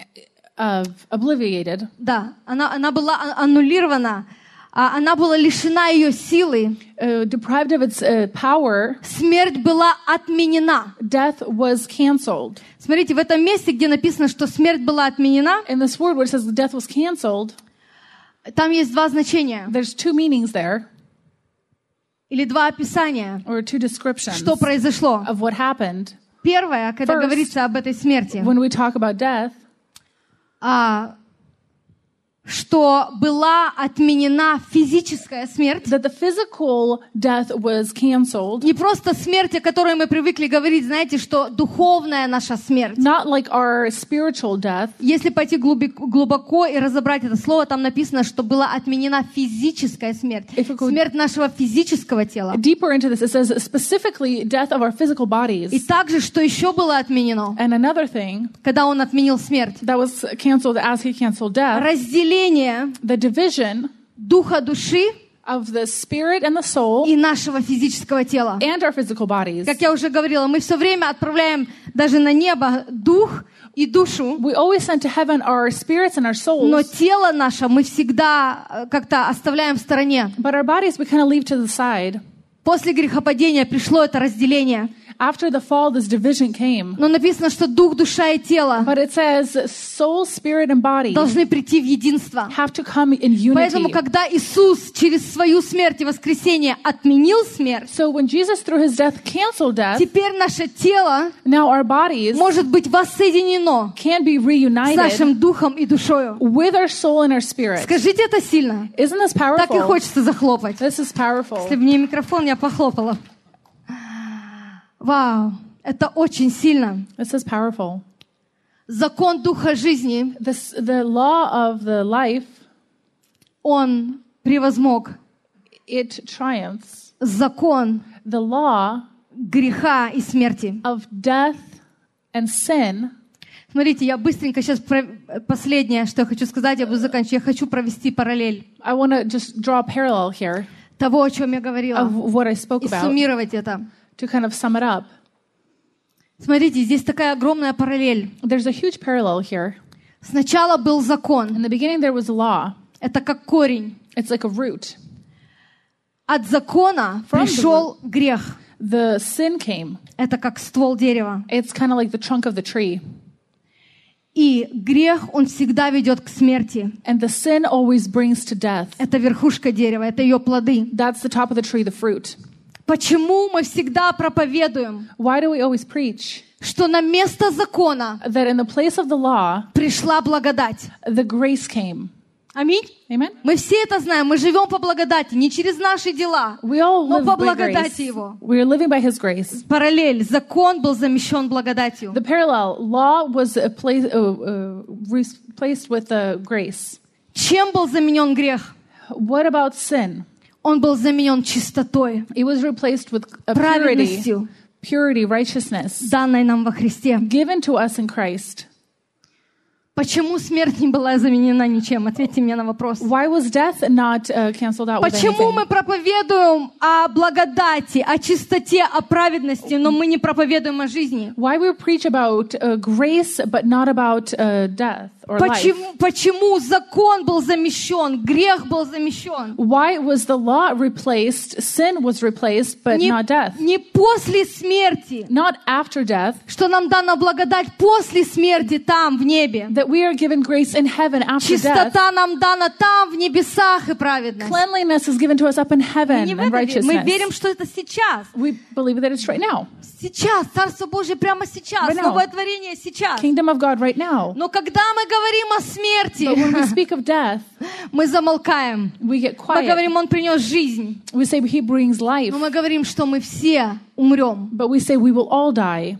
B: uh, obliviated.
A: Да, она, она была а- аннулирована, а, она была лишена ее силы.
B: Uh, deprived of its uh, power,
A: Смерть была отменена.
B: death was canceled.
A: Смотрите, в этом месте, где написано, что смерть была отменена,
B: In this word where it says the death was canceled,
A: там есть два значения
B: there's two meanings there,
A: или два описания,
B: or two descriptions
A: что произошло.
B: of what happened.
A: Первое, когда
B: First,
A: говорится об этой смерти,
B: When we talk about death,
A: а, что была отменена физическая смерть.
B: that the physical death was canceled.
A: Не просто смерть, о которой мы привыкли говорить, знаете, что духовная наша смерть.
B: Not like our spiritual death.
A: Если пойти глубоко и разобрать это слово, там написано, что была отменена физическая смерть. Смерть нашего физического тела.
B: Deeper into this, it says specifically death of our physical bodies.
A: И также, что еще было отменено,
B: And another thing
A: когда он отменил смерть?
B: that was canceled as he canceled death,
A: Разделение
B: the division
A: духа, души
B: of the spirit and the soul
A: и нашего физического тела.
B: and our physical bodies.
A: Как я уже говорила, мы все время отправляем даже на небо дух и душу,
B: We always send to heaven our spirits and our
A: но
B: souls,
A: тело наше мы всегда э, как-то оставляем в стороне.
B: but our bodies we kind of leave to the side.
A: После грехопадения пришло это разделение.
B: After the fall, this division came.
A: Но написано, что дух, душа и тело
B: But it says soul, spirit, and body
A: должны прийти в единство.
B: have to come in unity.
A: Поэтому, когда Иисус через свою смерть и воскресение отменил смерть,
B: So when Jesus, through his death, canceled death,
A: теперь наше тело
B: now our bodies
A: может быть воссоединено
B: can be
A: с
B: reunited
A: нашим духом и душою.
B: with our soul and our spirit.
A: Скажите это сильно.
B: Isn't this
A: Так и
B: powerful?
A: хочется захлопать.
B: This is powerful.
A: Если бы мне микрофон, я похлопала. Вау, это очень сильно.
B: This is powerful.
A: Закон духа жизни,
B: This, the law of the life,
A: он превозмог
B: it triumphs.
A: закон
B: The law
A: греха и смерти.
B: of death and sin.
A: Смотрите, я быстренько сейчас про... последнее, что я хочу сказать, я буду заканчивать. Я хочу провести параллель
B: I want to just draw a parallel here
A: того, о чем я говорила,
B: of what I spoke
A: и
B: about
A: суммировать это.
B: to kind of sum it up.
A: Смотрите, здесь такая огромная параллель.
B: There's a huge parallel here.
A: Сначала был закон.
B: In the beginning, there was a law.
A: Это как корень.
B: It's like a root.
A: От закона
B: From the
A: пришел грех.
B: The sin came.
A: Это как ствол дерева.
B: It's kind of like the trunk of the tree.
A: И грех, он всегда ведет к смерти.
B: And the sin always brings to death.
A: Это верхушка дерева, это ее плоды.
B: That's the top of the tree, the fruit.
A: Почему мы всегда проповедуем,
B: Why do we always preach
A: что на место закона
B: that in the place of the law,
A: пришла благодать?
B: the grace came?
A: Аминь.
B: Amen?
A: Мы все это знаем. Мы живем по благодати, не через наши дела,
B: We all
A: но
B: live
A: по
B: by
A: благодати
B: grace.
A: Его.
B: We are living by His grace.
A: Параллель. Закон был замещен благодатью.
B: The parallel, law was a place, uh, uh, replaced with uh, grace.
A: Чем был заменен грех?
B: What about sin?
A: Он был заменен чистотой,
B: It was replaced with a purity,
A: праведностью,
B: purity, righteousness,
A: данной нам во Христе.
B: given to us in Christ.
A: Почему смерть не была заменена ничем? Ответьте мне на вопрос.
B: Why was death not uh, canceled out with
A: Почему
B: anything?
A: мы проповедуем о благодати, о чистоте, о праведности, но мы не проповедуем о жизни?
B: Why we preach about uh, grace but not about uh, death or life?
A: Почему, почему закон был замещен, грех был замещен?
B: Why was the law replaced, sin was replaced, but
A: Не,
B: not death?
A: не после смерти,
B: Not after death,
A: что нам дана благодать после смерти там, в небе.
B: that we are given grace in heaven after death.
A: Чистота нам дана там, в небесах, и праведность.
B: Cleanliness is given to us up in
A: Мы
B: heaven
A: не в
B: and
A: это верим. Мы
B: righteousness.
A: верим, что это сейчас.
B: We believe that it's right now.
A: Сейчас, Царство Божье прямо сейчас,
B: Right now.
A: новое творение сейчас.
B: Kingdom of God right now.
A: Но когда мы говорим о
B: But when we
A: смерти,
B: speak of death,
A: мы замолкаем.
B: we get
A: Мы
B: quiet.
A: говорим, Он принес жизнь.
B: We say He brings life,
A: Но мы говорим, что мы все умрем.
B: but we say we will all die.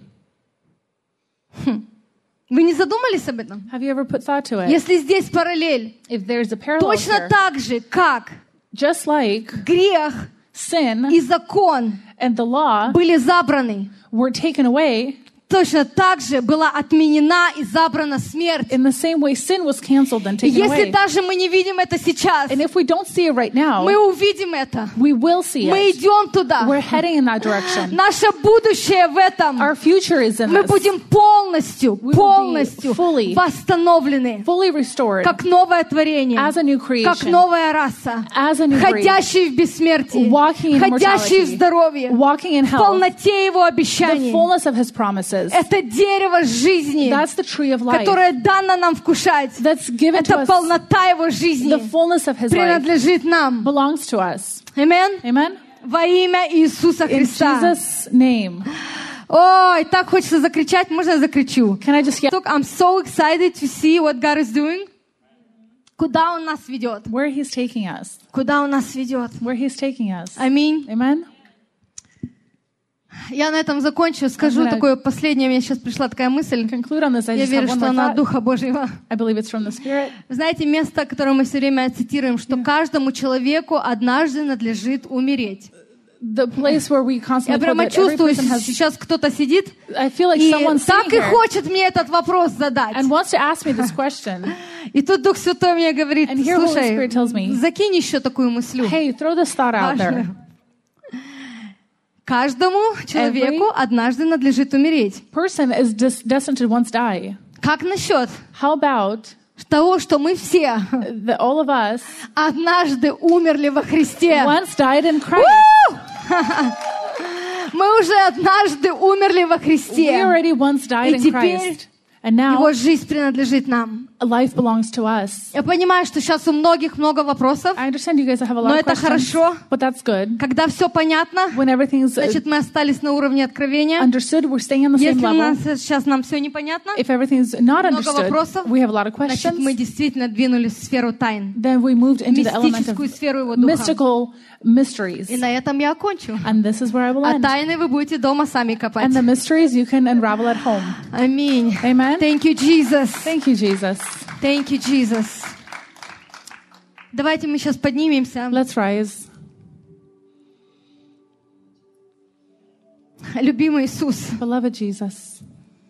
A: Вы не задумались об этом?
B: Have you ever put thought to it?
A: Если здесь параллель,
B: If there's a parallel
A: точно
B: here,
A: так же, как
B: just like
A: грех
B: sin
A: и закон
B: and the law
A: были забраны,
B: were taken away,
A: точно так же была отменена и забрана смерть.
B: in the same way sin was canceled and
A: И
B: taken
A: если
B: away.
A: даже мы не видим это сейчас,
B: And if we don't see it right now,
A: мы увидим это.
B: we will see
A: Мы
B: it.
A: идем туда.
B: We're heading in that direction.
A: Наше будущее в этом.
B: Our future is in
A: Мы
B: this.
A: будем полностью,
B: will be
A: полностью
B: fully
A: восстановлены,
B: Fully restored
A: как новое творение,
B: as a new
A: как
B: creation,
A: новая раса,
B: as a new breed,
A: ходящие в бессмертии,
B: walking in
A: ходящие в
B: immortality,
A: здоровье,
B: walking in
A: в
B: health,
A: полноте Его
B: the
A: обещаний.
B: fullness of His promises.
A: Это дерево жизни,
B: That's the tree of life
A: которое дано нам вкушать.
B: that's given to
A: Это
B: us.
A: полнота Его жизни
B: The fullness of His life
A: принадлежит нам.
B: belongs to us.
A: Аминь.
B: Amen?
A: Во имя Иисуса
B: In
A: Христа.
B: Jesus' name.
A: Ой, так хочется закричать. Можно я закричу?
B: Can I just yell?
A: Look, I'm so excited to see what God is doing. Куда Он нас ведет?
B: where He's taking us,
A: Куда Он нас ведет?
B: where He's taking us.
A: Аминь.
B: Amen?
A: Я на этом закончу. Скажу
B: gonna
A: такое последнее. Мне сейчас пришла такая мысль.
B: Conclude on this. I
A: Я
B: just
A: верю,
B: have one
A: что
B: more
A: она от
B: thought.
A: Духа Божьего.
B: I believe it's from the Spirit.
A: Вы знаете, место, которое мы все время цитируем, что каждому человеку однажды надлежит умереть.
B: The place where we
A: Я
B: constantly quote
A: прямо
B: that every
A: чувствую,
B: person has.
A: сейчас кто-то сидит
B: I feel like
A: и
B: someone's
A: так
B: sitting
A: и
B: here
A: хочет мне этот вопрос задать.
B: and wants to ask me this question.
A: И тут Дух Святой мне говорит:
B: And here Holy
A: слушай,
B: Spirit tells me,
A: закинь еще такую мысль.
B: Hey, throw this thought out there.
A: Каждому человеку однажды надлежит умереть.
B: Person is des- destined to once die.
A: Как насчет
B: How about
A: того, что мы все
B: the, all of us
A: однажды умерли во Христе?
B: once died in Christ?
A: Мы уже однажды умерли во
B: We
A: Христе.
B: already once died
A: И
B: in
A: теперь
B: Christ. And now
A: Его жизнь принадлежит нам.
B: life belongs to us.
A: Я понимаю, что сейчас у многих много вопросов,
B: I understand you guys have a lot
A: но
B: of
A: это
B: questions,
A: хорошо.
B: but that's good.
A: Когда все понятно,
B: When everything's uh,
A: значит, мы остались на уровне откровения.
B: understood, we're staying on the same
A: Если у
B: level.
A: нас сейчас нам все непонятно,
B: If everything's not
A: много
B: understood,
A: вопросов,
B: we have a lot of
A: значит, мы
B: questions,
A: действительно двинулись в сферу тайн,
B: then we moved into the element
A: мистическую
B: of
A: сферу Его Духа.
B: mystical mysteries.
A: И на этом я окончу.
B: And this is where I will
A: А
B: end.
A: тайны вы будете дома сами копать.
B: And the mysteries you can unravel at home.
A: Аминь.
B: Amen.
A: Thank you, Jesus.
B: Thank you, Jesus.
A: Thank you, Jesus. Давайте мы сейчас поднимемся.
B: Let's rise.
A: Любимый Иисус,
B: Beloved Jesus,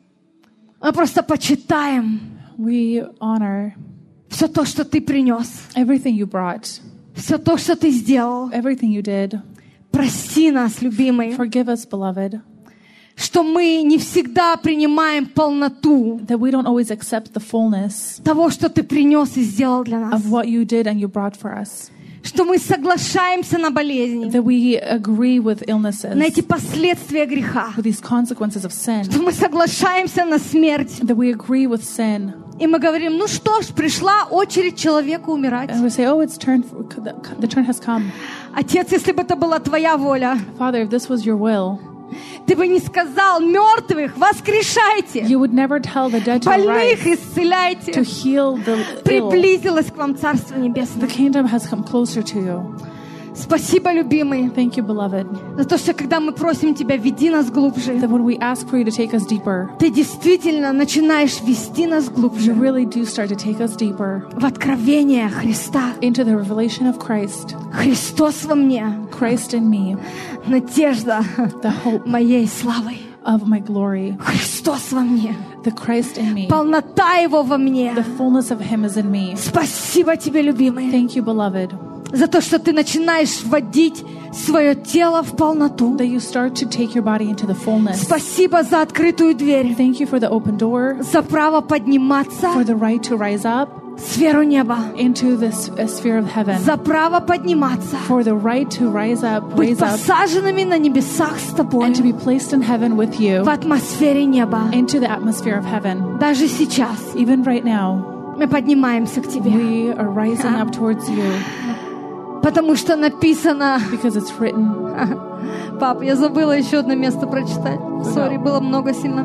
A: мы просто почитаем
B: we honor
A: все то, что Ты принес,
B: everything you brought,
A: все то, что Ты сделал.
B: everything you did.
A: Прости нас, любимый,
B: Forgive us, beloved,
A: что мы не всегда принимаем полноту
B: that we don't always accept the fullness
A: того, что Ты принес и сделал для нас.
B: of what you did and you brought for us.
A: Что мы соглашаемся на болезни,
B: That we agree with illnesses,
A: на эти последствия греха.
B: with these consequences of sin.
A: Что мы соглашаемся на смерть.
B: That we agree with sin.
A: И мы говорим: ну что ж, пришла очередь человеку умирать.
B: And we say, oh, it's turn, the, the turn has come.
A: Отец, если бы это была Твоя воля,
B: Father, if this was your will,
A: Ты бы не сказал: мертвых воскрешайте,
B: you would never tell the dead to
A: больных
B: rise,
A: исцеляйте.
B: to heal the ill.
A: Приблизилось к вам Царство
B: The
A: Небесное.
B: kingdom has come closer to you.
A: Спасибо, любимый,
B: Thank you, beloved,
A: за то, что когда мы просим Тебя, веди нас глубже,
B: that when we ask for you to take us deeper,
A: Ты действительно начинаешь вести нас
B: you
A: глубже
B: really do start to take us deeper
A: в откровение Христа.
B: into the revelation of Christ,
A: Христос во мне,
B: Christ in me,
A: надежда
B: the hope
A: моей славы.
B: of my glory,
A: Христос во мне,
B: the Christ in me,
A: полнота Его во мне.
B: the fullness of Him is in me.
A: Спасибо Тебе, любимый,
B: Thank you, beloved,
A: за то, что Ты начинаешь вводить свое тело в полноту.
B: that you start to take your body into the fullness.
A: Спасибо за открытую дверь,
B: Thank you for the open door,
A: за право подниматься
B: for the right to rise up
A: в сферу неба,
B: into this uh, sphere of heaven,
A: за право подниматься,
B: for the right to rise up,
A: быть
B: raise up,
A: посаженными на небесах с Тобой,
B: and to be placed in heaven with you,
A: в атмосфере неба.
B: into the atmosphere of heaven.
A: Даже сейчас
B: Even right now,
A: мы поднимаемся к Тебе,
B: we are rising up towards you
A: потому что написано...
B: because it's written.
A: Пап, я забыла еще одно место прочитать. Сори, было много сильно.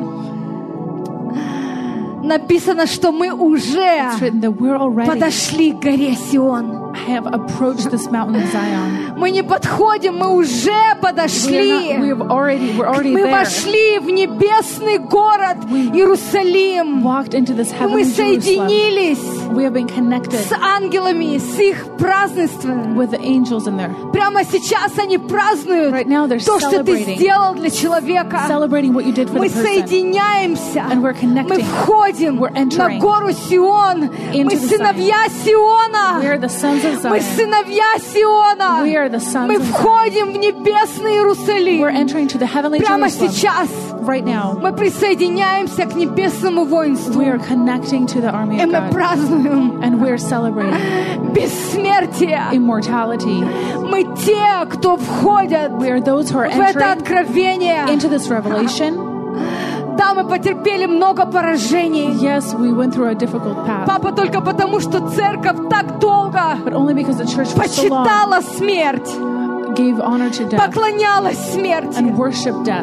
A: Написано, что мы уже
B: It's written that we're already
A: подошли к горе Сион.
B: have approached this mountain of Zion.
A: Мы не подходим, мы уже
B: We are not, we
A: подошли.
B: have already, we're already
A: Мы
B: there.
A: вошли в небесный город Иерусалим.
B: Walked into this
A: Мы
B: heavenly Jerusalem.
A: соединились
B: We have been connected
A: с ангелами, с их празднеством.
B: with the angels in there.
A: Прямо сейчас они празднуют
B: Right now they're
A: то, что ты
B: celebrating,
A: сделал для человека.
B: celebrating what you did for
A: Мы
B: the person.
A: соединяемся.
B: And we're
A: Мы
B: connecting.
A: входим
B: We're
A: на
B: entering
A: гору Сион.
B: into
A: Мы
B: the
A: сыновья Сиона.
B: We are the sons of
A: Мы
B: Zion.
A: сыновья Сиона.
B: We are the sons
A: Мы
B: of Zion.
A: входим в небесный Иерусалим.
B: We're entering to the heavenly
A: Прямо
B: Jerusalem.
A: сейчас
B: Right now,
A: мы присоединяемся к небесному воинству.
B: we are connecting to the army
A: И
B: of
A: мы
B: God.
A: празднуем
B: And we're celebrating
A: бессмертие.
B: immortality.
A: Мы те, кто входят
B: We are those who are
A: в это
B: entering
A: откровение.
B: into this revelation.
A: Да, мы потерпели много поражений.
B: Yes, we went through a difficult path,
A: Папа, только потому, что церковь так долго
B: but only because the church for so long
A: почитала смерть,
B: gave honor to death
A: поклонялась смерти.
B: and worshiped death.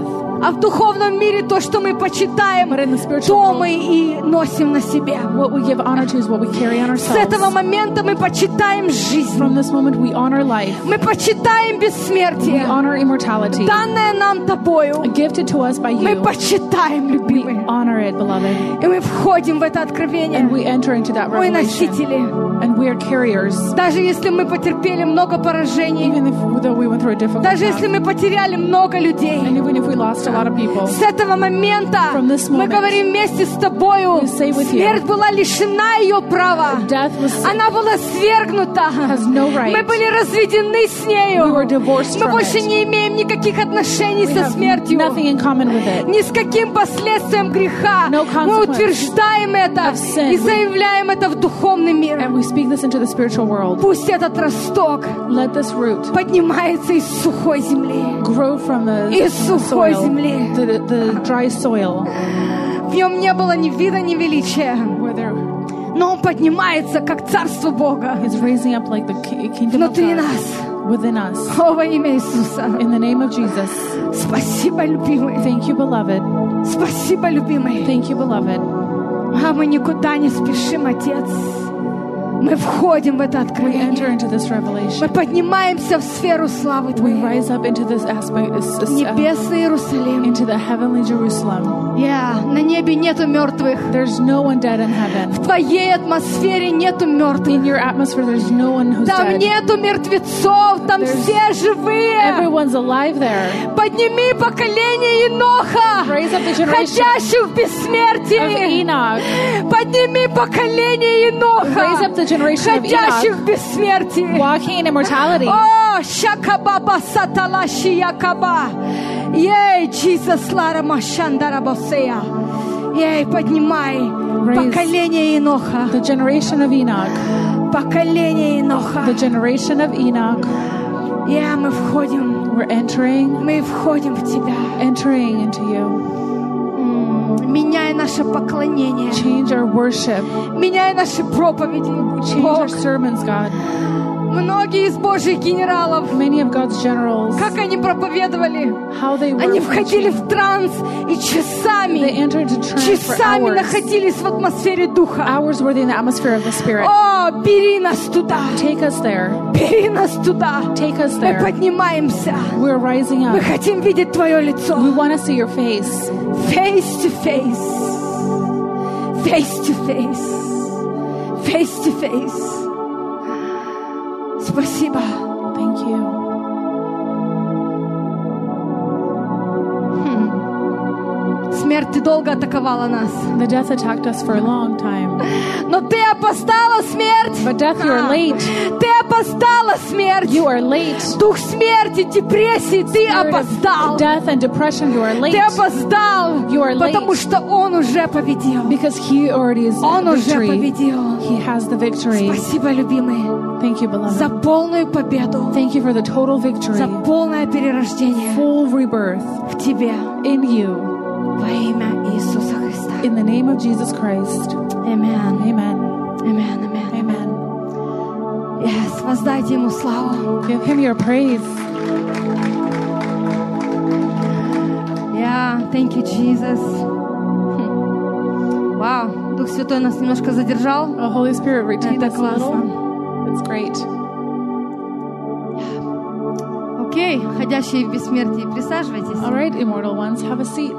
A: А в духовном мире то, что мы почитаем,
B: But in the spiritual
A: то
B: world,
A: мы и носим на себе.
B: what we give honor to is what we carry on
A: С этого
B: ourselves.
A: момента мы почитаем жизнь.
B: From this moment, we honor life.
A: Мы почитаем
B: We
A: бессмертие,
B: honor immortality,
A: данное нам тобою.
B: gifted to us by
A: Мы
B: you.
A: почитаем,
B: We
A: любимые.
B: honor it, beloved.
A: И мы входим в это откровение.
B: And we enter into that
A: Мы
B: revelation.
A: носители.
B: And we are carriers.
A: Даже если мы потерпели много поражений,
B: Even if, though we went through a difficult
A: даже если
B: path,
A: мы потеряли много людей,
B: and even if we lost a lot of people,
A: с этого момента
B: From this
A: мы
B: moment,
A: говорим вместе с тобою,
B: we say with you,
A: смерть была лишена ее права.
B: death was,
A: Она была свергнута.
B: has no right.
A: Мы были разведены с нею.
B: We were divorced
A: Мы
B: from
A: больше
B: it.
A: не имеем никаких отношений
B: We
A: со
B: have
A: смертью.
B: nothing in common with it.
A: Ни с каким последствием греха.
B: No
A: Мы
B: consequence
A: утверждаем это
B: of sin.
A: и заявляем это в духовный мир.
B: And we speak this into the spiritual world.
A: Пусть этот росток
B: Let this root
A: поднимается из сухой земли.
B: grow from the,
A: Из
B: the
A: сухой
B: soil,
A: земли.
B: the, the dry soil,
A: В нем не было ни вида, ни величия.
B: where there
A: Но он поднимается, как царство Бога
B: is raising up like the ki- kingdom of
A: внутри
B: God
A: нас.
B: within us.
A: О, во имя Иисуса.
B: In the name of Jesus.
A: Спасибо, любимый.
B: Thank you, beloved.
A: Спасибо, любимый.
B: Thank you, beloved.
A: А мы никуда не спешим, Отец. Мы входим в это
B: We
A: откровение.
B: enter into this
A: Мы
B: revelation.
A: поднимаемся в сферу славы
B: We
A: Твоей.
B: rise up into this aspect, this, this, uh,
A: Небесный Иерусалим.
B: into the heavenly Jerusalem.
A: Я. На небе нету мертвых.
B: There's no one dead in heaven.
A: В Твоей атмосфере нету мертвых.
B: In your atmosphere, there's no one who's
A: Там
B: dead.
A: нету мертвецов, там
B: There's-
A: все живые.
B: Everyone's alive there.
A: Подними поколение Еноха,
B: Raise up the generation
A: ходящих в
B: of
A: бессмертии.
B: Enoch.
A: Подними поколение
B: Raise
A: Еноха,
B: up the generation of
A: ходящих
B: Enoch,
A: в бессмертии.
B: walking in immortality.
A: О, шакабаба саталаши якаба. Ей, Jesus Лара Машандара Босея. Ей, поднимай
B: Raise
A: поколение Еноха,
B: The generation of Enoch.
A: поколение Еноха.
B: The generation of Enoch.
A: Я, мы входим,
B: We're entering,
A: мы входим в Тебя.
B: entering into you.
A: Меняй наше поклонение,
B: Change our worship.
A: меняй наши проповеди.
B: Change
A: Бог,
B: our sermons, God.
A: многие из Божьих генералов,
B: Many of God's generals,
A: как они проповедовали,
B: how they were
A: они входили
B: preaching.
A: в транс и
B: They
A: часами,
B: entered into trance for
A: часами
B: hours.
A: находились в атмосфере Духа.
B: Hours were in the atmosphere of the Spirit.
A: О, бери нас туда,
B: Take us there.
A: бери нас туда.
B: Take us
A: Мы
B: there.
A: поднимаемся.
B: We're rising
A: Мы
B: up.
A: хотим видеть Твое лицо.
B: We want to see your face.
A: Face to face. Face to face. Face to face. Спасибо.
B: Thank you.
A: Смерть, Ты долго атаковала нас.
B: The death attacked us for a long time.
A: Но Ты опоздала, смерть.
B: But death, you are late.
A: Ты опоздала, смерть.
B: You are late.
A: Дух смерти, депрессии, Ты
B: Spirit
A: опоздал.
B: of death and depression, you are late.
A: Ты опоздал,
B: You are late.
A: потому что Он уже победил.
B: Because he already is
A: Он уже
B: victory.
A: победил.
B: He has the victory.
A: Спасибо, любимый,
B: Thank you,
A: за
B: beloved.
A: полную победу,
B: Thank you for the total victory.
A: за полное перерождение
B: Full rebirth
A: в Тебе.
B: in you.
A: Во имя Иисуса Христа.
B: In the name of Jesus Christ.
A: Аминь.
B: Amen.
A: Аминь. Аминь.
B: Amen.
A: Yes, воздайте Ему славу.
B: Give him your praise.
A: Yeah, thank you, Jesus. Хм. Вау, Дух Святой нас немножко задержал.
B: The Holy Spirit retained
A: Это
B: us a
A: классно.
B: little. It's great.
A: Окей, ходящие в бессмертии, присаживайтесь.
B: All right, immortal ones, have a seat.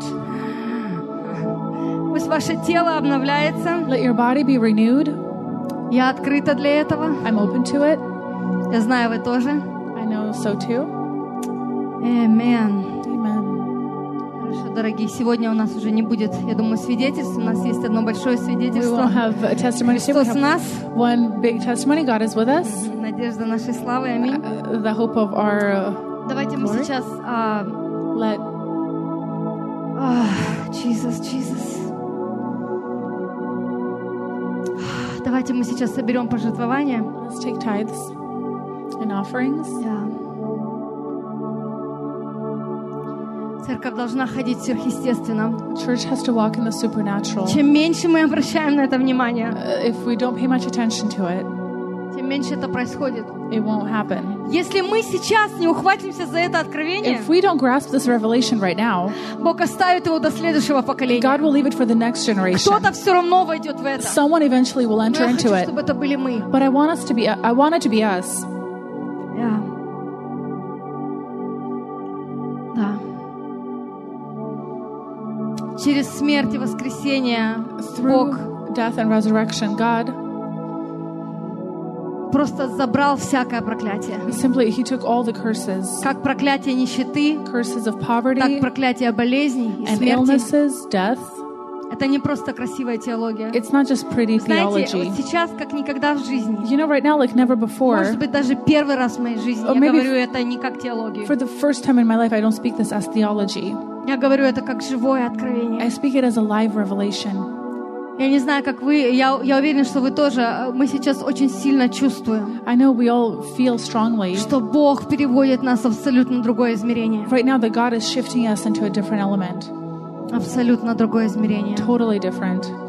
A: Пусть ваше тело обновляется.
B: Let your body be renewed.
A: Я открыта для этого.
B: I'm open to it.
A: Я знаю, вы тоже.
B: I know so too.
A: Amen.
B: Amen.
A: Хорошо, дорогие, сегодня у нас уже не будет, я думаю, свидетельств. У нас есть одно большое
B: We
A: свидетельство.
B: won't have a testimony today. We
A: Христос в
B: have
A: нас.
B: one big testimony. God is with us.
A: Надежда нашей славы. Аминь.
B: Uh, the hope of our uh,
A: Давайте мы
B: Glory.
A: сейчас... а,
B: let
A: а, Jesus, Jesus. Давайте мы сейчас соберем пожертвования.
B: let's take tithes and offerings.
A: Да. Церковь должна ходить сверхъестественно.
B: Church has to walk in the supernatural.
A: Чем меньше мы обращаем на это внимание,
B: Uh, if we don't pay much attention to it,
A: тем тем меньше это происходит.
B: it won't happen.
A: Если мы сейчас не ухватимся за это откровение,
B: If we don't grasp this revelation right now,
A: Бог оставит его до следующего поколения.
B: God will leave it for the next generation.
A: Кто-то все равно войдет в это.
B: Someone eventually will
A: Но
B: enter
A: я
B: into
A: хочу,
B: it.
A: чтобы это были мы.
B: But I want us to be, I want it to be us.
A: Да. Да. Через смерть и воскресение Бог
B: Through death and resurrection, God
A: просто забрал всякое проклятие.
B: simply, He took all the curses,
A: Как проклятие нищеты,
B: curses of
A: так
B: poverty
A: проклятие болезней и
B: and
A: смерти.
B: illnesses, death.
A: Это не просто красивая теология.
B: It's not just pretty
A: Знаете,
B: theology.
A: вот сейчас, как никогда в жизни,
B: You know, right now, like never before,
A: может быть, даже первый раз в моей жизни
B: Or
A: я
B: maybe
A: говорю это не как теологию.
B: for the first time in my life, I don't speak this as theology.
A: Я говорю это как живое
B: I
A: откровение.
B: speak it as a live revelation.
A: Я не знаю, как вы, я, я уверена, что вы тоже, мы сейчас очень сильно чувствуем,
B: I know we all feel strongly
A: что Бог переводит нас в абсолютно другое измерение.
B: right now that God is shifting us into a different element,
A: Абсолютно другое измерение.
B: totally different.